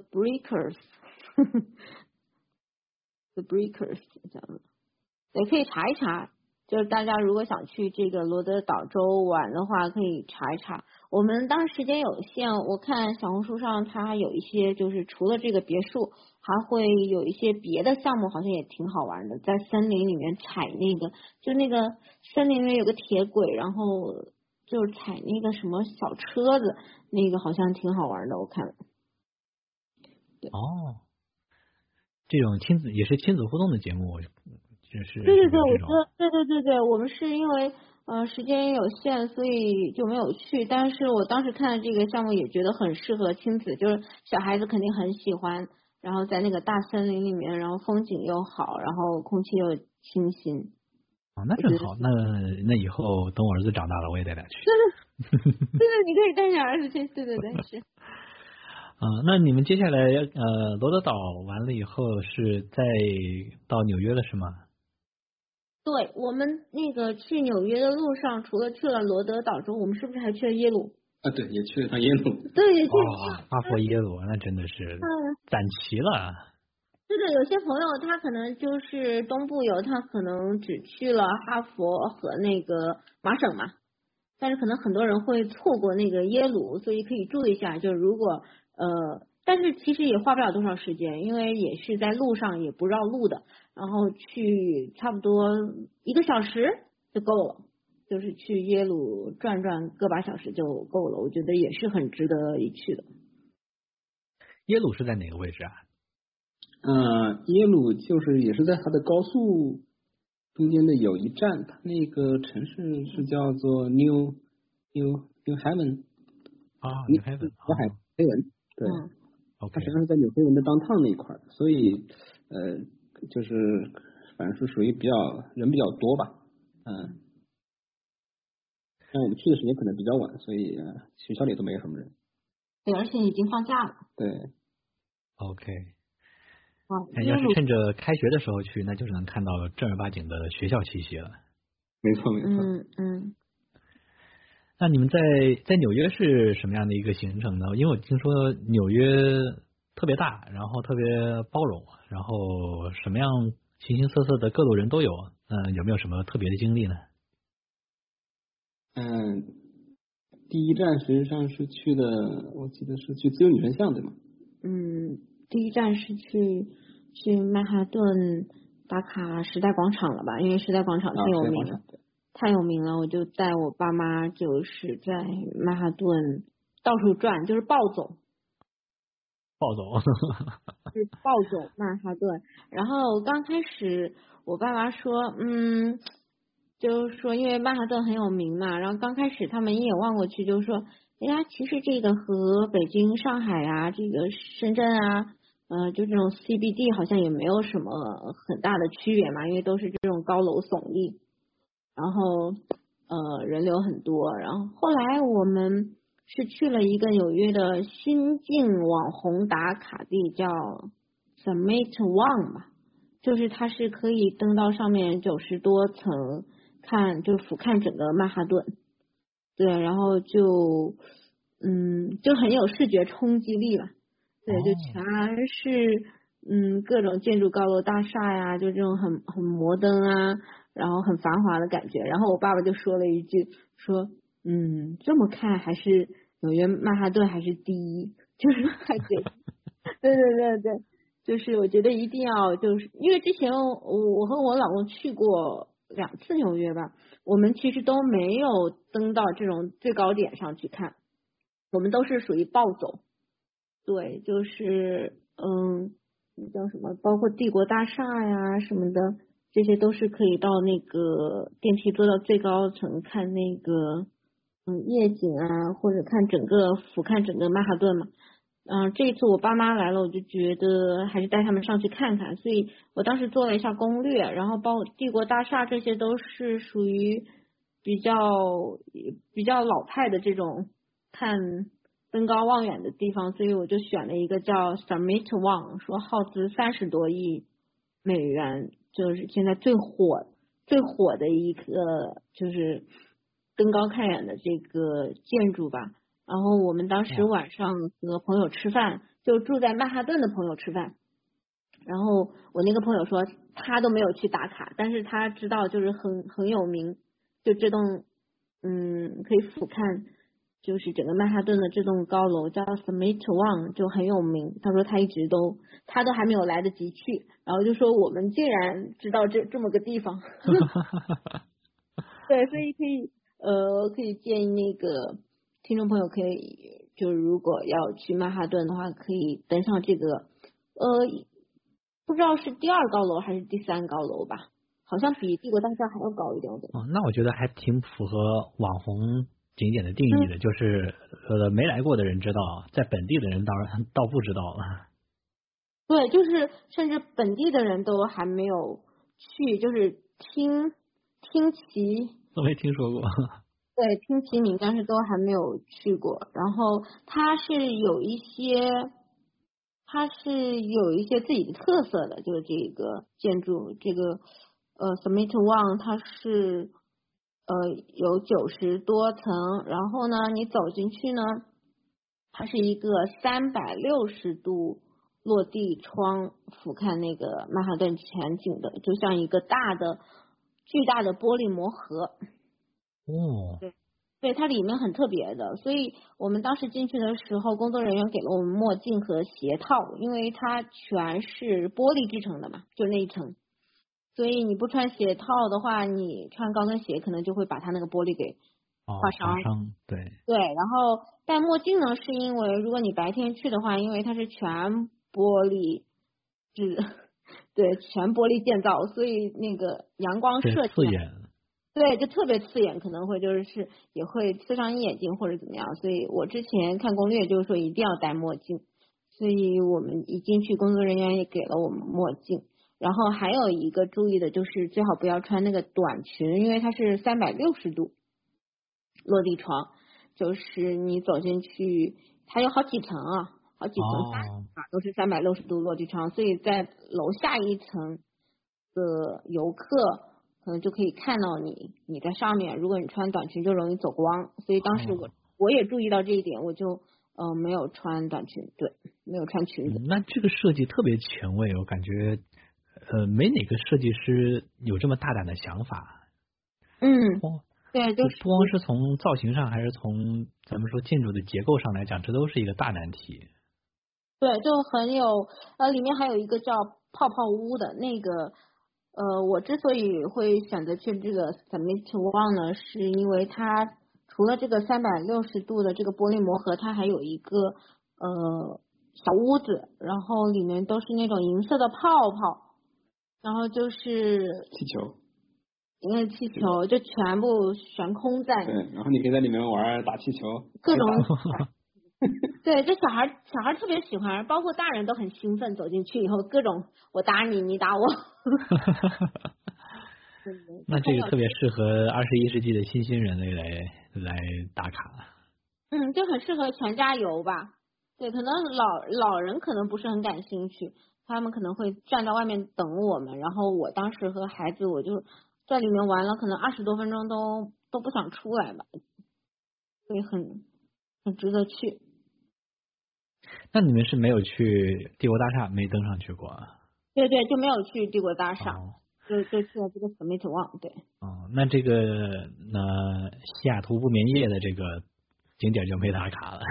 Breakers。The Breakers 这样的，也可以查一查。就是大家如果想去这个罗德岛州玩的话，可以查一查。我们当时时间有限，我看小红书上它有一些，就是除了这个别墅，还会有一些别的项目，好像也挺好玩的。在森林里面踩那个，就那个森林里面有个铁轨，然后就是踩那个什么小车子，那个好像挺好玩的。我看。 对。哦。这种亲子也是亲子互动的节目，就是对对对，我觉得对对对对，我们是因为呃时间有限，所以就没有去。但是我当时看这个项目也觉得很适合亲子，就是小孩子肯定很喜欢。然后在那个大森林里面，然后风景又好，然后空气又清新。 哦，那真好。那那以后等我儿子长大了，我也带他去。 对对，你可以带你儿子去。对对对，是。 啊、呃，那你们接下来呃罗德岛完了以后是再到纽约了是吗？ 对，我们那个去纽约的路上，除了去了罗德岛州，我们是不是还去了耶鲁？ 啊，对，也去了趟耶鲁。 对，也去了。 哇、哦，哈佛耶鲁那真的是攒齐了。 是的，有些朋友他可能就是东部游，他可能只去了哈佛和那个麻省嘛，但是可能很多人会错过那个耶鲁，所以可以注意一下，就是如果。呃，但是其实也花不了多少时间，因为也是在路上，也不绕路的，然后去差不多一个小时就够了，就是去耶鲁转转个把小时就够了，我觉得也是很值得一去的。 耶鲁是在哪个位置啊？ 呃，耶鲁就是也是在它的高速中间的有一站，它那个城市是叫做 New New New Haven 啊 ，New Haven， 纽海黑文。对， 嗯 ，OK， 它实际上是在纽黑文的downtown那一块，所以呃，就是反正是属于比较人比较多吧，嗯，但我们去的时间可能比较晚，所以、呃、学校里都没有什么人。 对，而且已经放假了。 对 ，OK， 啊， 要是趁着开学的时候去，那就是能看到正儿八经的学校气息了。 没错，没错。 嗯嗯。 那你们在在纽约是什么样的一个行程呢？因为我听说纽约特别大，然后特别包容，然后什么样形形色色的各路人都有。嗯、呃，有没有什么特别的经历呢？ 嗯，第一站实际上是去的，我记得是去自由女神像，对吗？ 嗯，第一站是去去曼哈顿打卡时代广场了吧？因为时代广场太有名了。啊，太有名了，我就带我爸妈就是在曼哈顿到处转，就是暴走， 暴走， 是暴走曼哈顿。然后刚开始我爸妈说，嗯，就是说因为曼哈顿很有名嘛，然后刚开始他们一眼望过去就说，哎呀，其实这个和北京、上海啊，这个深圳啊，呃，就这种 C B D 好像也没有什么很大的区别嘛，因为都是这种高楼耸立。然后呃人流很多，然后后来我们是去了一个纽约的新晋网红打卡地，叫 Summit One 吧，就是它是可以登到上面九十多层看，就俯瞰整个曼哈顿。对，然后就嗯就很有视觉冲击力吧。对，就全是嗯各种建筑高楼大厦呀，就这种很很摩登啊，然后很繁华的感觉。然后我爸爸就说了一句，说嗯这么看还是纽约曼哈顿还是第一，就是还觉得对对对对，就是我觉得一定要，就是因为之前我我和我老公去过两次纽约吧，我们其实都没有登到这种最高点上去看，我们都是属于暴走。对，就是嗯，叫什么，包括帝国大厦呀什么的，这些都是可以到那个电梯坐到最高层看那个嗯夜景啊，或者看整个俯瞰整个曼哈顿嘛。嗯，这一次我爸妈来了，我就觉得还是带他们上去看看，所以我当时做了一下攻略，然后包括帝国大厦这些都是属于比较比较老派的这种看登高望远的地方，所以我就选了一个叫 Summit One， 说耗资三十多亿美元，就是现在最火最火的一个就是登高看远的这个建筑吧。然后我们当时晚上和朋友吃饭，就住在曼哈顿的朋友吃饭，然后我那个朋友说他都没有去打卡，但是他知道就是很很有名，就这栋嗯可以俯瞰就是整个曼哈顿的这栋高楼叫 Summit One， 就很有名。他说他一直都他都还没有来得及去，然后就说我们竟然知道这这么个地方。对，所以可以呃可以建议那个听众朋友可以，就是如果要去曼哈顿的话，可以登上这个呃不知道是第二高楼还是第三高楼吧，好像比帝国大厦还要高一点。 哦，那我觉得还挺符合网红景点的定义的，嗯、就是呃没来过的人知道，在本地的人当然倒不知道了。 对，就是甚至本地的人都还没有去，就是听听其都没听说过。 对，听其名，但是都还没有去过。然后它是有一些，它是有一些自己的特色的，就是这个建筑，这个呃 Summit One 它是呃有九十多层，然后呢，你走进去呢，它是一个三百六十度落地窗俯瞰那个曼哈顿全景的，就像一个大的巨大的玻璃魔盒。 哦， 对，对，它里面很特别的，所以我们当时进去的时候，工作人员给了我们墨镜和鞋套，因为它全是玻璃制成的嘛，就那一层，所以你不穿鞋套的话，你穿高跟鞋可能就会把它那个玻璃给划伤。 划伤，对。 对，然后戴墨镜呢，是因为如果你白天去的话，因为它是全玻璃制，对，全玻璃建造，所以那个阳光射刺眼。 对，就特别刺眼，可能会就是是也会刺伤眼睛或者怎么样，所以我之前看攻略就是说一定要戴墨镜，所以我们一进去工作人员也给了我们墨镜。然后还有一个注意的就是最好不要穿那个短裙，因为它是三百六十度落地窗，就是你走进去它有好几层啊，好几层啊、哦、都是三百六十度落地窗，所以在楼下一层的游客可能就可以看到你，你在上面，如果你穿短裙就容易走光，所以当时我、哦、我也注意到这一点，我就呃没有穿短裙，对，没有穿裙子。 嗯、那这个设计特别前卫，我感觉呃没哪个设计师有这么大胆的想法。 嗯，哦、对，就是不光是从造型上，还是从咱们说建筑的结构上来讲，这都是一个大难题。 对，就很有呃，里面还有一个叫泡泡屋的那个。呃，我之所以会选择去这个 Summit One 呢，是因为它除了这个三百六十度的这个玻璃魔盒，它还有一个呃小屋子，然后里面都是那种银色的泡泡，然后就是气球， 因为气球就全部悬空在。 对，然后你可以在里面玩打气球， 各种。对，这小孩小孩特别喜欢，包括大人都很兴奋，走进去以后各种我打你，你打我。 那这个特别适合二十一世纪的新兴人类来来打卡。 嗯，就很适合全家游吧。对，可能老老人可能不是很感兴趣，他们可能会站在外面等我们，然后我当时和孩子我就在里面玩了，可能二十多分钟都都不想出来吧，所以很很值得去。 那你们是没有去帝国大厦，没登上去过啊？ 对对，就没有去帝国大厦，哦、就就去了这个 Summit One。对。 哦，那这个那西雅图不眠夜的这个景点就没打卡了。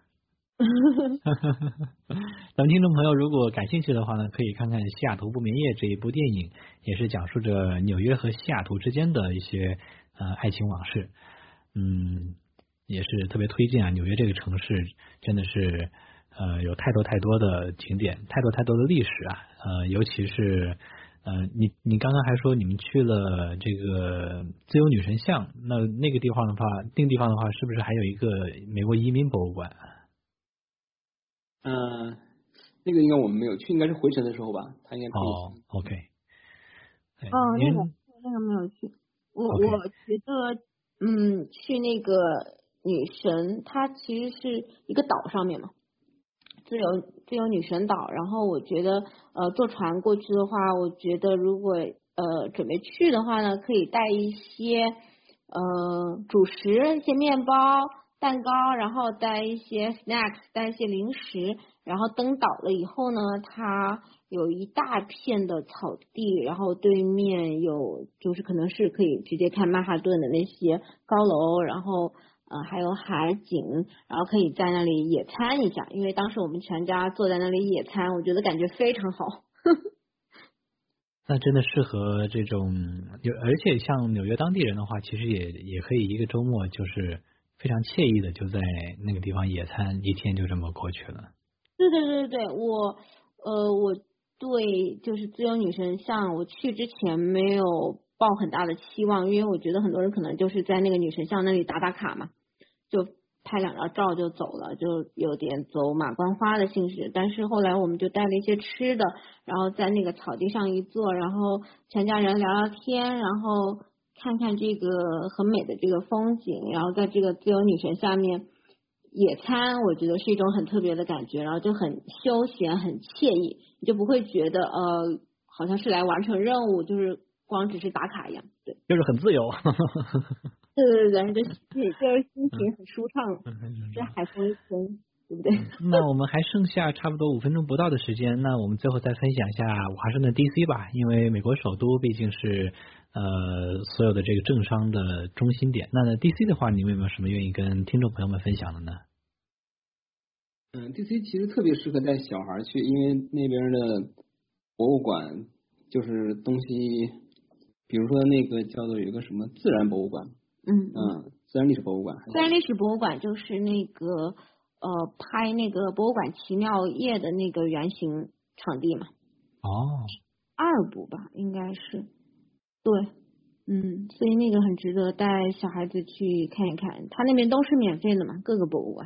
咱们听众朋友如果感兴趣的话呢，可以看看《西雅图不眠夜》这一部电影，也是讲述着纽约和西雅图之间的一些呃爱情往事。嗯，也是特别推荐啊，纽约这个城市真的是呃有太多太多的景点，太多太多的历史啊，呃，尤其是呃你你刚刚还说你们去了这个自由女神像，那那个地方的话，那个地方的话，是不是还有一个美国移民博物馆？ 嗯、呃，那个应该我们没有去，应该是回程的时候吧，他应该可以。 哦 ，OK。 哦，那个那个没有去。我、okay. 我觉得，嗯，去那个女神，它其实是一个岛上面嘛，自由自由女神岛。然后我觉得，呃，坐船过去的话，我觉得如果呃准备去的话呢，可以带一些呃主食，一些面包。蛋糕，然后带一些 snacks， 带一些零食，然后登岛了以后呢，它有一大片的草地，然后对面有就是可能是可以直接看曼哈顿的那些高楼，然后呃还有海景，然后可以在那里野餐一下，因为当时我们全家坐在那里野餐，我觉得感觉非常好。 那真的适合这种，而且像纽约当地人的话，其实也也可以一个周末就是非常惬意的就在那个地方野餐，一天就这么过去了。 对对对对，我呃我对就是自由女神像，我去之前没有抱很大的期望，因为我觉得很多人可能就是在那个女神像那里打打卡嘛，就拍两张照就走了，就有点走马观花的性质。但是后来我们就带了一些吃的，然后在那个草地上一坐，然后全家人聊聊天，然后看看这个很美的这个风景，然后在这个自由女神下面野餐，我觉得是一种很特别的感觉，然后就很休闲很惬意，你就不会觉得呃好像是来完成任务，就是光只是打卡一样。对， 就是很自由。 对对对，就就是心情很舒畅，这海风一吹，对不对？ 那我们还剩下差不多五分钟不到的时间，那我们最后再分享一下华盛顿 D C 吧，因为美国首都毕竟是呃所有的这个政商的中心点。那 D C 的话，你们有没有什么愿意跟听众朋友们分享的呢？ 嗯 ，D C 其实特别适合带小孩去，因为那边的博物馆就是东西，比如说那个叫做有一个什么自然博物馆。 嗯嗯，自然历史博物馆。 自然历史博物馆就是那个呃拍那个博物馆奇妙夜的那个原型场地嘛。 哦。 二部吧，应该是。对，嗯，所以那个很值得带小孩子去看一看，他那边都是免费的嘛，各个博物馆。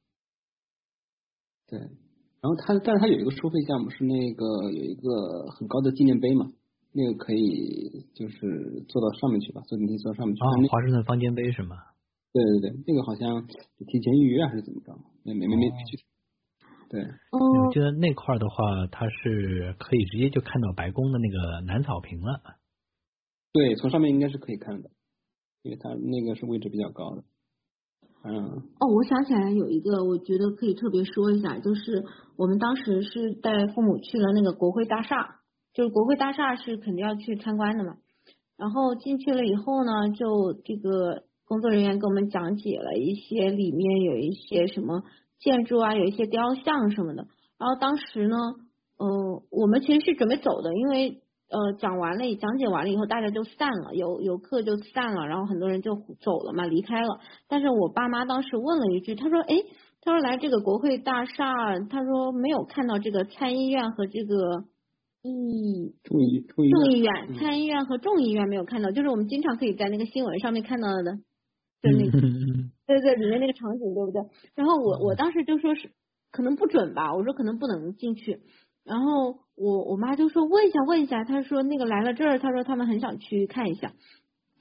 对，然后他但是他有一个收费项目，是那个有一个很高的纪念碑嘛。那个可以就是坐到上面去吧，坐电梯坐到上面去。 啊，华盛顿方尖碑是吗？ 对对对，那个好像提前预约还是怎么着？没没没没去。对。 哦。我记得那块的话，它是可以直接就看到白宫的那个南草坪了。 对，从上面应该是可以看的，因为它那个是位置比较高的。嗯。 哦，我想起来有一个，我觉得可以特别说一下，就是我们当时是带父母去了那个国会大厦。就是国会大厦是肯定要去参观的嘛，然后进去了以后呢，就这个工作人员给我们讲解了一些里面有一些什么建筑啊，有一些雕像什么的。然后当时呢，呃，我们其实是准备走的，因为呃讲完了，讲解完了以后，大家就散了，游游客就散了，然后很多人就走了嘛，离开了。但是我爸妈当时问了一句，他说，哎，他说来这个国会大厦，他说没有看到这个参议院和这个。议众议众议院、参议院和众议院没有看到，就是我们经常可以在那个新闻上面看到的，就那个，对对，里面那个场景，对不对？然后我我当时就说是可能不准吧，我说可能不能进去。然后我我妈就说问一下问一下，她说那个来了这儿，她说他们很想去看一下。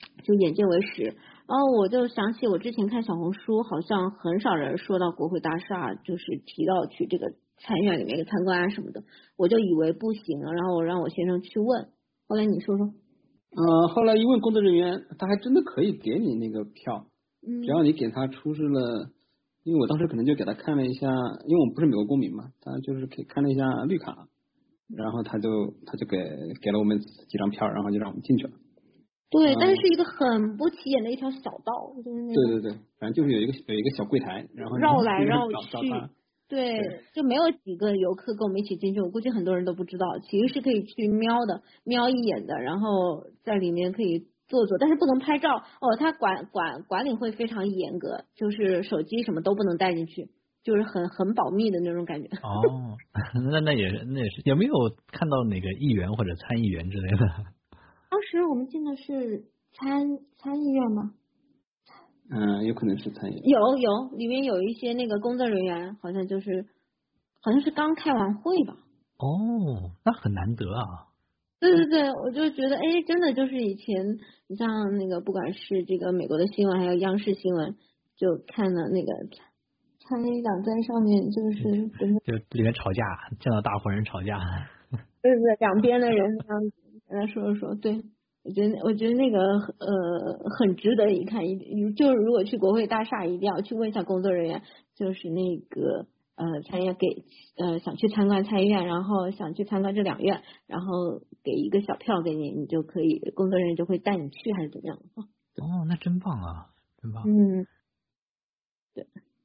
就眼见为实。然后我就想起我之前看小红书，好像很少人说到国会大厦，就是提到去这个参院里面参观啊什么的，我就以为不行了，然后我让我先生去问，后来你说说。 呃，后来一问工作人员，他还真的可以给你那个票， 嗯， 只要你给他出示了，因为我当时可能就给他看了一下，因为我们不是美国公民嘛，他就是给看了一下绿卡，然后他就他就给给了我们几张票，然后就让我们进去了。 对，但是是一个很不起眼的一条小道，就是那对对对，反正就是有一个有一个小柜台，然后绕来绕去，对，就没有几个游客跟我们一起进去，我估计很多人都不知道，其实是可以去瞄的，瞄一眼的，然后在里面可以坐坐，但是不能拍照哦，他管管管理会非常严格，就是手机什么都不能带进去，就是很很保密的那种感觉。 哦，那那也是那也是，有没有看到哪个议员或者参议员之类的？ 当时我们进的是参参议院吗？ 嗯，有可能是参议院。 有有，里面有一些那个工作人员，好像就是好像是刚开完会吧。 哦，那很难得啊。 对对对，我就觉得哎，真的就是以前你像那个不管是这个美国的新闻，还有央视新闻，就看了那个参议党在上面就是就里面吵架，见到大伙人吵架。 对对，两边的人这样子跟他说说，对。我觉得，我觉得那个呃很值得一看，一就是如果去国会大厦，一定要去问一下工作人员，就是那个呃参院给呃想去参观参议院，然后想去参观这两院，然后给一个小票给你，你就可以工作人员就会带你去，还是怎么样？ 哦，那真棒啊，真棒。 嗯，对。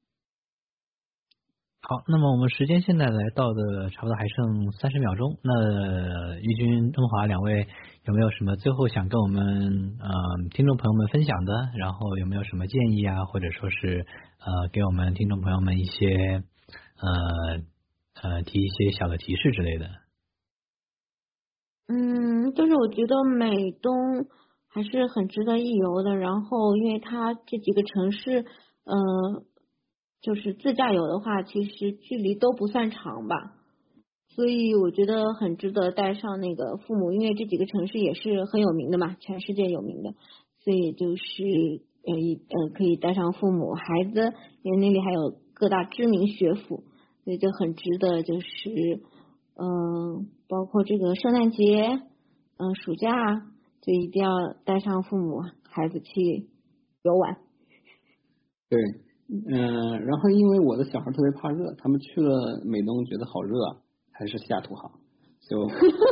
好，那么我们时间现在来到的差不多还剩三十秒钟，那玉军、中华两位有没有什么最后想跟我们呃听众朋友们分享的？然后有没有什么建议啊，或者说是呃给我们听众朋友们一些呃呃提一些小的提示之类的？ 嗯，就是我觉得美东还是很值得一游的，然后因为它这几个城市呃。就是自驾游的话，其实距离都不算长吧，所以我觉得很值得带上那个父母，因为这几个城市也是很有名的嘛，全世界有名的，所以就是呃一呃可以带上父母孩子，因为那里还有各大知名学府，所以就很值得，就是嗯、呃、包括这个圣诞节嗯、呃、暑假就一定要带上父母孩子去游玩。 对。嗯、呃，然后因为我的小孩特别怕热，他们去了美东觉得好热，还是西雅图好，就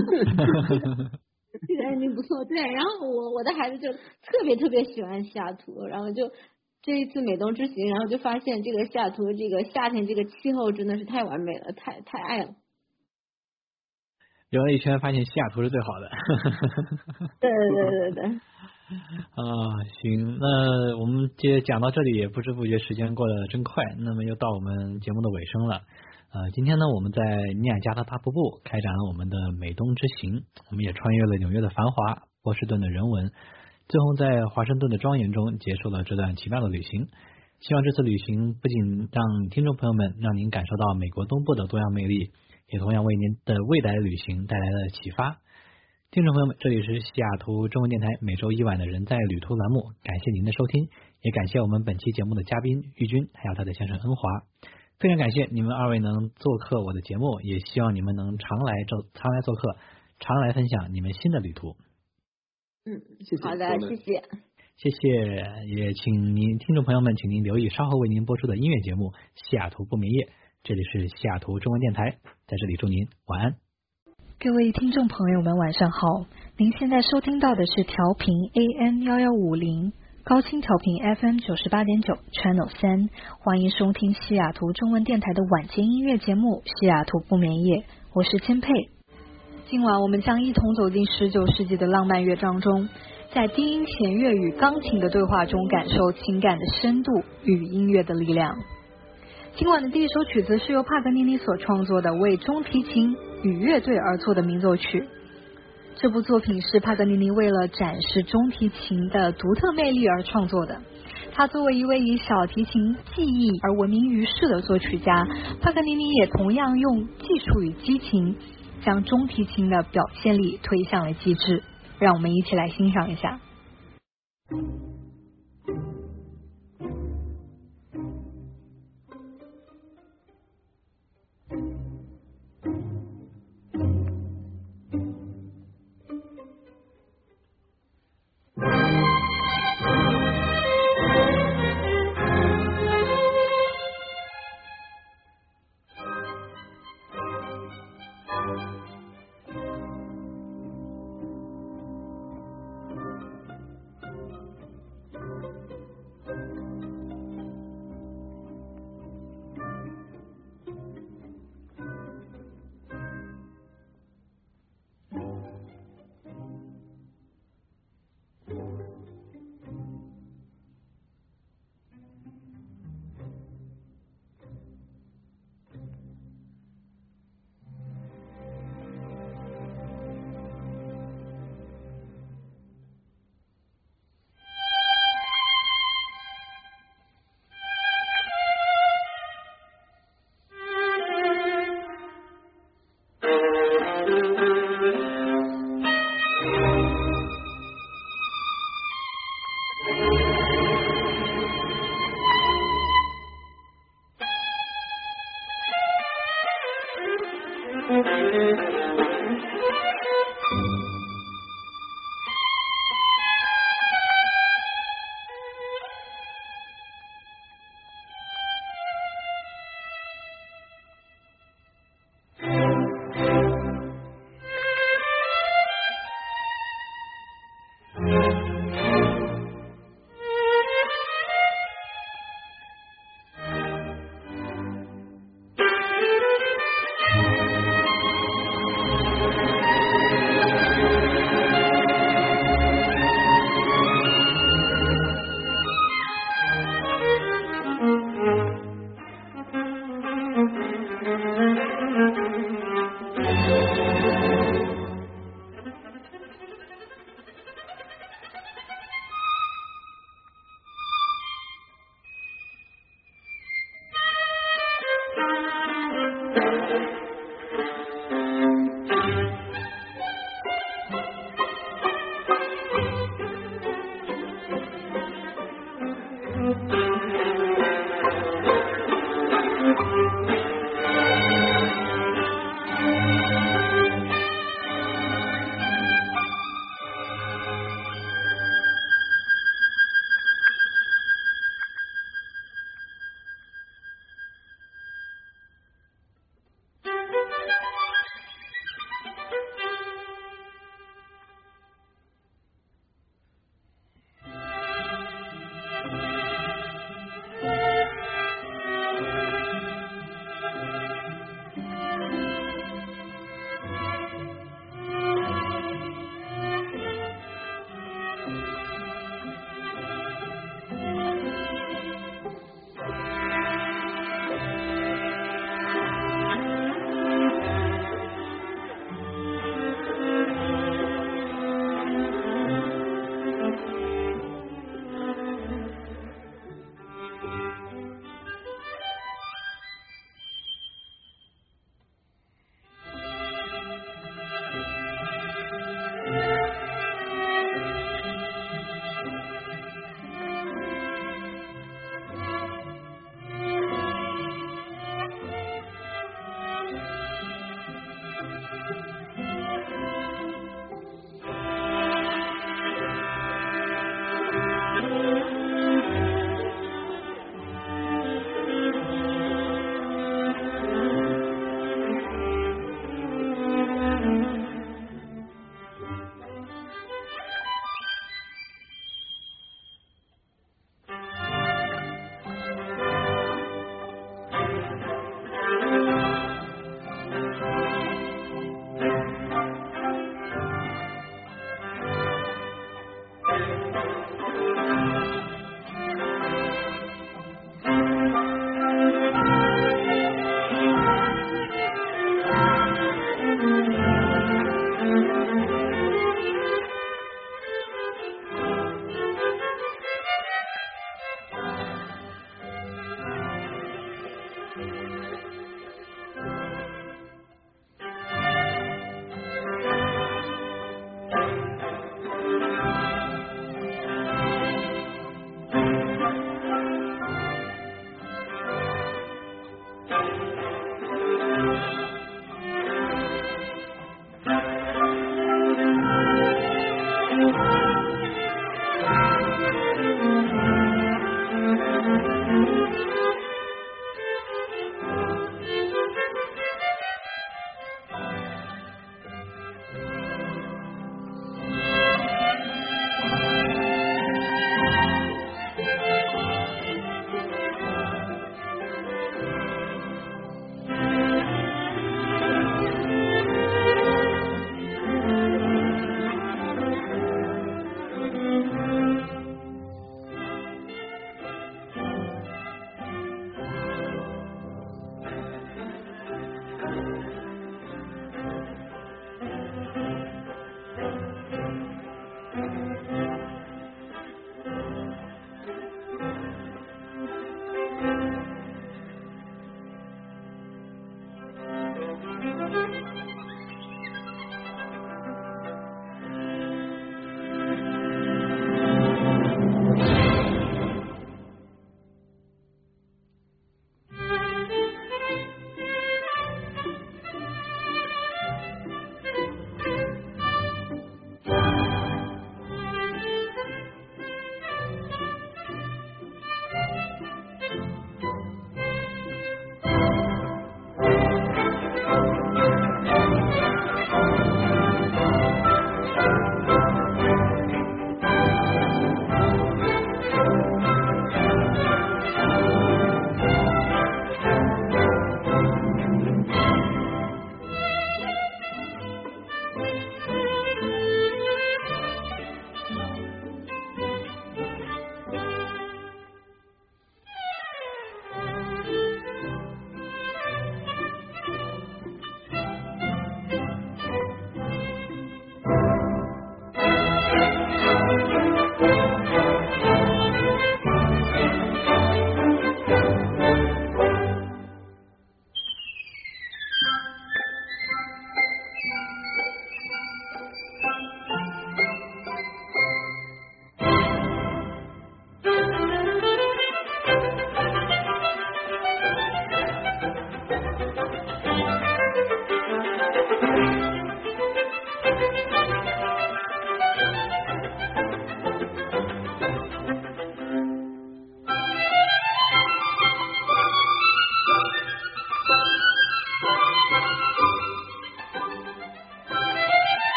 这个安静不错。对，然后我我的孩子就特别特别喜欢西雅图，然后就这一次美东之行，然后就发现这个西雅图这个夏天这个气候真的是太完美了，太太爱了。 游了一圈，发现西雅图是最好的。 对对对对对。 啊，行，那我们接讲到这里，也不知不觉时间过得真快，那么又到我们节目的尾声了。呃，今天呢，我们在尼亚加拉大瀑布开展了我们的美东之行，我们也穿越了纽约的繁华、波士顿的人文，最后在华盛顿的庄严中结束了这段奇妙的旅行。希望这次旅行不仅让听众朋友们让您感受到美国东部的多样魅力，也同样为您的未来旅行带来了启发。听众朋友们，这里是西雅图中文电台每周一晚的人在旅途栏目，感谢您的收听，也感谢我们本期节目的嘉宾玉军，还有他的先生恩华。非常感谢你们二位能做客我的节目，也希望你们能常来做常来做客，常来分享你们新的旅途。 嗯， 谢谢。 好的，谢谢。 谢谢，也请您听众朋友们，请您留意稍后为您播出的音乐节目《西雅图不眠夜》。这里是西雅图中文电台，在这里祝您晚安。 各位听众朋友们晚上好，您现在收听到的是调频 A M 一一五零，高清调频 F M 九十八点九 Channel 三，欢迎收听西雅图中文电台的晚间音乐节目《西雅图不眠夜》，我是千佩。今晚我们将一同走进十九世纪的浪漫乐章中，在低音弦乐与钢琴的对话中感受情感的深度与音乐的力量。今晚的第一首曲子是由帕格尼尼所创作的为中提琴与乐队而作的名奏曲。这部作品是帕格尼尼为了展示中提琴的独特魅力而创作的。他作为一位以小提琴技艺而闻名于世的作曲家，帕格尼尼也同样用技术与激情将中提琴的表现力推向了极致。让我们一起来欣赏一下。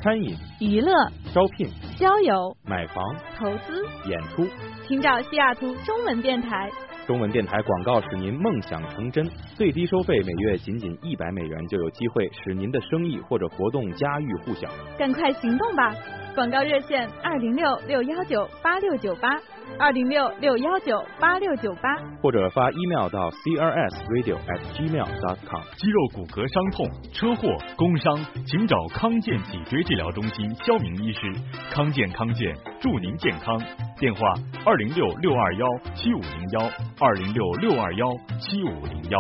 餐饮、 娱乐、 招聘、 交友、 买房、 投资、 演出， 请找西雅图中文电台。 中文电台广告使您梦想成真，最低收费每月仅仅一百美元，就有机会使您的生意或者活动家喻户晓。 赶快行动吧！广告热线二零六六幺九八六九八，二零六六幺九八六九八， 或者发 email 到 c r s radio at gmail dot com。 肌肉骨骼伤痛、车祸、工伤，请找康健脊椎治疗中心肖明医师。康健康健，祝您健康。电话二零六六二幺七五零幺，二零六六二幺七五零幺。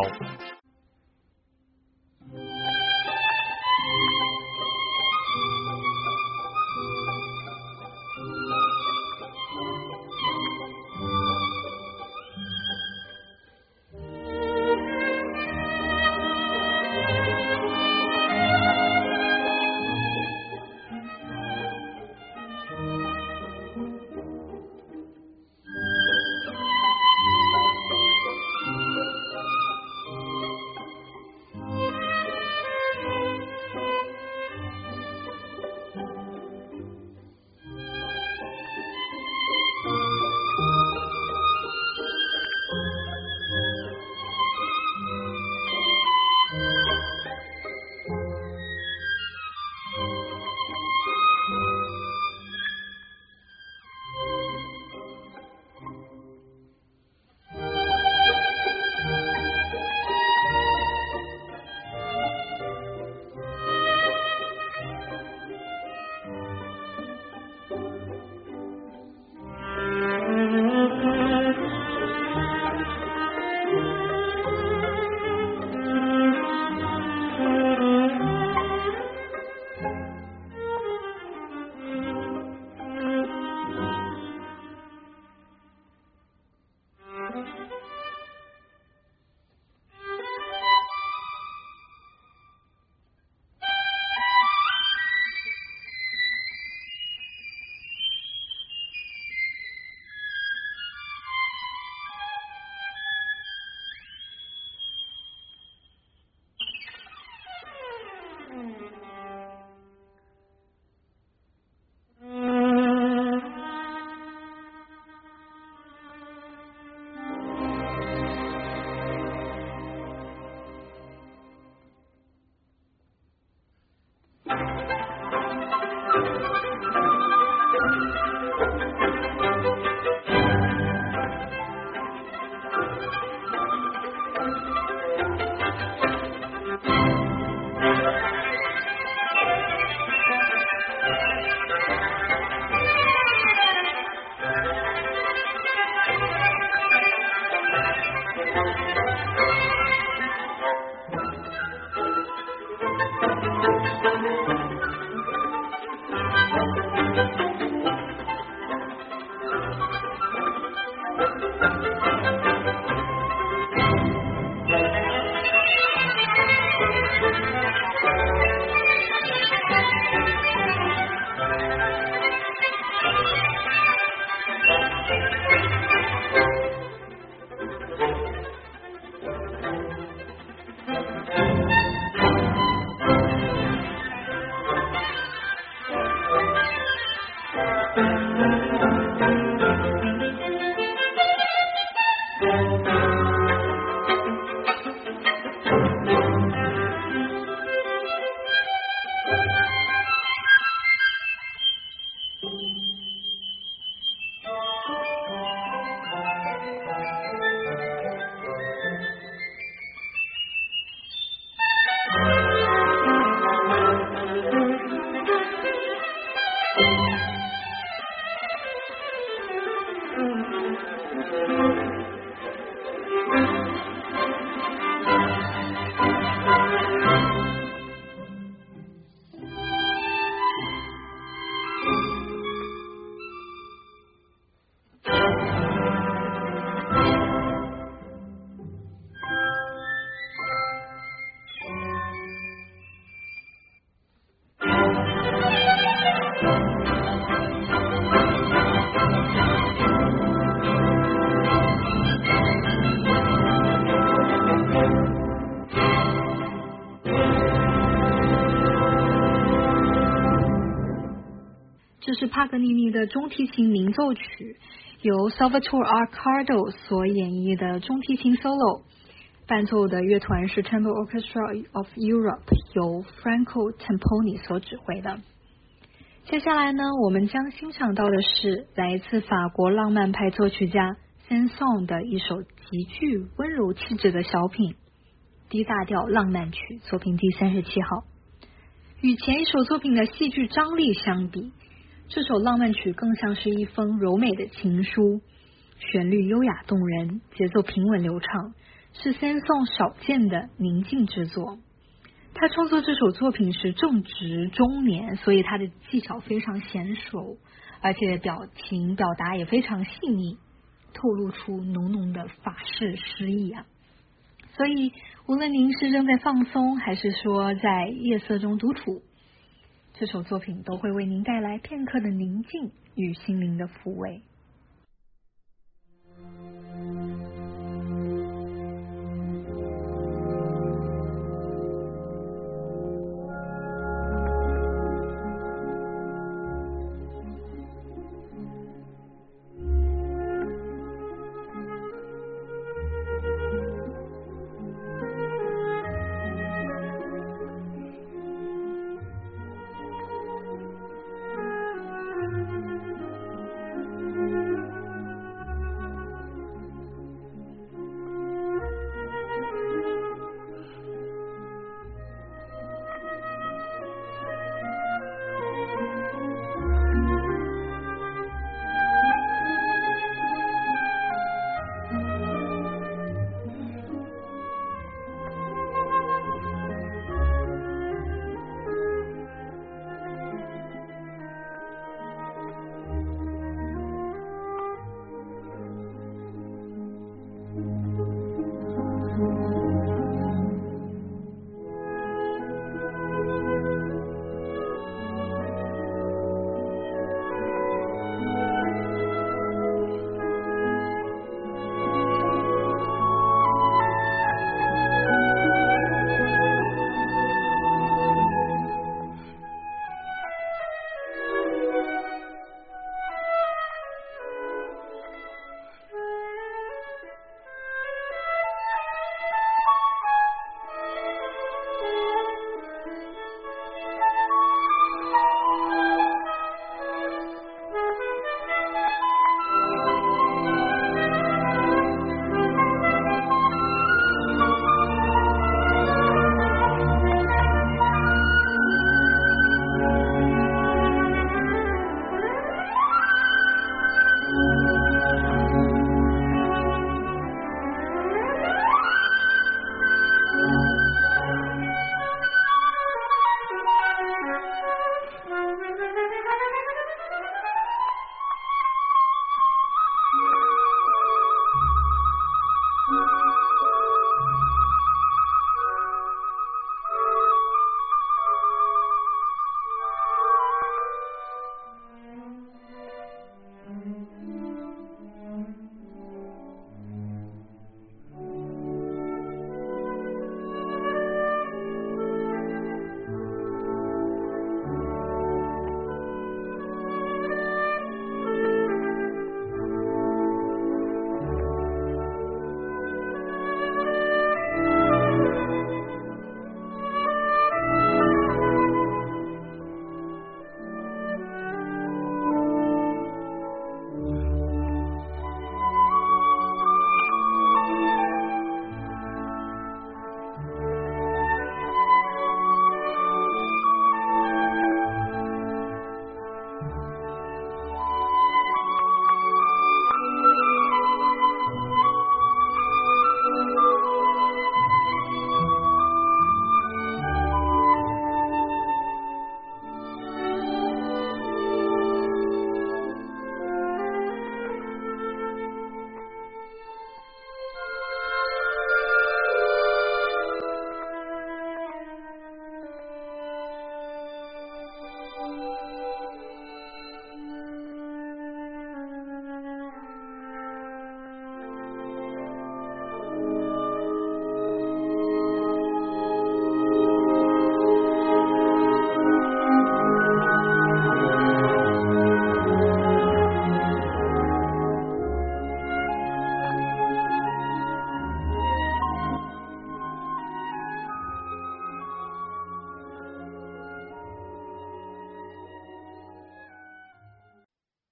是帕格尼尼的中提琴鸣奏曲，由 Salvatore Accardo 所演绎的中提琴 solo， 伴奏的乐团是 Chamber Orchestra of Europe， 由 Franco Temponi 所指挥的。接下来呢，我们将欣赏到的是来自法国浪漫派作曲家 Saint-Saëns 的一首极具温柔气质的小品 D 大调浪漫曲，作品第三十七号。与前一首作品的戏剧张力相比，这首浪漫曲更像是一封柔美的情书，旋律优雅动人，节奏平稳流畅，是 Saint-Saëns 少见的宁静之作。他创作这首作品时正值中年，所以他的技巧非常娴熟，而且表情表达也非常细腻，透露出浓浓的法式诗意啊。所以无论您是正在放松，还是说在夜色中独处，这首作品都会为您带来片刻的宁静与心灵的抚慰。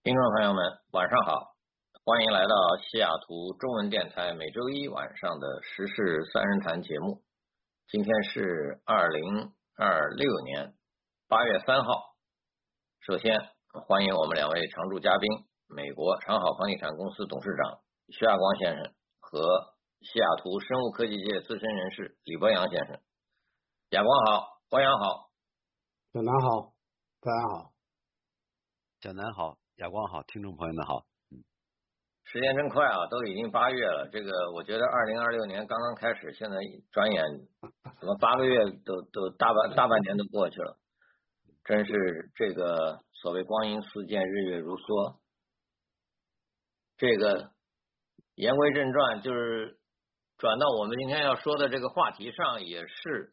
听众朋友们，晚上好，欢迎来到西雅图中文电台每周一晚上的时事三人谈节目。今天是二零二六年八月三号。首先欢迎我们两位常驻嘉宾，美国长好房地产公司董事长徐亚光先生和西雅图生物科技界资深人士李博洋先生。亚光好，博洋好。 小南好，大家好。 小南好，亚光好，听众朋友们好。 嗯，时间真快啊，都已经八月了。这个我觉得二零二六年刚刚开始，现在转眼怎么八个月都都大半大半年都过去了，真是这个所谓光阴似箭，日月如梭。这个言归正传，就是转到我们今天要说的这个话题上，也是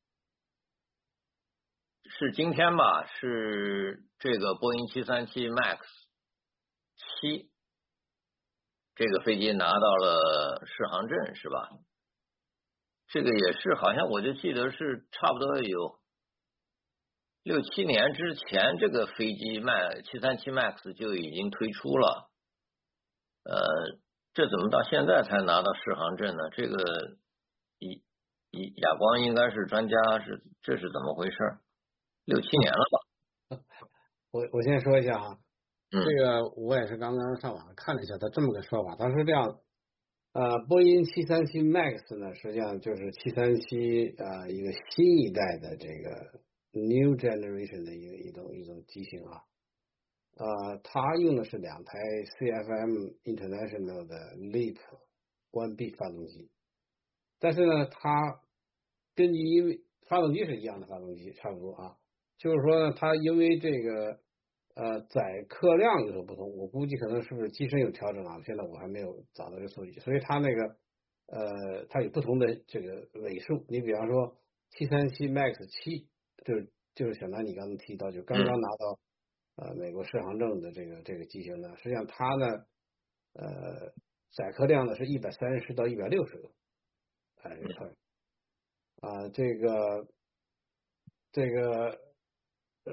是今天吧，是这个波音七三七 MAX 七这个飞机拿到了适航证，是吧？这个也是好像我就记得是差不多有六七年之前，这个飞机 七三七 MAX 就已经推出了，呃，这怎么到现在才拿到适航证呢？这个以以亚光应该是专家，是这是怎么回事？六七年了吧？ 我我先说一下哈， 嗯、 这个我也是刚刚上网看了一下，他这么个说法，他说这样，呃，波音七三七 MAX 呢，实际上就是七三七呃一个新一代的这个 new generation 的一个一种一种机型啊，呃，它用的是两台 C F M International 的 LEAP 关闭发动机，但是呢，它根据因为发动机是一样的发动机，差不多啊。就是说呢，它因为这个呃载客量有所不同，我估计可能是不是机身有调整啊？现在我还没有找到这个数据，所以它那个呃它有不同的这个尾数。你比方说七三七 MAX 七，就是就是小南你刚刚提到，就刚刚拿到呃美国适航证的这个这个机型呢，实际上它呢呃载客量呢是一百三十到一百六十个，哎，这块啊这个这个。呃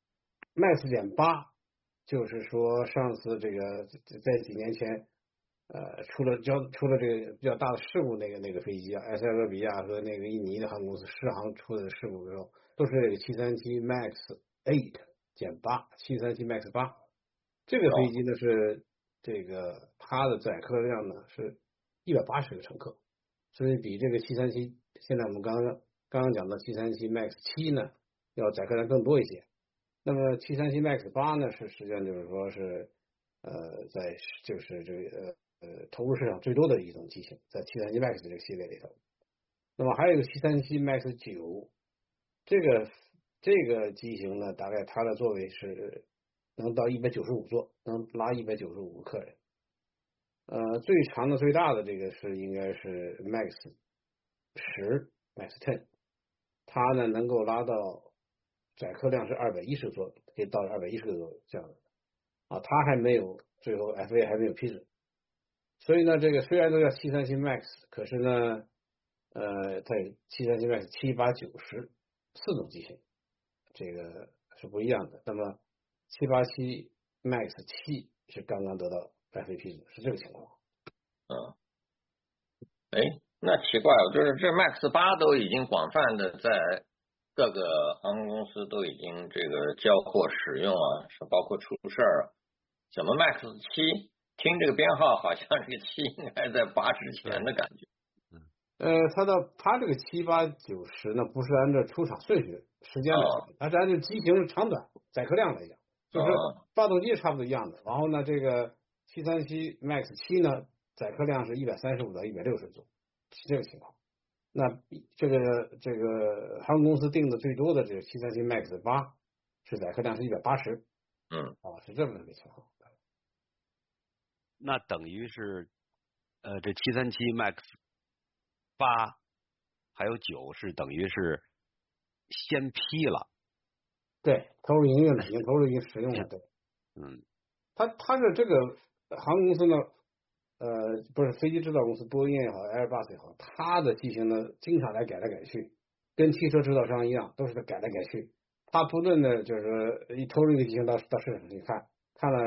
，MAX 点八，就是说上次这个在几年前，呃，出了交出了这个比较大的事故那个那个飞机啊，埃塞俄比亚和那个印尼的航空公司适航出的事故的时候，都是这个七三七 MAX 八减八，七三七 MAX 八，这个飞机呢是这个它的载客量呢是一百八十个乘客，所以比这个七三七现在我们刚刚刚刚讲的七三七 MAX 七呢。要载客量更多一些，那么七三七 MAX 八呢是实际上就是说是呃在就是这个呃呃投入市场最多的一种机型，在七三七 MAX 这个系列里头。那么还有一个七三七 MAX 九，这个这个机型呢，大概它的座位是能到一百九十五座，能拉一百九十五个客人。呃，最长的最大的这个是应该是 MAX 十 MAX 十，它呢能够拉到。载客量是二百一十座，可以到二百一十个座这样的啊，它还没有最后 F A 还没有批准，所以呢，这个虽然都叫七三七 MAX， 可是呢，呃，在七三七 MAX 七八九十四种机型，这个是不一样的。那么七八七 MAX 七是刚刚得到 F A 批准，是这个情况。 嗯，哎，那奇怪了，就是这 MAX 八都已经广泛的在。各个航空公司都已经这个交货使用啊，是包括出事儿，怎么 MAX 七听这个编号好像这个七应该在八之前的感觉。 呃，它的它这个七八九十呢，不是按照出厂顺序时间来讲，它是按照机型长短载客量来讲，就是发动机差不多一样的。然后呢，这个七三七 MAX 七呢，载客量是一百三十五到一百六十座，是这个情况。那这个这个航空公司定的最多的这个七三七 MAX 八是载客量是一百八十， 嗯， 啊，是这么一个情况。 那等于是，呃，这七三七 MAX 八还有九是等于是先批了， 对，投入营运了，已经投入已经使用了，对， 嗯， 他他的这个航空公司呢。呃，不是飞机制造公司，波音也好 ，Airbus 也好，它的机型呢，经常来改来改去，跟汽车制造商一样，都是改来改去。它不论的就是一投入一个机型到到市场上去看，看了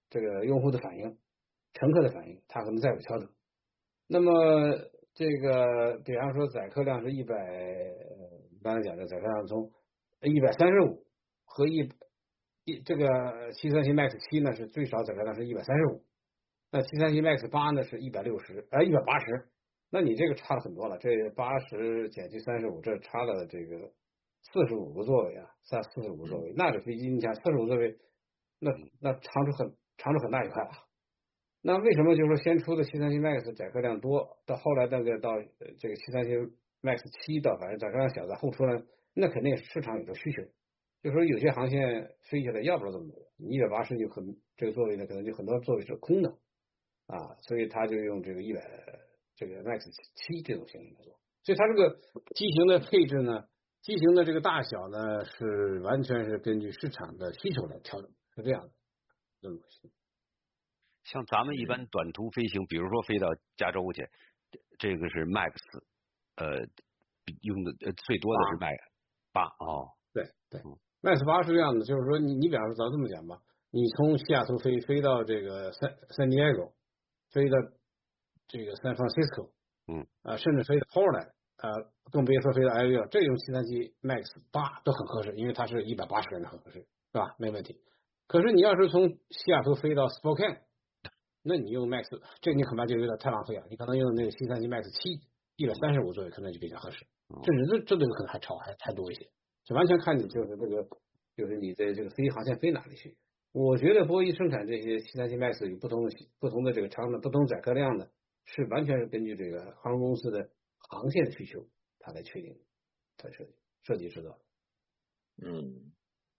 这个用户的反应、乘客的反应，它可能再有调整。那么这个比方说载客量是一百，刚才讲的载客量从一百三十五和一一这个七三七 Max 七呢是最少载客量是一百三十五，那七三七 Max 八呢是一百六十，呃一百八十，那你这个差了很多了，这八十减去三十五，这差了这个四十五个座位啊，三四十五个座位，那这飞机你想四十五座位，那那长出很长出很大一块了。那为什么就是说先出的七三七 Max 载客量多，到后来那个到这个七三七 Max 七到反正载客量小的后出来，那肯定市场有个需求，就是说有些航线飞起来要不了这么多，你一百八十就很这个座位呢可能就很多座位是空的啊，所以他就用这个一百这个 Max 七这种型来做，所以它这个机型的配置呢，机型的这个大小呢是完全是根据市场的需求来调整，是这样的这么个型。 像咱们一般短途飞行，比如说飞到加州去，这个是 Max， 呃，用的呃最多的是 Max 八哦， 对对、嗯、，Max 八是这样的，就是说你你比方说咱这么讲吧，你从西雅图飞飞到这个三三迪埃戈，飞到这个 San Francisco， 嗯啊、呃，甚至飞到 Portland， 呃，更别说飞到 L 六，这种七三七 Max 八都很合适，因为它是一百八十个人很合适，是吧？没问题。可是你要是从西雅图飞到 Spokane，那你用 Max， 这你恐怕就有点太浪费了。你可能用那个七三七 Max 七，一百三十五座位可能就比较合适，甚至这这都可能还超还还多一些，就完全看你就是这个，就是你的这个飞行航线飞哪里去。我觉得波音生产这些七三七 Max 有不同的不同的这个长的不同载客量的，是完全是根据这个航空公司的航线的需求，它来确定，它设计设计制造。 嗯，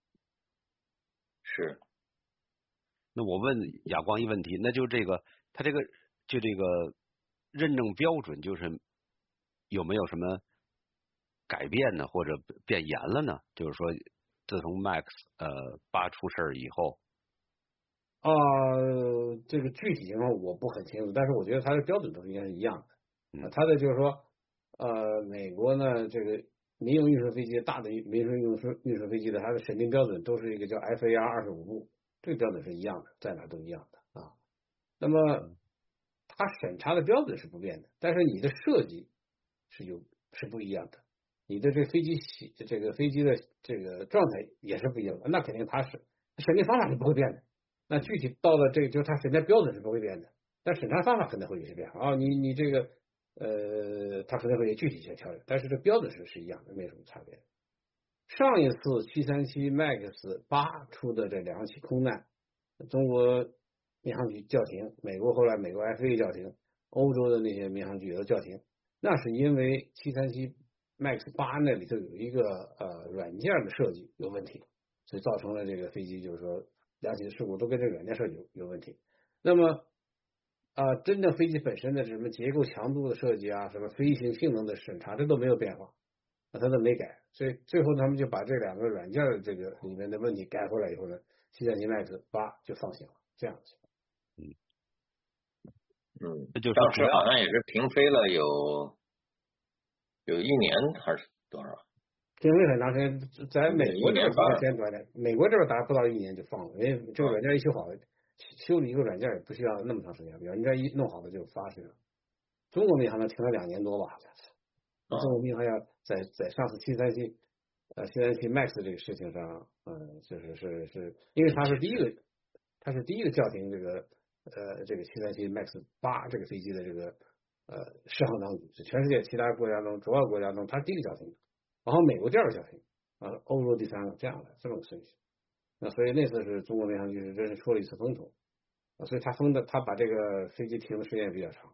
是。 那我问亚光一问题，那就这个它这个就这个认证标准就是有没有什么改变呢，或者变严了呢？就是说自从 Max 呃八出事儿以后， 啊、呃，这个具体情况我不很清楚，但是我觉得它的标准都应该是一样的。嗯，它的就是说呃，美国呢这个民用运输飞机大的民用运输运输飞机的它的审定标准都是一个叫 F A R 二十五部。这个标准是一样的，在哪都一样的啊。那么它审查的标准是不变的，但是你的设计是有是不一样的，你的这飞机这个飞机的这个状态也是不一样的，那肯定它是审定方法是不会变的。那具体到了这个，就是它审查标准是不会变的，但审查方法可能会有些变化啊。你你这个呃，它可能会有具体一些调整，但是这标准是是一样的，没什么差别。上一次七三七 Max 八出的这两起空难，中国民航局叫停，美国后来美国 F A A 叫停，欧洲的那些民航局也都叫停，那是因为七三七 Max 八那里头有一个呃软件的设计有问题，所以造成了这个飞机就是说两起事故都跟这个软件设计有有问题。那么啊、呃，真正飞机本身的什么结构强度的设计啊，什么飞行性能的审查，这都没有变化。那他都没改，所以最后他们就把这两个软件的这个里面的问题改回来以后呢，七三七 Max 八就放行了，这样子。 嗯嗯， 这就是当时好像也是停飞了有有一年还是多少？ 停飞很长时间，在美国这边时间短点，美国这边大概不到一年就放了，因为这个软件一修好，修理一个软件也不需要那么长时间，软件一弄好了就发出去了。中国民航呢停了两年多吧，好像是。中国民航要在在上次七三七呃七三七 Max 这个事情上，嗯、呃，就是是是，因为它是第一个，它是第一个叫停这个呃这个七三七 Max 八这个飞机的这个呃适航当局，是全世界其他国家中主要国家中它是第一个叫停，然后美国第二个叫停，啊、呃，欧洲第三个，这样的这么个顺序。那所以那次是中国民航局是真是出了一次风头，啊，所以他封的他把这个飞机停的时间比较长。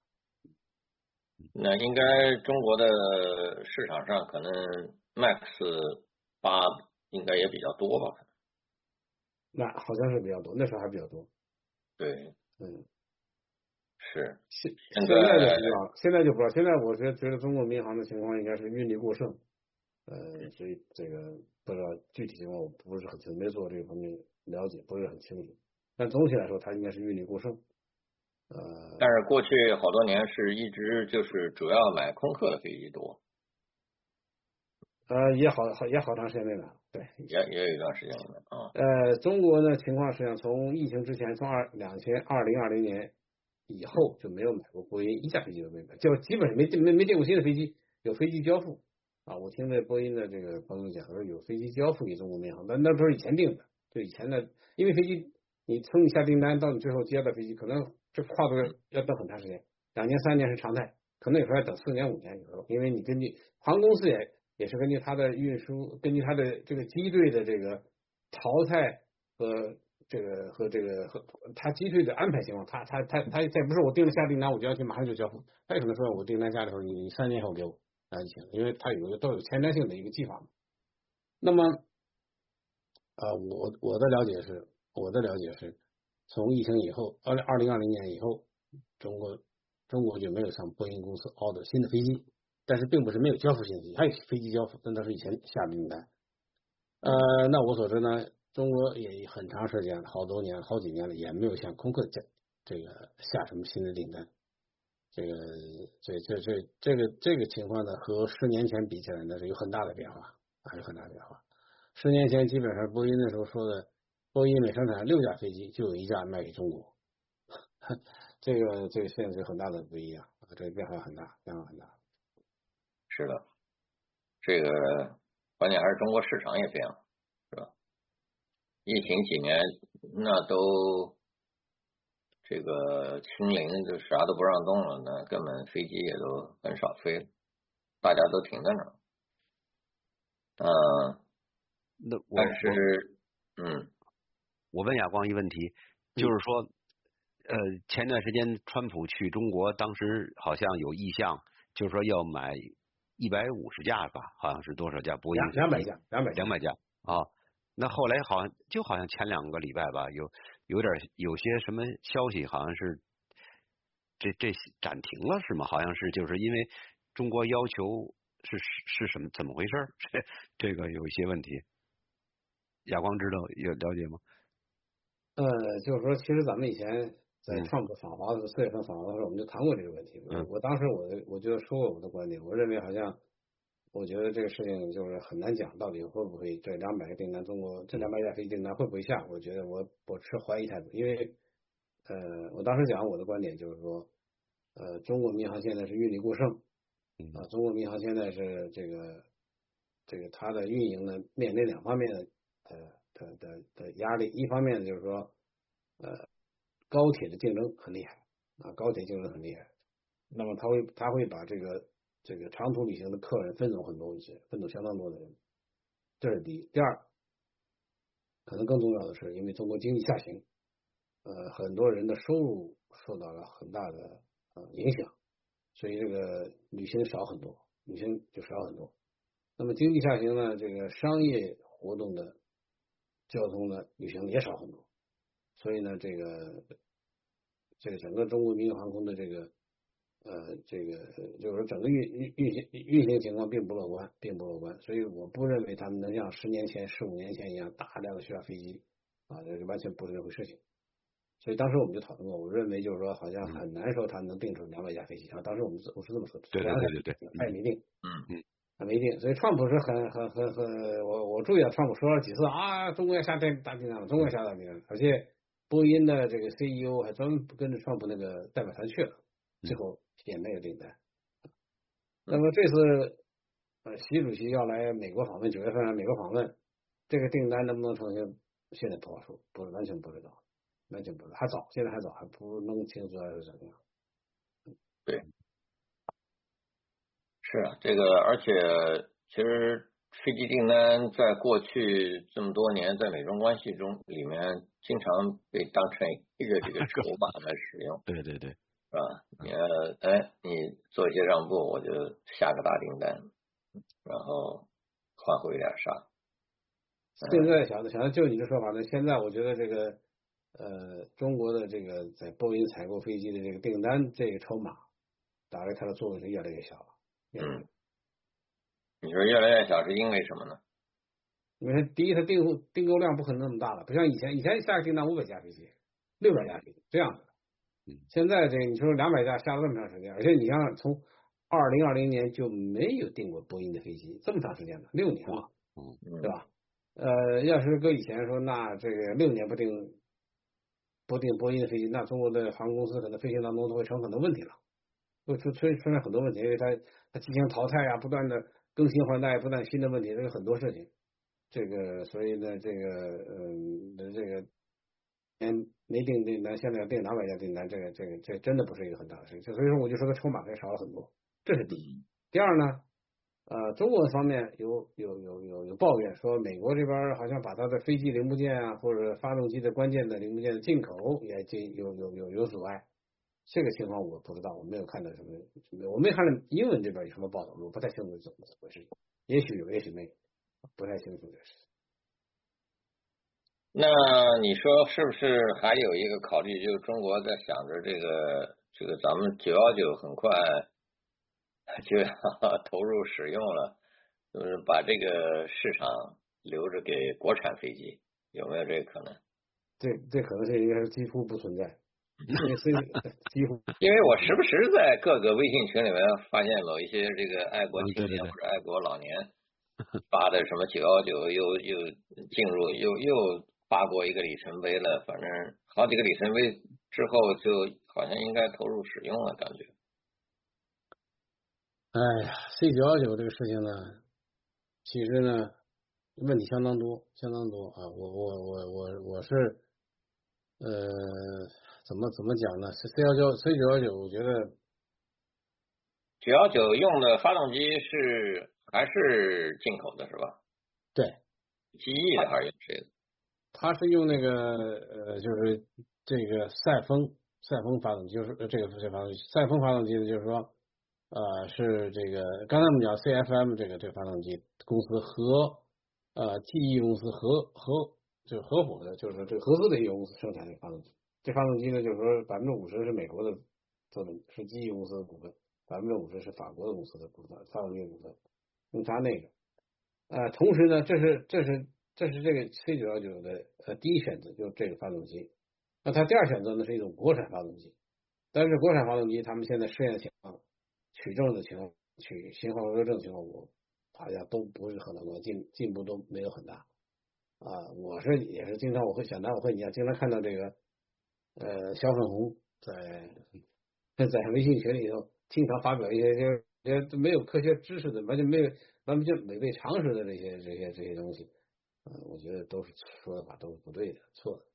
那应该中国的市场上可能 Max 八应该也比较多吧？ 那好像是比较多，那时候还比较多。 对， 嗯， 是。 现现在就不知道，现在就不知道。现在我觉得觉得中国民航的情况应该是运力过剩，呃，所以这个不知道具体情况我不是很清楚，没做这方面了解，不是很清楚。但总体来说，它应该是运力过剩。呃， 但是过去好多年是一直就是主要买空客的飞机多。 呃，也好好也好长时间没买了，对， 也也有一段时间了啊。 呃，中国呢情况实际上从疫情之前，从二两千二零二零年以后就没有买过波音一架飞机都没买，就基本上没没没订过新的飞机，有飞机交付啊。我听这波音的这个朋友讲说有飞机交付给中国民航，但那都是以前订的，就以前的，因为飞机你从你下订单到你最后接的飞机，可能这跨度要等很长时间，两年三年是常态，可能有时候要等四年五年有时候，因为你根据航空公司也。也是根据它的运输，根据它的这个机队的这个淘汰和这个和这个和它机队的安排情况，它它它它它不是我订了下订单我就要去马上就交付，它也可能说我订单下的时候你你三年后给我啊就行，因为它有一个都有前瞻性的一个计划。那么呃我我的了解是，我的了解是，从疫情以后，二零二零二零年以后，中国中国就没有向波音公司 order 新的飞机。但是并不是没有交付信息，还有飞机交付，但都是以前下的订单。呃，那我所知呢，中国也很长时间，好多年、好几年了，也没有向空客这这个下什么新的订单。这个这这这这个这个情况呢，和十年前比起来呢是有很大的变化，还有很大的变化。十年前基本上波音那时候说的，波音每生产六架飞机就有一架卖给中国，这个这个现在是很大的不一样，这个变化很大，变化很大。 是的，这个关键还是中国市场也变了，是吧？疫情几年那都这个清零，就啥都不让动了，那根本飞机也都很少飞了，大家都停在那儿。嗯、呃， 那我但是嗯， 我问亚光一个问题，就是说，呃，前段时间川普去中国，当时好像有意向，就是说要买。一百五十架吧，好像是多少架波音？ 两百架，两百两百架啊。那后来好像就好像前两个礼拜吧，有有点有些什么消息，好像是这这暂停了是吗？好像是就是因为中国要求是是什么怎么回事？这这个有一些问题，亚光知道有了解吗？ 呃，就是说，其实咱们以前在川普访华的时候，四月份访华的时候，我们就谈过这个问题。 嗯、 我当时我的我就说过我的观点，我认为好像，我觉得这个事情就是很难讲，到底会不会这两百个订单，中国这两百架飞机订单会不会下？我觉得我我持怀疑态度，因为呃，我当时讲我的观点就是说，呃，中国民航现在是运力过剩，啊，中国民航现在是这个这个它的运营呢面临两方面的呃的的的压力，一方面就是说呃。高铁的竞争很厉害啊，高铁竞争很厉害，那么他会他会把这个这个长途旅行的客人分走很多一些，分走相当多的人，这是第一。第二，可能更重要的是，因为中国经济下行，呃，很多人的收入受到了很大的呃影响，所以这个旅行少很多，旅行就少很多。那么经济下行呢，这个商业活动的交通的旅行也少很多。所以呢，这个这个整个中国民用航空的这个呃这个就是说整个运运运行运行情况并不乐观，并不乐观。所以我不认为他们能像十年前、十五年前一样大量的需要飞机啊，这是完全不是这回事情。所以当时我们就讨论过，我认为就是说好像很难说他能定出两百架飞机啊。当时我们我是这么说的， 对对对对对， 他也没定， 嗯嗯。 还没定，所以川普是很很很很，我我注意到川普说了几次啊，中国要下大大订单了，中国要下大订单，而且波音的这个 C E O 还专门跟着川普那个代表团去了，最后也没有订单。那么这次呃，习主席要来美国访问，九月份来美国访问，这个订单能不能成型，现在不好说，不是完全不知道，完全不知道，还早，现在还早，还不能清楚是怎么样。 对。是啊，这个而且其实飞机订单在过去这么多年在美中关系中里面经常被当成一个这个筹码来使用。 对对对， 是吧？你哎，你做一些让步，我就下个大订单，然后换回点啥。 现在想的想的就你的说法呢，现在我觉得这个呃中国的这个在波音采购飞机的这个订单这个筹码，大概它的作用是越来越小了。 嗯，你说越来越小是因为什么呢？ 因为第一，它订购订购量不可能那么大了，不像以前，以前下个订单五百架飞机、六百架飞机这样的。现在这你说两百架下了那么长时间，而且你像从二零二零年就没有订过波音的飞机，这么长时间了，六年了， 嗯， 对吧？呃，要是搁以前说，那这个六年不订不订波音的飞机，那中国的航空公司可能飞行当中都会出很多问题了，会出出出现很多问题，因为它它进行淘汰啊，不断的更新换代，不断新的问题，这有很多事情。这个所以呢，这个嗯，这个嗯没订订单，现在要订两百家订单，这个这个这真的不是一个很大的事情。所以说，我就说它筹码还少了很多，这是第一。第二呢？呃，中国方面有有有有有抱怨说，美国这边好像把它的飞机零部件啊，或者发动机的关键的零部件的进口也进有有有有阻碍。这个情况我不知道，我没有看到什么，我没看到英文这边有什么报道，我不太清楚怎么回事。也许有，也许没有，不太清楚这事。 那你说是不是还有一个考虑，就是中国在想着这个这个咱们九幺九很快就要投入使用了，就是把这个市场留着给国产飞机，有没有这个可能？ 这这可能是应该是几乎不存在，因为是几乎。 因为我时不时在各个微信群里面发现某一些这个爱国青年或者爱国老年发的什么九幺九又又进入又又发过一个里程碑了，反正好几个里程碑之后就好像应该投入使用了，感觉。 哎呀 ，C 九幺九这个事情呢，其实呢问题相当多，相当多啊！我我我我我是呃怎么怎么讲呢？是 C 幺九 C 九幺九，我觉得九幺九用的发动机是还是进口的是吧？ 对， 机翼的还是用谁的？ 它是用那个呃，就是这个赛风赛风发动机，就是这个这发动机赛风发动机呢，就是说。呃，是这个刚才我们讲 C F M 这个这个发动机公司和呃记忆公司合合就是合伙的，就是这个合资的一个公司生产这个发动机。这发动机呢，就是说百分之五十是美国的资本，是记忆公司的股份，百分之五十是法国的公司的股份，发动机股份，用它那个。呃，同时呢，这是这是这是这个 C 九幺九的呃第一选择，就是这个发动机。那它第二选择呢是一种国产发动机，但是国产发动机他们现在试验情况。取证的情况，取型号合格证情况，我好像都不是很多进进步都没有很大啊。我是也是经常我会想到我会你经常看到这个呃小粉红在在微信群里头经常发表一些就是没有科学知识的完全没有完全就违背常识的这些这些这些东西，嗯、呃，我觉得都是说的话都是不对的，错的。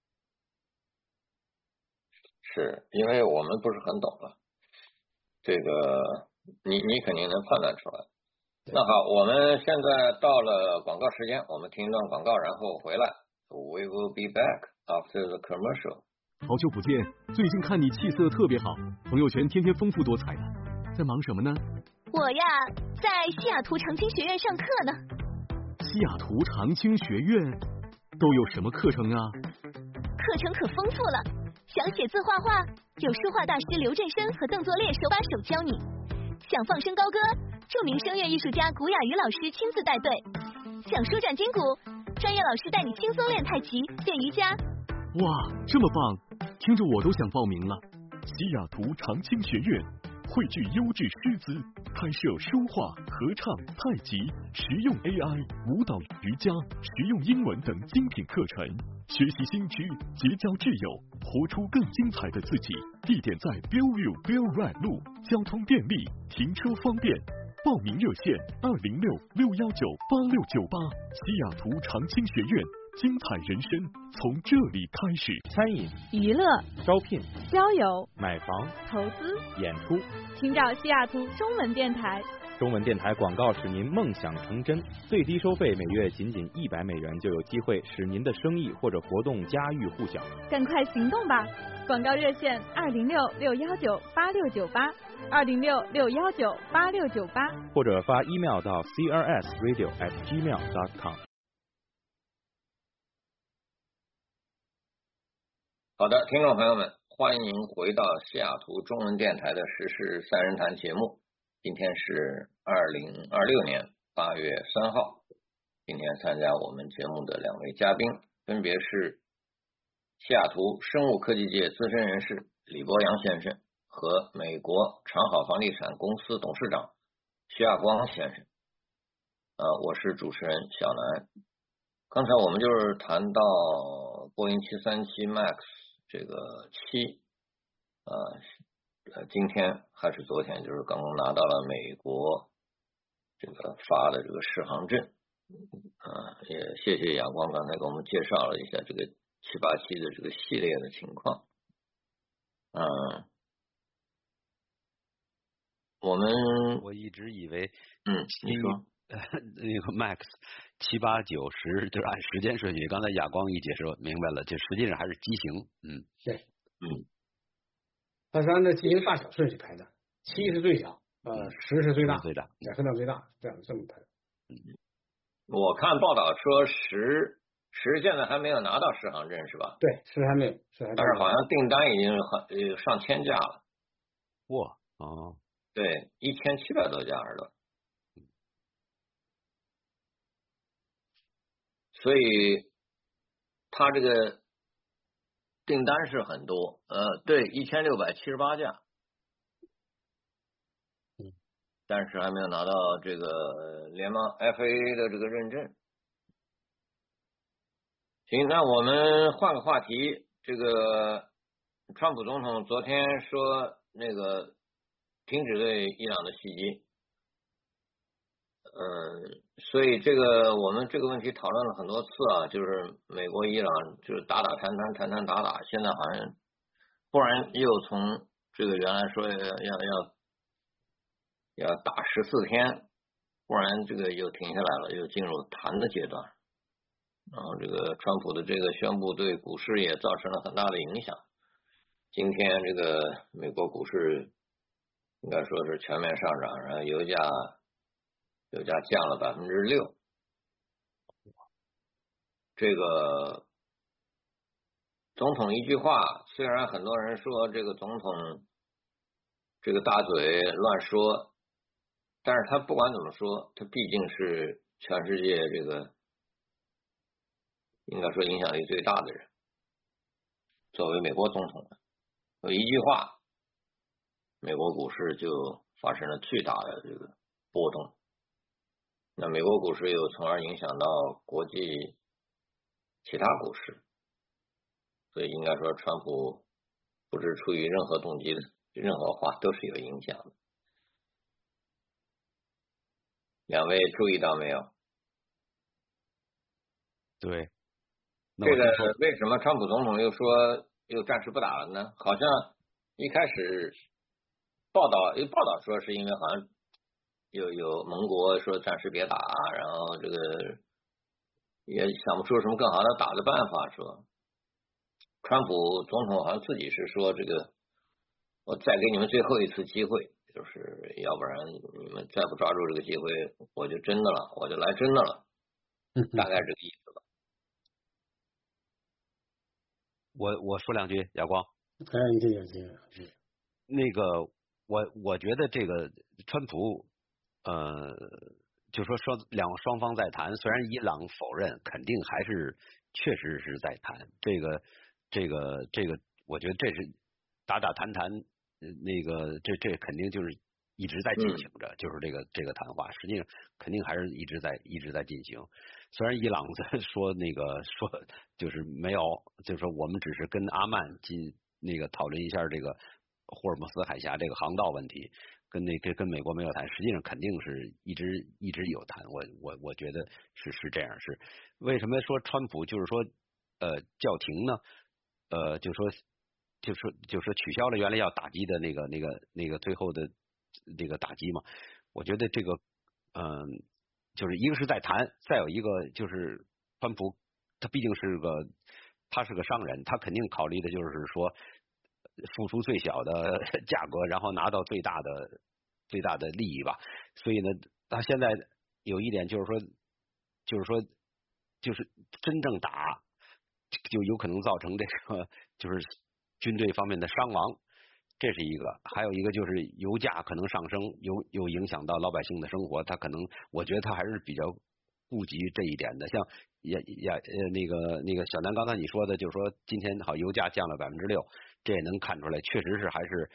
是因为我们不是很懂了。这个你你肯定能判断出来。那好，我们现在到了广告时间，我们听一段广告，然后回来。We will be back after the commercial。 好久不见，最近看你气色特别好，朋友圈天天丰富多彩的，在忙什么呢？ 我呀，在西雅图长青学院上课呢。 西雅图长青学院都有什么课程啊？ 课程可丰富了，想写字画画。有书画大师刘振生和邓作烈手把手教你，想放声高歌，著名声乐艺术家古雅瑜老师亲自带队，想舒展筋骨，专业老师带你轻松练太极、练瑜伽。 哇，这么棒，听着我都想报名了。西雅图长青学院汇聚优质师资，开设书画、合唱、太极、实用 A I、舞蹈、瑜伽、实用英文等精品课程。学习新知，结交挚友，活出更精彩的自己。地点在 Bellevue Bellride 路，交通便利，停车方便。报名热线二零六六幺九八六九八。西雅图长青学院，精彩人生从这里开始。 餐饮、 娱乐、 招聘、 交友、 买房、 投资、 演出， 请找西雅图中文电台。 中文电台广告使您梦想成真，最低收费每月仅仅一百美元，就有机会使您的生意或者活动家喻户晓。 赶快行动吧！广告热线二零六六幺九八六九八，二零六六幺九八六九八， 或者发 email 到 c r s radio at gmail dot com。 好的，听众朋友们，欢迎回到西雅图中文电台的时事三人谈节目。今天是二零二六年八月三号，今天参加我们节目的两位嘉宾分别是西雅图生物科技界资深人士李博洋先生和美国长好房地产公司董事长徐亚光先生。呃，我是主持人小南。刚才我们就是谈到波音七三七 MAX 这个七，呃，呃，今天还是昨天，就是刚刚拿到了美国这个发的这个适航证。啊，也谢谢亚光刚才给我们介绍了一下这个七八七的这个系列的情况。嗯，我们我一直以为， 嗯，你说那个 Max 七八九十就是按时间顺序，刚才亚光一解说明白了，就实际上还是机型，嗯， 对， 嗯， 它是按照机型大小顺序排的，七是最小，呃，十是最大， 最大， 两分到最大，这样这么排。 嗯，我看报道说十十现在还没有拿到适航证是吧？ 对，十还没有，十还没有。 但是好像订单已经很呃上千架了。 哇，哦， 对，一千七百多架了。所以他这个订单是很多，呃，对，一千六百七十八架， 嗯， 但是还没有拿到这个联邦 F A A 的这个认证。行，那我们换个话题，这个川普总统昨天说那个停止对伊朗的袭击。嗯，所以这个我们这个问题讨论了很多次啊，就是美国伊朗就是打打谈谈谈谈打打，现在好像忽然又从这个原来说要要要要打十四天，忽然这个又停下来了，又进入谈的阶段。然后这个川普的这个宣布对股市也造成了很大的影响。今天这个美国股市应该说是全面上涨，然后油价。油价降了百分之六，这个总统一句话，虽然很多人说这个总统这个大嘴乱说，但是他不管怎么说，他毕竟是全世界这个应该说影响力最大的人，作为美国总统，有一句话，美国股市就发生了巨大的这个波动。那美国股市又从而影响到国际其他股市，所以应该说川普不是出于任何动机的，任何话都是有影响的。两位注意到没有？ 对， 这个为什么川普总统又说又暂时不打了呢？好像一开始报道报道说是因为好像。有有盟国说暂时别打，然后这个也想不出什么更好的打的办法。说川普总统好像自己是说这个，我再给你们最后一次机会，就是要不然你们再不抓住这个机会，我就真的了，我就来真的了，大概这个意思吧。 我我说两句，亚光。 哎，你这个这个， 那个我我觉得这个川普。呃，就说双两双方在谈，虽然伊朗否认，肯定还是确实是在谈。这个这个这个，我觉得这是打打谈谈，那个这这肯定就是一直在进行着，嗯、就是这个这个谈话，实际上肯定还是一直在一直在进行。虽然伊朗在说那个说就是没有，就是说我们只是跟阿曼进那个讨论一下这个霍尔木斯海峡这个航道问题。跟那跟跟美国没有谈，实际上肯定是一直一直有谈。我我我觉得是是这样，是为什么说川普就是说呃叫停呢？呃，就说就说就说取消了原来要打击的那个那个那个最后的这个打击嘛。我觉得这个嗯、呃，就是一个是在谈，再有一个就是川普他毕竟是个他是个商人，他肯定考虑的就是说。付出最小的价格，然后拿到最大的最大的利益吧。所以呢，他现在有一点就是说，就是说，就是真正打，就有可能造成这个就是军队方面的伤亡，这是一个。还有一个就是油价可能上升，有有影响到老百姓的生活，他可能我觉得他还是比较顾及这一点的。像也也呃那个那个小南刚才你说的，就是说今天好油价降了百分之六。这也能看出来，确实是还是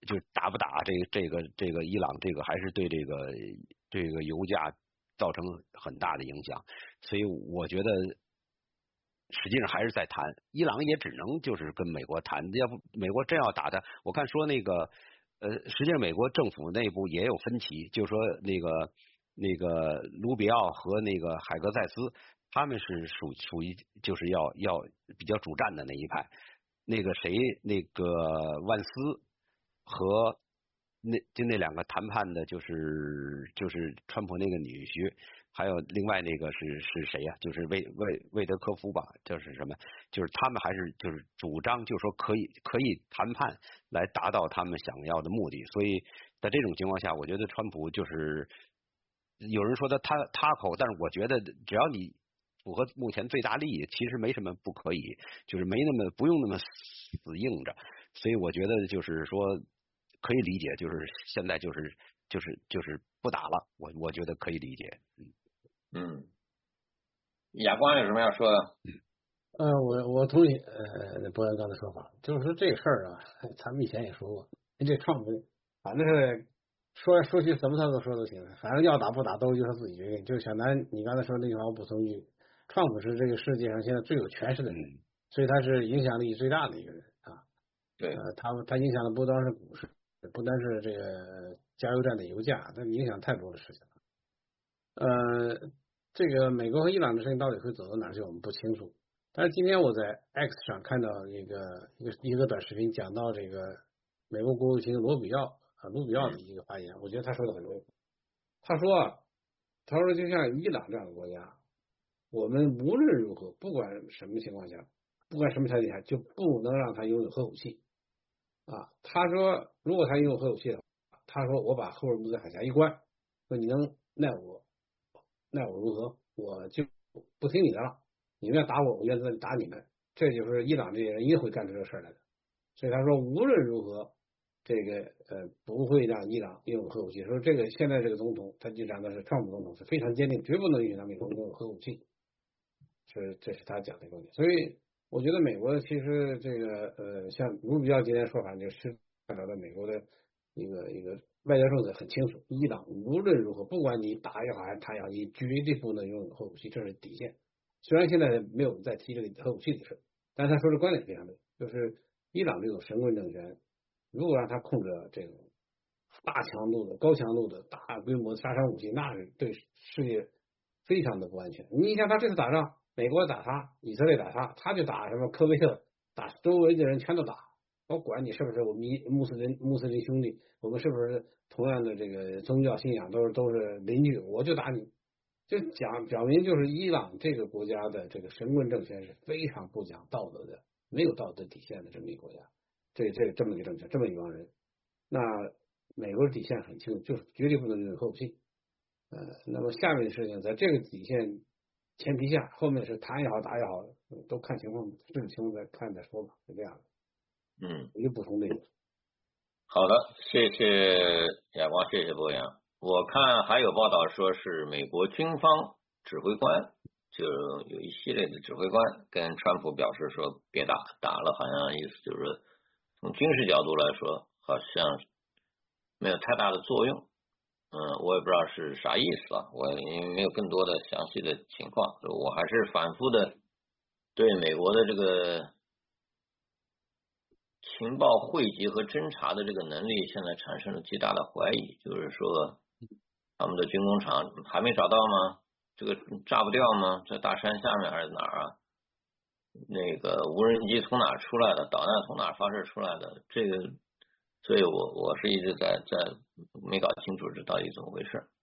就是打不打这个这个这个伊朗，这个还是对这个这个油价造成很大的影响。所以我觉得实际上还是在谈，伊朗也只能就是跟美国谈，要不美国真要打他，我看说那个呃，实际上美国政府内部也有分歧，就是说那个那个卢比奥和那个海格塞斯，他们是属属于就是要要比较主战的那一派，那个谁那个万斯和那就那两个谈判的，就是就是川普那个女婿，还有另外那个是是谁呀、啊？就是魏魏魏德科夫吧，就是什么？就是他们还是就是主张，就是说可以可以谈判来达到他们想要的目的。所以在这种情况下，我觉得川普就是有人说他他他口，但是我觉得只要你符合目前最大利益，其实没什么不可以，就是没那么不用那么死硬着。所以我觉得就是说。可以理解，就是现在就是就是就是不打了，我我觉得可以理解。 嗯嗯，亚光有什么要说的？ 呃，我我同意呃博洋刚才说法，就是说这个事儿啊，咱们以前也说过，这川普反正是说来说去什么他都说都行，反正要打不打都由他自己决定。就小南你刚才说那句话，我补充一句，川普是这个世界上现在最有权势的人，所以他是影响力最大的一个人啊。 对， 呃，他他影响的不单是股市。不单是这个加油站的油价，它影响太多的事情了。呃，这个美国和伊朗的事情到底会走到哪去，我们不清楚。但是今天我在 X 上看到一个一个一个短视频，讲到这个美国国务卿罗比奥啊卢比奥的一个发言，我觉得他说的很对。他说啊，他说就像伊朗这样的国家，我们无论如何，不管什么情况下，不管什么条件下，就不能让他拥有核武器。啊，他说，如果他拥有核武器的话，他说我把赫尔木兹海峡一关，说你能奈我奈我如何？我就不听你的了。你们要打我，我愿意打你们。这就是伊朗这些人一定会干出这个事来的。所以他说，无论如何，这个呃不会让伊朗拥有核武器。说这个现在这个总统，他就讲的是川普总统是非常坚定，绝不能允许他美国拥有核武器。是，这是他讲的观点。所以。我觉得美国其实这个呃，像卢比奥今天说法，就是看到了美国的一个一个外交政策很清楚，伊朗无论如何，不管你打也好还是他也好，你绝对不能拥有核武器，这是底线。虽然现在没有再提这个核武器的事，但他说的观点非常对，就是伊朗这种神棍政权，如果让他控制这种大强度的、高强度的大规模的杀伤武器，那是对世界非常的不安全。你像他这次打仗。美国打他，以色列打他，他就打什么科威特，打周围的人全都打。我管你是不是我们穆斯林穆斯林兄弟，我们是不是同样的这个宗教信仰，都是都是邻居，我就打你。就讲表明就是伊朗这个国家的这个神棍政权是非常不讲道德的，没有道德底线的这么一个国家。这这这么一个政权，这么一帮人，那美国的底线很清楚，就是绝对不能拥有核武器。呃，那么下面的事情在这个底线。前提下，后面是谈也好，打也好，都看情况，这种情况再看再说吧，是这样的。 嗯， 我就补充这个。 好的，谢谢亚光，谢谢博洋。我看还有报道说是美国军方指挥官，就有一系列的指挥官跟川普表示说别打，打了好像意思就是说从军事角度来说好像没有太大的作用。嗯，我也不知道是啥意思啊，我因为没有更多的详细的情况，我还是反复的对美国的这个情报汇集和侦查的这个能力现在产生了极大的怀疑，就是说他们的军工厂还没找到吗？这个炸不掉吗？在大山下面还是哪儿啊？那个无人机从哪出来的？导弹从哪发射出来的？这个所以我我是一直在在没搞清楚这到底怎么回事。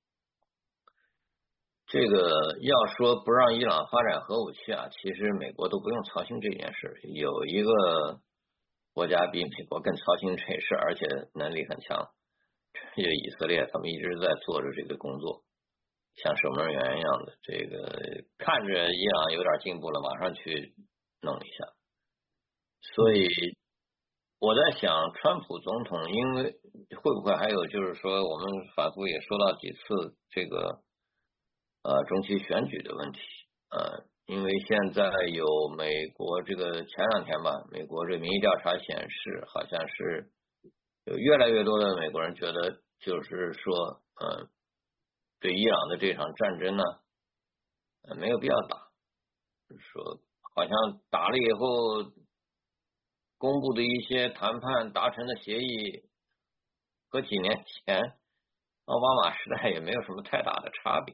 这个要说不让伊朗发展核武器啊，其实美国都不用操心这件事，有一个国家比美国更操心这事，而且能力很强，这以色列他们一直在做着这个工作，像守门员一样的，这个看着伊朗有点进步了，马上去弄一下。所以我在想，川普总统因为会不会还有就是说，我们反复也说到几次这个呃中期选举的问题，呃，因为现在有美国这个前两天吧，美国这民意调查显示，好像是有越来越多的美国人觉得，就是说，呃，对伊朗的这场战争呢，呃，没有必要打，就是说，好像打了以后，公布的一些谈判达成的协议，和几年前奥巴马时代也没有什么太大的差别。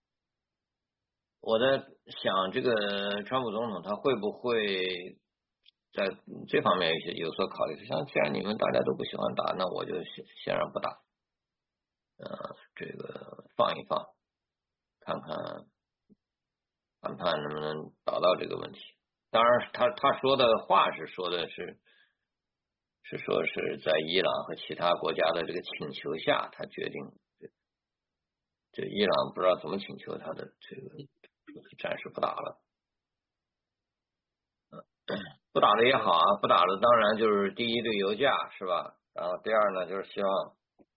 我在想，这个川普总统他会不会在这方面有些有所考虑？像既然你们大家都不喜欢打，那我就先先让不打，呃，这个放一放，看看谈判能不能导到这个问题。当然他他说的话是说的是是说是在伊朗和其他国家的这个请求下，他决定这伊朗不知道怎么请求他的这个暂时不打了。不打了也好啊，不打了当然就是第一对油价是吧？然后第二呢就是希望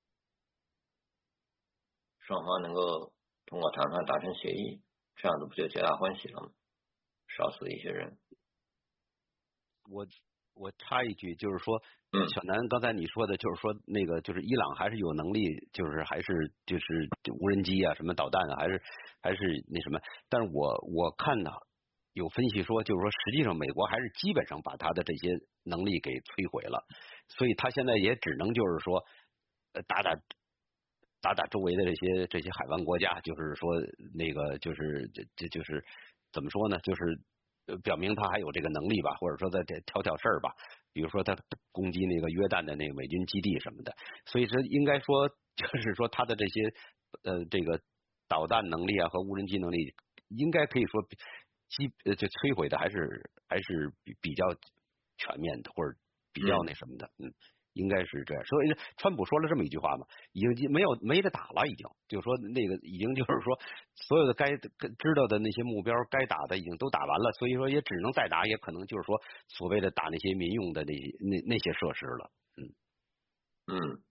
双方能够通过谈判达成协议，这样子不就皆大欢喜了吗？少死一些人。 我我插一句，就是说， 嗯， 小南刚才你说的，就是说那个就是伊朗还是有能力，就是还是就是无人机啊，什么导弹啊，还是还是那什么。但是我我看呢，有分析说，就是说实际上美国还是基本上把他的这些能力给摧毁了，所以他现在也只能就是说，呃，打打。打打周围的这些这些海湾国家，就是说那个就是这这就是怎么说呢？就是表明他还有这个能力吧，或者说在这挑挑事儿吧。比如说他攻击那个约旦的那个美军基地什么的。所以说应该说就是说他的这些呃这个导弹能力啊和无人机能力，应该可以说基呃就摧毁的还是还是比比较全面的，或者比较那什么的，嗯。嗯应该是这样，所以川普说了这么一句话嘛，已经没有没得打了，已经就是说那个已经就是说所有的该知道的那些目标该打的已经都打完了，所以说也只能再打，也可能就是说所谓的打那些民用的那些那那些设施了，嗯嗯，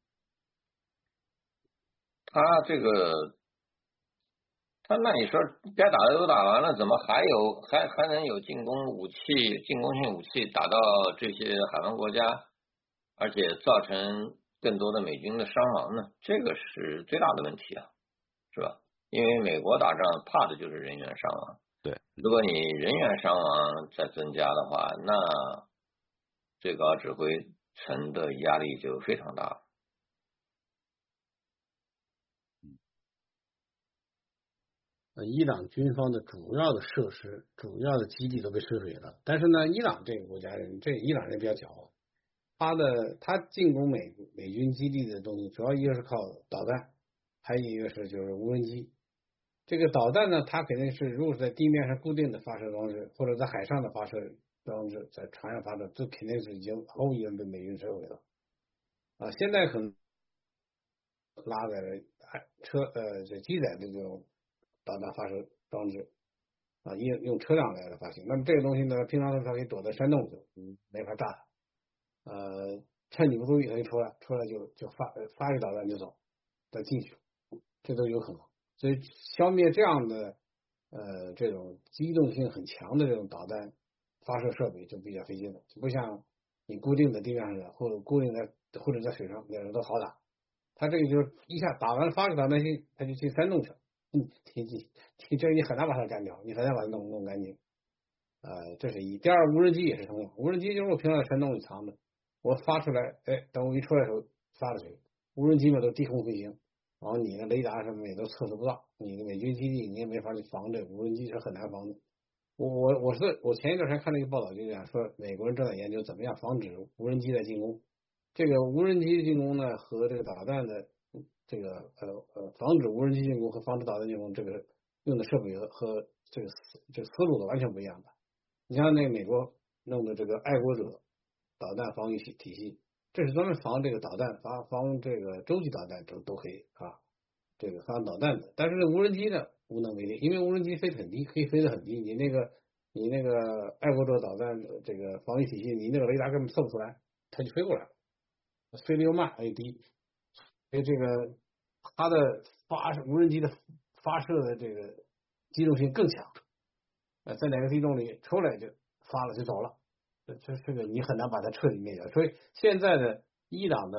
他这个他那你说该打的都打完了，怎么还有还还能有进攻武器、进攻性武器打到这些海湾国家？而且造成更多的美军的伤亡呢，这个是最大的问题啊，是吧？因为美国打仗怕的就是人员伤亡。 对， 如果你人员伤亡再增加的话，那最高指挥层的压力就非常大。 呃，伊朗军方的主要的设施、主要的基地都被摧毁了，但是呢，伊朗这个国家人，这伊朗人比较狡猾。他的他进攻美美军基地的东西，主要一个是靠导弹，还有一个是就是无人机。这个导弹呢，它肯定是如果是在地面上固定的发射装置，或者在海上的发射装置，在船上发射，这肯定是已经毫无疑问被美军摧毁了。啊，现在可能拉载了车呃这机载的这种导弹发射装置啊，用用车辆来发行。那么这个东西呢，平常的它可以躲在山洞里，嗯，没法炸它。呃，趁你不注意，他就出来，出来就就发发一导弹就走，再进去，这都有可能。所以消灭这样的呃这种机动性很强的这种导弹发射设备就比较费劲了，就不像你固定的地面上的或者固定在或者在水上，两个都好打。他这个就是一下打完了发个导弹进，他就进山洞去了，嗯，你你你这你很难把它干掉，你很难把它弄弄干净。呃，这是一。第二，无人机也是同样，无人机就是我平常在山洞里藏的。我发出来，哎，等我一出来的时候发出去，无人机嘛都低空飞行，然后你的雷达什么也都测试不到，你的美军基地你也没法去防，这无人机是很难防的。我我我是我前一段时间看了一个报道，就讲说美国人正在研究怎么样防止无人机的进攻。这个无人机进攻呢和这个导弹的这个呃呃防止无人机进攻和防止导弹进攻这个用的设备和这个思这个思路都完全不一样的。你像那美国弄的这个爱国者导弹防御体体系，这是专门防这个导弹，防防这个洲际导弹都都可以啊，这个防导弹的。但是无人机呢无能为力，因为无人机飞得很低，可以飞得很低，你那个你那个爱国者导弹这个防御体系，你那个雷达根本测不出来，它就飞过来了，飞得又慢又低，所以这个它的发射无人机的发射的这个机动性更强，呃，在哪个地洞里出来就发了就走了。这这个你很难把它彻底灭掉，所以现在的伊朗的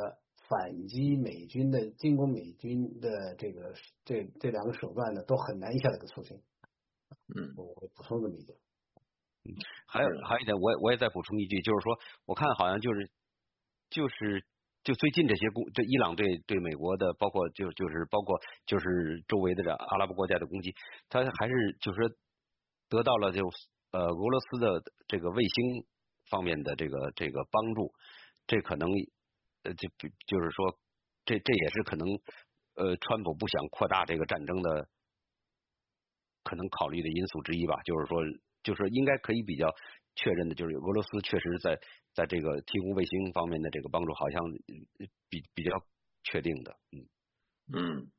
反击美军的进攻美军的这个这这两个手段呢，都很难一下子促进。 嗯， 我会补充这么一点。 嗯，还有还有一点，我我也再补充一句，就是说，我看好像就是就是就最近这些攻，这伊朗对对美国的，包括就就是包括就是周围的这阿拉伯国家的攻击，他还是就是说得到了就呃俄罗斯的这个卫星方面的这个这个帮助，这可能呃就就是说这这也是可能呃川普不想扩大这个战争的可能考虑的因素之一吧，就是说就是应该可以比较确认的，就是俄罗斯确实在在这个提供卫星方面的这个帮助，好像比比较确定的，嗯嗯，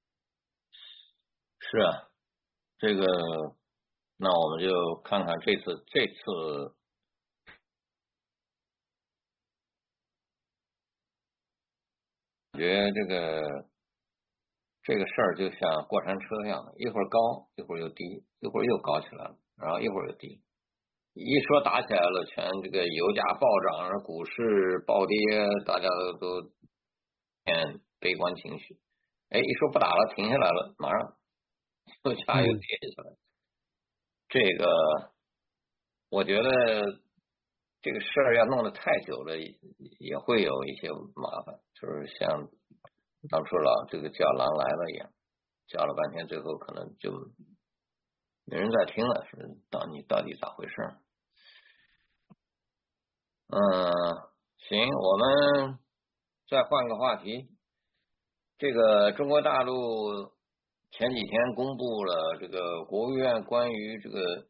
是啊，这个那我们就看看这次这次感觉这个这个事儿就像过山车一样，一会儿高一会儿又低，一会儿又高起来了，然后一会儿又低。一说打起来了，全这个油价暴涨，股市暴跌，大家都都偏悲观情绪。哎，一说不打了，停下来了，马上油价又跌下来。嗯、这个我觉得这个事儿要弄得太久了，也会有一些麻烦，就是像当初老这个叫狼来了一样，叫了半天，最后可能就没人在听了，说到你到底咋回事？嗯，行，我们再换个话题。这个中国大陆前几天公布了这个国务院关于这个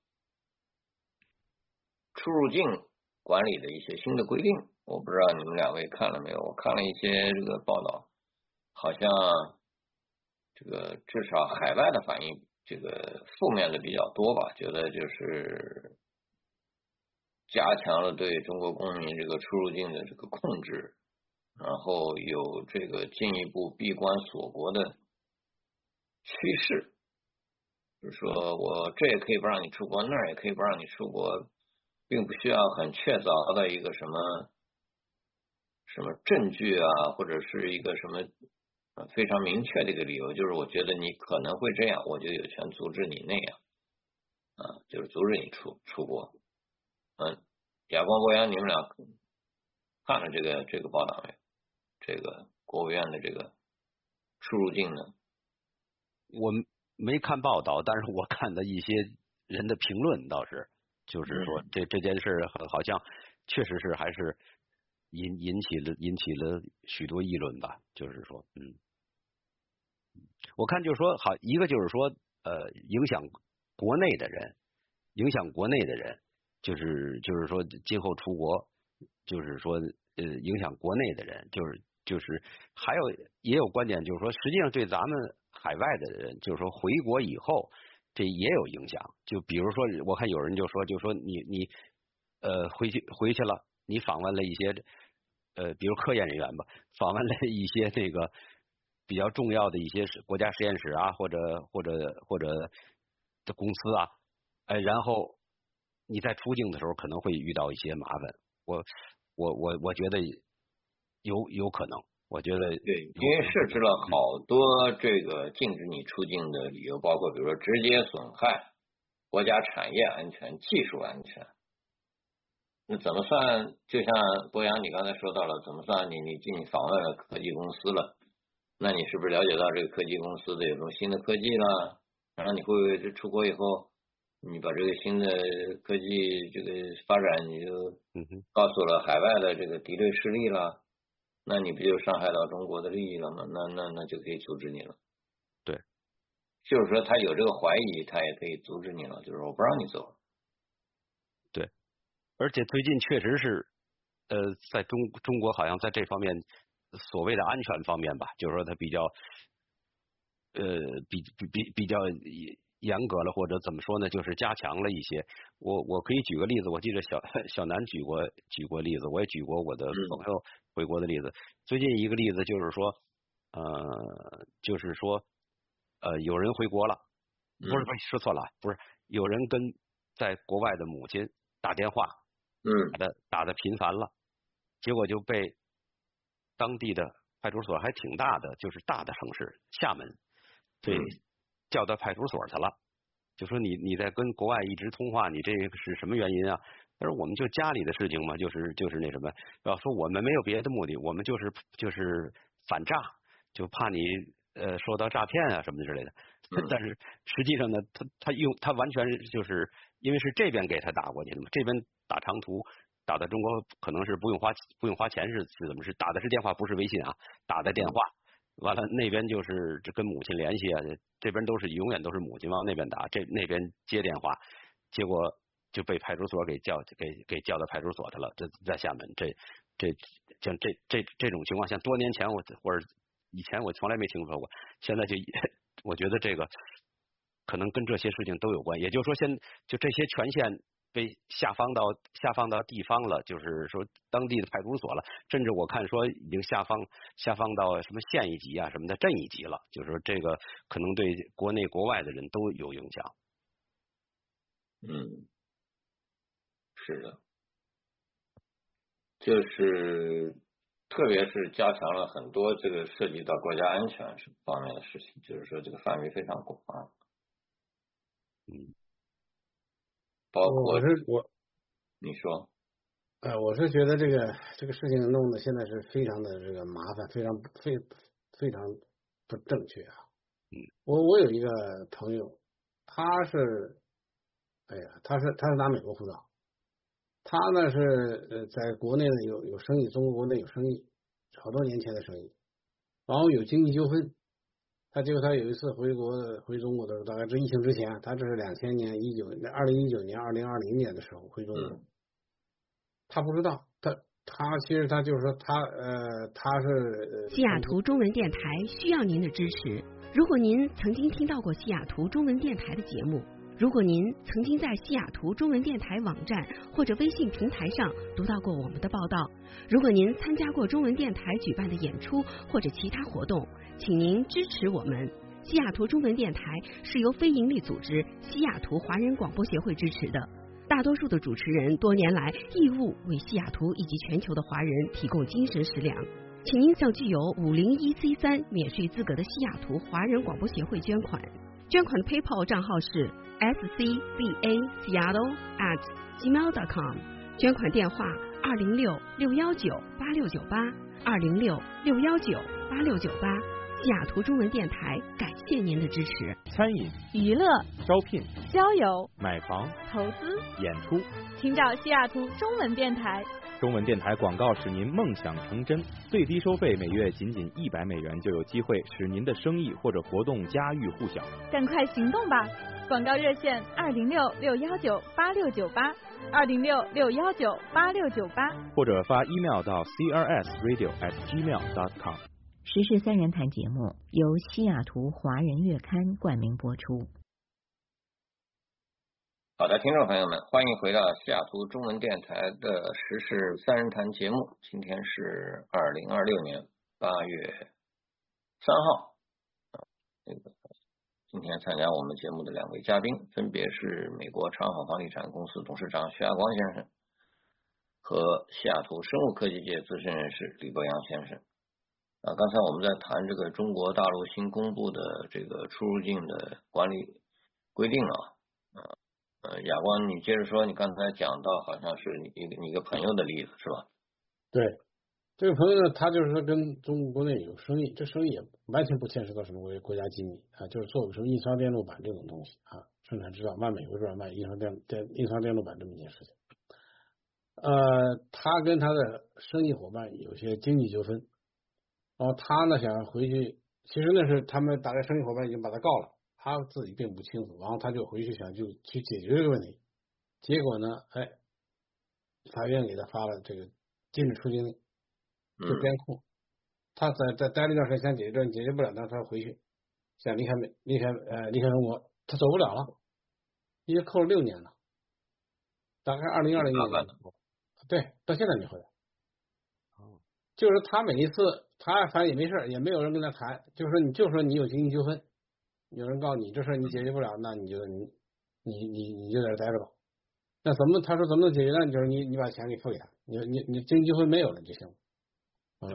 出入境管理的一些新的规定，我不知道你们两位看了没有？我看了一些这个报道，好像这个至少海外的反应，这个负面的比较多吧，觉得就是加强了对中国公民这个出入境的这个控制，然后有这个进一步闭关锁国的趋势，就是说我这也可以不让你出国，那儿也可以不让你出国，并不需要很确凿的一个什么什么证据啊，或者是一个什么非常明确的一个理由，就是我觉得你可能会这样，我就有权阻止你那样啊，就是阻止你出出国。嗯，亚光、博洋，你们俩看了这个这个报道没有？这个国务院的这个出入境呢？ 我没看报道，但是我看的一些人的评论倒是，就是说这这件事好像确实是还是引引起了引起了许多议论吧，就是说，嗯，我看就是说，好一个就是说，呃，影响国内的人，影响国内的人。就是就是说，今后出国，就是说，呃，影响国内的人，就是就是还有也有观点，就是说，实际上对咱们海外的人，就是说回国以后，这也有影响。就比如说，我看有人就说，就说你你呃回去回去了，你访问了一些呃，比如科研人员吧，访问了一些这个比较重要的一些国家实验室啊，或者或者或者的公司啊，哎、呃，然后。你在出境的时候可能会遇到一些麻烦，我我我我觉得有有可能，我觉得对，因为设置了好多这个禁止你出境的理由，包括比如说直接损害国家产业安全、技术安全。那怎么算？就像博洋你刚才说到了，怎么算你你进访问了科技公司了？那你是不是了解到这个科技公司的有什么新的科技了？然后你会不会这出国以后？你把这个新的科技这个发展，你就告诉了海外的这个敌对势力了，那你不就伤害到中国的利益了吗？那那那就可以阻止你了。 对， 就是说他有这个怀疑，他也可以阻止你了，就是我不让你走。 对，而且最近确实是，呃，在中中国好像在这方面所谓的安全方面吧，就是说他比较，呃，比比比比较。严格了，或者怎么说呢？就是加强了一些。我我可以举个例子，我记得小小南举过举过例子，我也举过我的朋友回国的例子。嗯、最近一个例子就是说，呃，就是说，呃，有人回国了，不是不是说错了，不是有人跟在国外的母亲打电话， 嗯， 打的打的频繁了，结果就被当地的派出所还挺大的，就是大的城市厦门，对，叫到派出所去了，就说你你在跟国外一直通话，你这个是什么原因啊？他说我们就家里的事情嘛，就是就是那什么，要说我们没有别的目的，我们就是就是反诈，就怕你呃受到诈骗啊什么的之类的。但是实际上呢，他他用他完全就是因为是这边给他打过去的嘛，这边打长途打到中国可能是不用花不用花钱是是怎么是打的是电话不是微信啊，打的电话。完了，那边就是跟母亲联系啊，这边都是永远都是母亲往那边打，这那边接电话，结果就被派出所给叫给给叫到派出所去了。这在厦门，这这像这这这种情况，像多年前我或者以前我从来没听说过，现在就我觉得这个可能跟这些事情都有关。也就是说，现就这些权限被下放到下放到地方了，就是说当地的派出所了，甚至我看说已经下放下放到什么县一级啊什么的镇一级了，就是说这个可能对国内国外的人都有影响。 嗯，是的，就是特别是加强了很多这个涉及到国家安全方面的事情，就是说这个范围非常广啊。嗯。包括我是我， 你说， 呃，我是觉得这个这个事情弄得现在是非常的这个麻烦，非常非非常不正确啊。 嗯， 我我有一个朋友，他是，哎呀，他是他是拿美国护照，他呢是呃在国内呢有有生意，中国国内有生意，好多年前的生意，然后有经济纠纷。他结果他有一次回国回中国的时候，大概是疫情之前，他这是两千年一九二零一九年二零二零年的时候回中国，嗯、他不知道，他他其实他就是说他呃他是西雅图中文电台需要您的支持。如果您曾经听到过西雅图中文电台的节目，如果您曾经在西雅图中文电台网站或者微信平台上读到过我们的报道，如果您参加过中文电台举办的演出或者其他活动，请您支持我们。西雅图中文电台是由非营利组织西雅图华人广播协会支持的，大多数的主持人多年来义务为西雅图以及全球的华人提供精神食粮。请您向具有五零一 C 三免税资格的西雅图华人广播协会捐款，捐款的 PayPal 账号是 s c b a seattle at gmail dot com， 捐款电话二零六六幺九八六九八二零六六幺九八六九八。西雅图中文电台感谢您的支持。 餐饮、 娱乐、 招聘、 交友、 买房、 投资、 演出， 请找西雅图中文电台。 中文电台广告使您梦想成真，最低收费每月仅仅一百美元，就有机会使您的生意或者活动家喻户晓。 赶快行动吧！广告热线二零六六幺九八六九八二零六六幺九八六九八， 或者发 email 到 c r s radio at gmail dot com。 时事三人谈节目由西雅图华人月刊冠名播出。 好的，听众朋友们，欢迎回到西雅图中文电台的时事三人谈节目。今天是二零二六年八月三号，那个今天参加我们节目的两位嘉宾分别是美国长好房地产公司董事长徐亚光先生和西雅图生物科技界资深人士李博洋先生。啊，刚才我们在谈这个中国大陆新公布的这个出入境的管理规定啊，呃呃，亚光，你接着说，你刚才讲到好像是你一个你一个朋友的例子是吧？ 对，这个朋友呢，他就是说跟中国国内有生意，这生意也完全不牵涉到什么国国家机密啊，就是做个什么印刷电路板这种东西啊，生产制造卖美国这边卖印刷电电印刷电路板这么一件事情。呃，他跟他的生意伙伴有些经济纠纷。然后他呢想回去，其实那是他们大概生意伙伴已经把他告了，他自己并不清楚，然后他就回去想就去解决这个问题，结果呢，哎，法院给他发了这个禁止出境令，就监控，嗯、他在在待了一段时间想解决这解决不了，但是他回去想离开美离开呃离开中国，他走不了了，因为扣了六年了，大概二零二零年，对，到现在没回来。就是他每一次，他反正也没事，也没有人跟他谈，就是说你就说你有经济纠纷，有人告你这事你解决不了，那你就你你你你就在这待着吧。那怎么他说怎么能解决呢？就是你你把钱给付给他，你你你经济纠纷没有了就行了。嗯，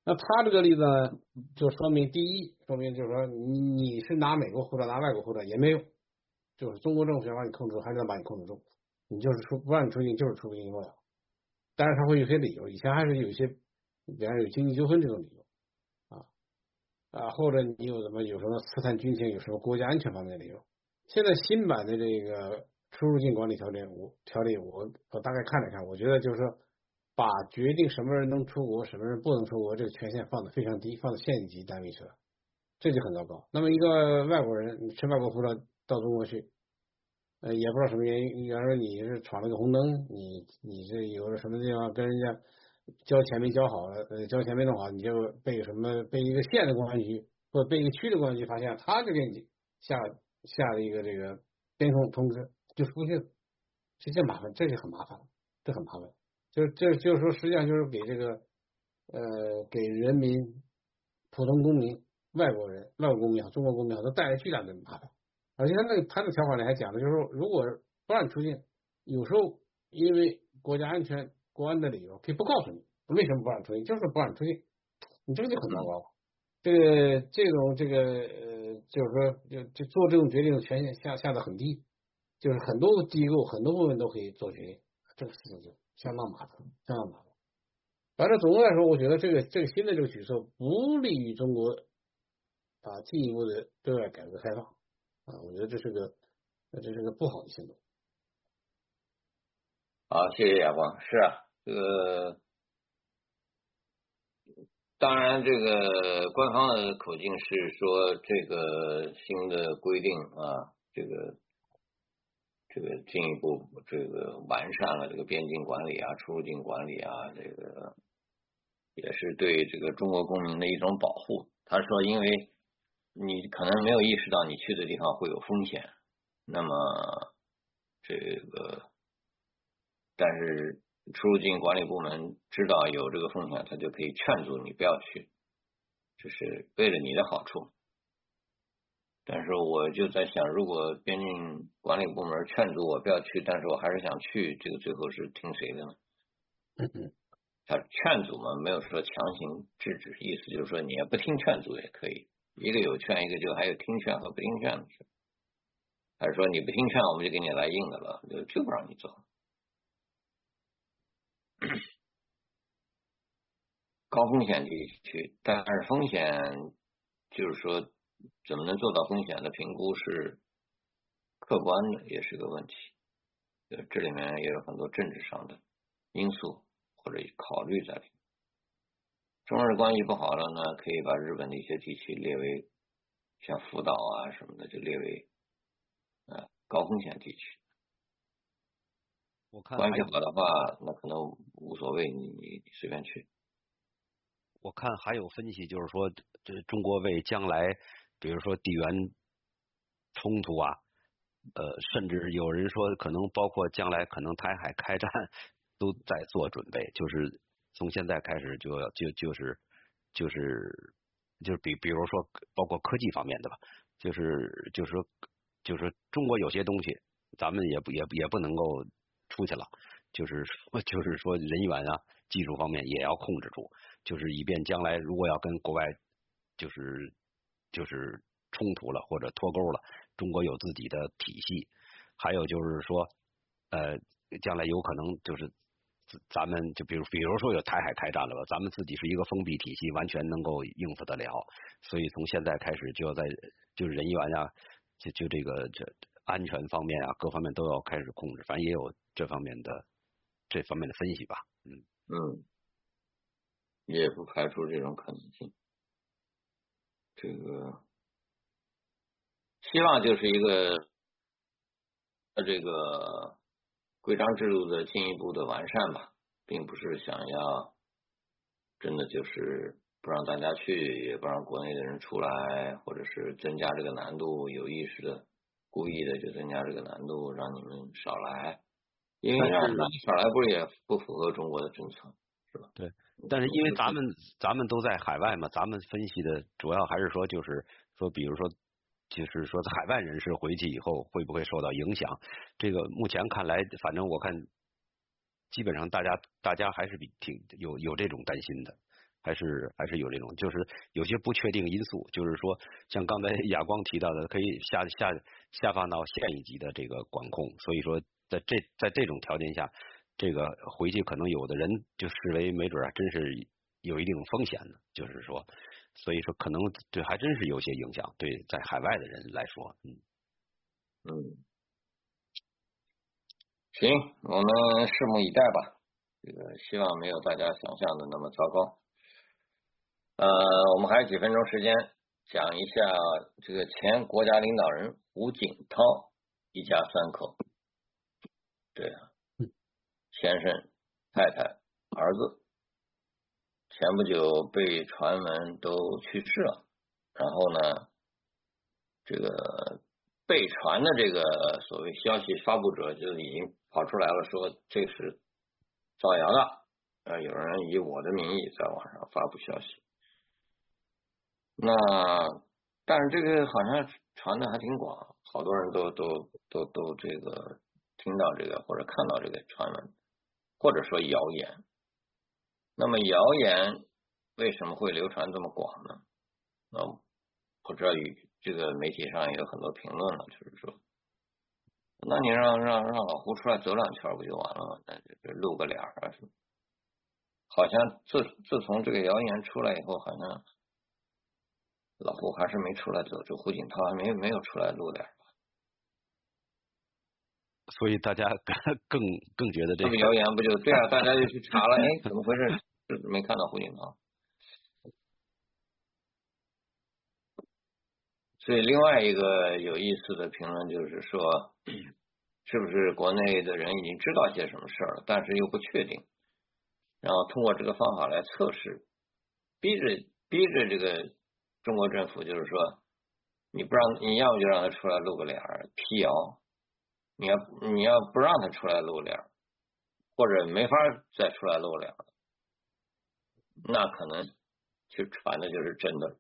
那他这个例子呢，就说明第一，说明就是说你你是拿美国护照拿外国护照也没用，就是中国政府想把你控制住，还是能把你控制住，你就是出不让你出境就是出境不了。但是他会有些理由，以前还是有一些，比方有经济纠纷这种理由啊啊，或者你有什么有什么刺探军情，有什么国家安全方面的理由。现在新版的这个出入境管理条例，我条例我我大概看了看，我觉得就是说把决定什么人能出国，什么人不能出国这个权限放得非常低，放到县级单位去了，这就很糟糕。那么一个外国人持外国护照到中国去，呃，也不知道什么原因，比方说你是闯了个红灯，你你是有了什么地方跟人家交钱没交好了，呃，交钱没弄好，你就被什么被一个县的公安局或者被一个区的公安局发现，他就给你下下了一个这个监控通知，就出去了，这就麻烦，这就很麻烦，这很麻烦。就这就是说，实际上就是给这个呃给人民、普通公民、外国人、外国公民啊、中国公民啊，都带来巨大的麻烦。而且他那个他那条款里还讲了，就是说，如果不让你出境，有时候因为国家安全、国安的理由，可以不告诉你为什么不让你出境，就是不让你出境，你这个就很糟糕。这个这种这个呃，就是说就就做这种决定的权限下下的很低，就是很多机构、很多部门都可以做决定，这个事情就相当麻烦，相当麻烦。反正总的来说，我觉得这个这个新的这个举措不利于中国啊进一步的对外改革开放啊，我觉得这是个这是个不好的行动。 好，谢谢亚光。是啊，这个当然，这个官方的口径是说，这个新的规定啊，这个这个进一步这个完善了这个边境管理啊、出入境管理啊，这个也是对这个中国公民的一种保护。他说，因为你可能没有意识到你去的地方会有风险，那么这个但是出入境管理部门知道有这个风险，他就可以劝阻你不要去，这是为了你的好处。但是我就在想，如果边境管理部门劝阻我不要去，但是我还是想去，这个最后是听谁的呢？他劝阻嘛，没有说强行制止，意思就是说你也不听劝阻也可以，一个有劝，一个就还有听劝和不听劝的事。还是说你不听劝，我们就给你来硬的了，就就不让你走。高风险地区，但是风险就是说怎么能做到风险的评估是客观的，也是个问题。这里面也有很多政治上的因素或者考虑在里面。中日关系不好了呢，可以把日本的一些地区列为像福岛啊什么的，就列为呃高风险地区。 我看关系好的话，那可能无所谓，你你你随便去。 我看还有分析，就是说，这中国为将来，比如说地缘冲突啊，呃，甚至有人说可能包括将来可能台海开战，都在做准备，就是从现在开始就要就就是就是就是比比如说包括科技方面的吧，就是就是就是中国有些东西，咱们也不也也不能够出去了，就是说就是说人员啊技术方面也要控制住，就是以便将来如果要跟国外就是就是冲突了或者脱钩了，中国有自己的体系。还有就是说呃将来有可能就是咱们就比如比如说有台海开战了吧，咱们自己是一个封闭体系，完全能够应付得了。所以从现在开始就要在就是人员呀、啊、就就这个这安全方面啊各方面都要开始控制，反正也有这方面的这方面的分析吧。嗯嗯，也不排除这种可能性。这个希望就是一个这个规章制度的进一步的完善吧，并不是想要真的就是不让大家去，也不让国内的人出来，或者是增加这个难度，有意识的故意的就增加这个难度，让你们少来，因为让你少来不是也不符合中国的政策，是吧？ 对，但是因为咱们咱们都在海外嘛，咱们分析的主要还是说就是说，比如说就是说海外人士回去以后会不会受到影响？这个目前看来，反正我看基本上大家大家还是比挺有有这种担心的， 还是还是有这种，就是有些不确定因素，就是说像刚才亚光提到的，可以下下下放到县一级的这个管控，所以说在这在这种条件下，这个回去可能有的人就视为没准啊，真是有一定风险的，就是说，所以说可能对还真是有些影响，对在海外的人来说，嗯嗯，行，我们拭目以待吧。这个希望没有大家想象的那么糟糕。呃，我们还有几分钟时间，讲一下这个前国家领导人胡锦涛一家三口。对啊，先生、太太、儿子，前不久被传闻都去世了。然后呢，这个被传的这个所谓消息发布者就已经跑出来了，说这是造谣的，呃，有人以我的名义在网上发布消息。那但是这个好像传的还挺广，好多人都都都都这个听到这个或者看到这个传闻，或者说谣言。那么谣言为什么会流传这么广呢？那我知道与这个媒体上也有很多评论了，就是说，那你让让让老胡出来走两圈不就完了吗？那就露个脸啊什么？好像自自从这个谣言出来以后，好像老胡还是没出来走，就胡锦涛还没没有出来露脸。 所以大家更更觉得这个谣言不就对啊？大家就去查了，哎，怎么回事？没看到胡锦涛。所以另外一个有意思的评论就是说，是不是国内的人已经知道些什么事儿了，但是又不确定，然后通过这个方法来测试，逼着逼着这个中国政府，就是说，你不让你要不就让他出来露个脸辟谣，你要你要不让他出来露脸，或者没法再出来露脸了，那可能就传的就是真的。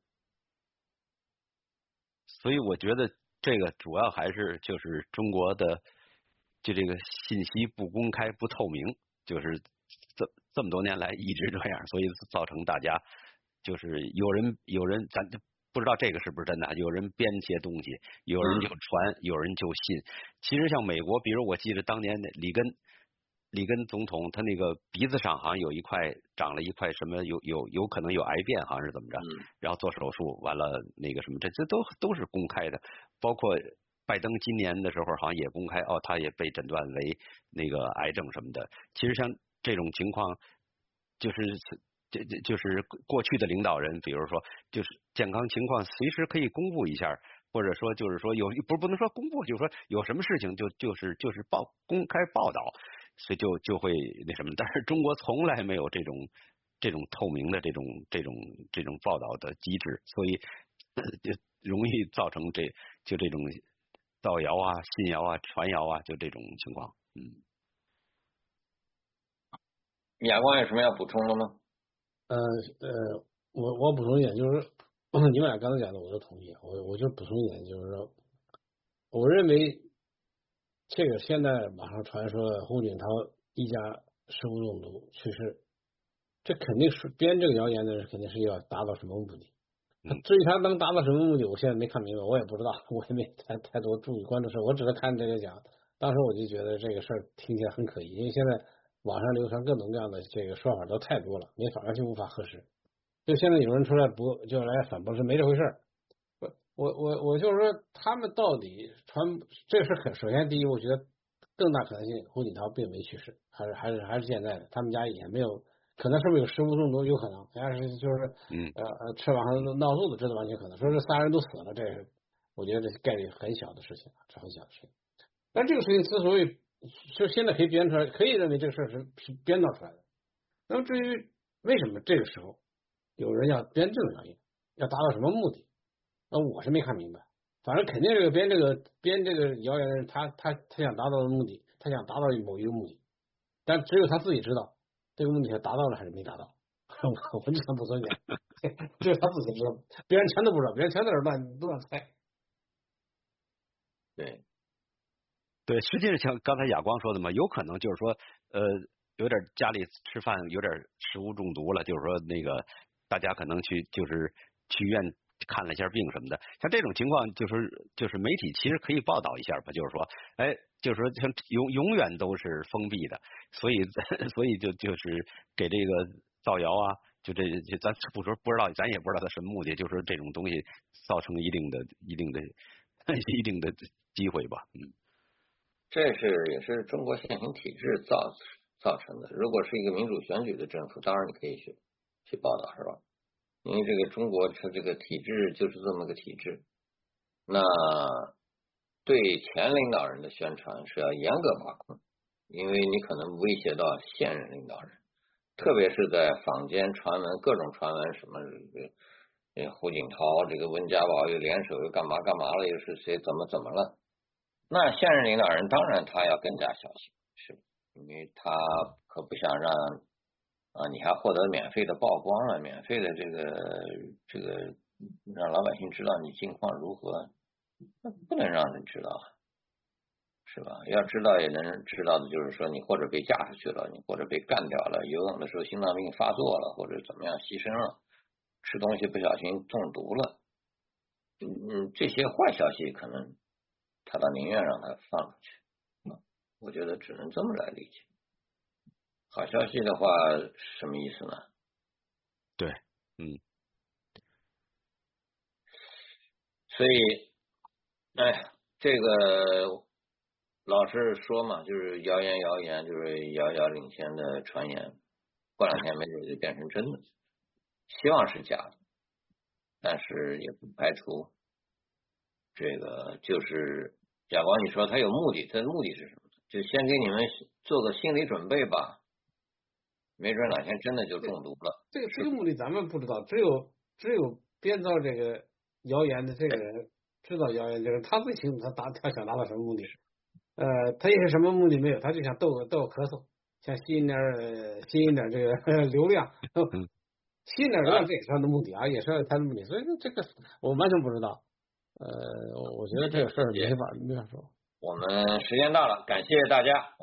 所以我觉得这个主要还是就是中国的就这个信息不公开不透明，就是这这么多年来一直这样，所以造成大家就是有人有人咱不知道这个是不是真的，有人编些东西，有人就传，有人就信。其实像美国，比如我记得当年里根里根总统他那个鼻子上好像有一块长了一块什么有有有可能有癌变，好像是怎么着，然后做手术完了那个什么，这这都都是公开的。包括拜登今年的时候好像也公开，哦，他也被诊断为那个癌症什么的。其实像这种情况，就是这这就是过去的领导人，比如说就是健康情况随时可以公布一下。或者说就是说有不不能说公布，就是说有什么事情就就是就是报公开报道，所以就就会那什么。但是中国从来没有这种这种透明的这种这种这种报道的机制，所以就容易造成这就这种造谣啊、信谣啊、传谣啊，就这种情况。嗯， 亚光有什么要补充的吗？ 呃呃，我我补充一点就是。你们俩刚才讲的我都同意，我我就补充一点，就是说，我认为这个现在网上传说胡锦涛一家食物中毒去世，这肯定是编这个谣言的人肯定是要达到什么目的。至于他能达到什么目的，我现在没看明白，我也不知道，我也没太太多注意关注事，我只是看这个讲，当时我就觉得这个事儿听起来很可疑，因为现在网上流传各种各样的这个说法都太多了，没法完全无法核实。就现在有人出来不就来反驳是没这回事儿，我我我就是说他们到底传这是很首先第一，我觉得更大可能性胡锦涛并没去世，还是还是还是健在的，他们家也没有，可能是不是有食物中毒有可能，但是就是嗯呃呃吃晚上闹肚子，这是完全可能。说这仨人都死了，这是我觉得这概率很小的事情，这很小的事情。但这个事情之所以就现在可以编出来，可以认为这个事是是编造出来的。那么至于为什么这个时候有人要编这种谣言，要达到什么目的？那我是没看明白。反正肯定这个编这个编这个谣言的人，他他他想达到的目的，他想达到某一个目的，但只有他自己知道这个目的是达到了还是没达到。我我就想补充一点，只有他自己知道，别人全都不知道，别人全在这乱乱猜。 对， 对，实际上像刚才亚光说的嘛，有可能就是说，呃，有点家里吃饭有点食物中毒了，就是说那个大家可能去就是去医院看了一下病什么的，像这种情况，就是就是媒体其实可以报道一下吧，就是说，哎，就是说像永永远都是封闭的，所以所以就就是给这个造谣啊，就这就咱不说不知道，咱也不知道他什么目的，就是这种东西造成一定的一定的一定的机会吧，嗯， 这是也是中国现行体制造造成的。如果是一个民主选举的政府，当然你可以去去报道，是吧？因为这个中国它这个体制就是这么个体制，那对前领导人的宣传是要严格把控，因为你可能威胁到现任领导人，特别是在坊间传闻各种传闻什么这个胡锦涛这个温家宝又联手又干嘛干嘛了，又是谁怎么怎么了，那现任领导人当然他要更加小心，是因为他可不想让啊，你还获得免费的曝光了，免费的这个这个让老百姓知道你近况如何，那不能让人知道，是吧？要知道也能知道的就是说你或者被架出去了，你或者被干掉了，游泳的时候心脏病发作了，或者怎么样牺牲了，吃东西不小心中毒了，嗯，这些坏消息可能他倒宁愿让他放出去，我觉得只能这么来理解。好消息的话什么意思呢？ 对，嗯， 所以，哎呀，这个老是说嘛，就是谣言，谣言就是遥遥领先的传言，过两天没准就变成真的，希望是假的，但是也不排除这个就是亚光，你说他有目的，他的目的是什么？就先给你们做个心理准备吧。没准哪天真的就中毒了。 这个这个目的咱们不知道，只有只有编造这个谣言的这个人，制造谣言的人，他最清楚他达他想达到什么目的。呃，他也是什么目的没有，他就想逗个逗个咳嗽，想吸引点吸引点这个流量，吸引点流量，这也是他的目的啊，也是他的目的。所以说这个我完全不知道。呃，我觉得这个事儿没法没法说。 我们时间到了，感谢大家。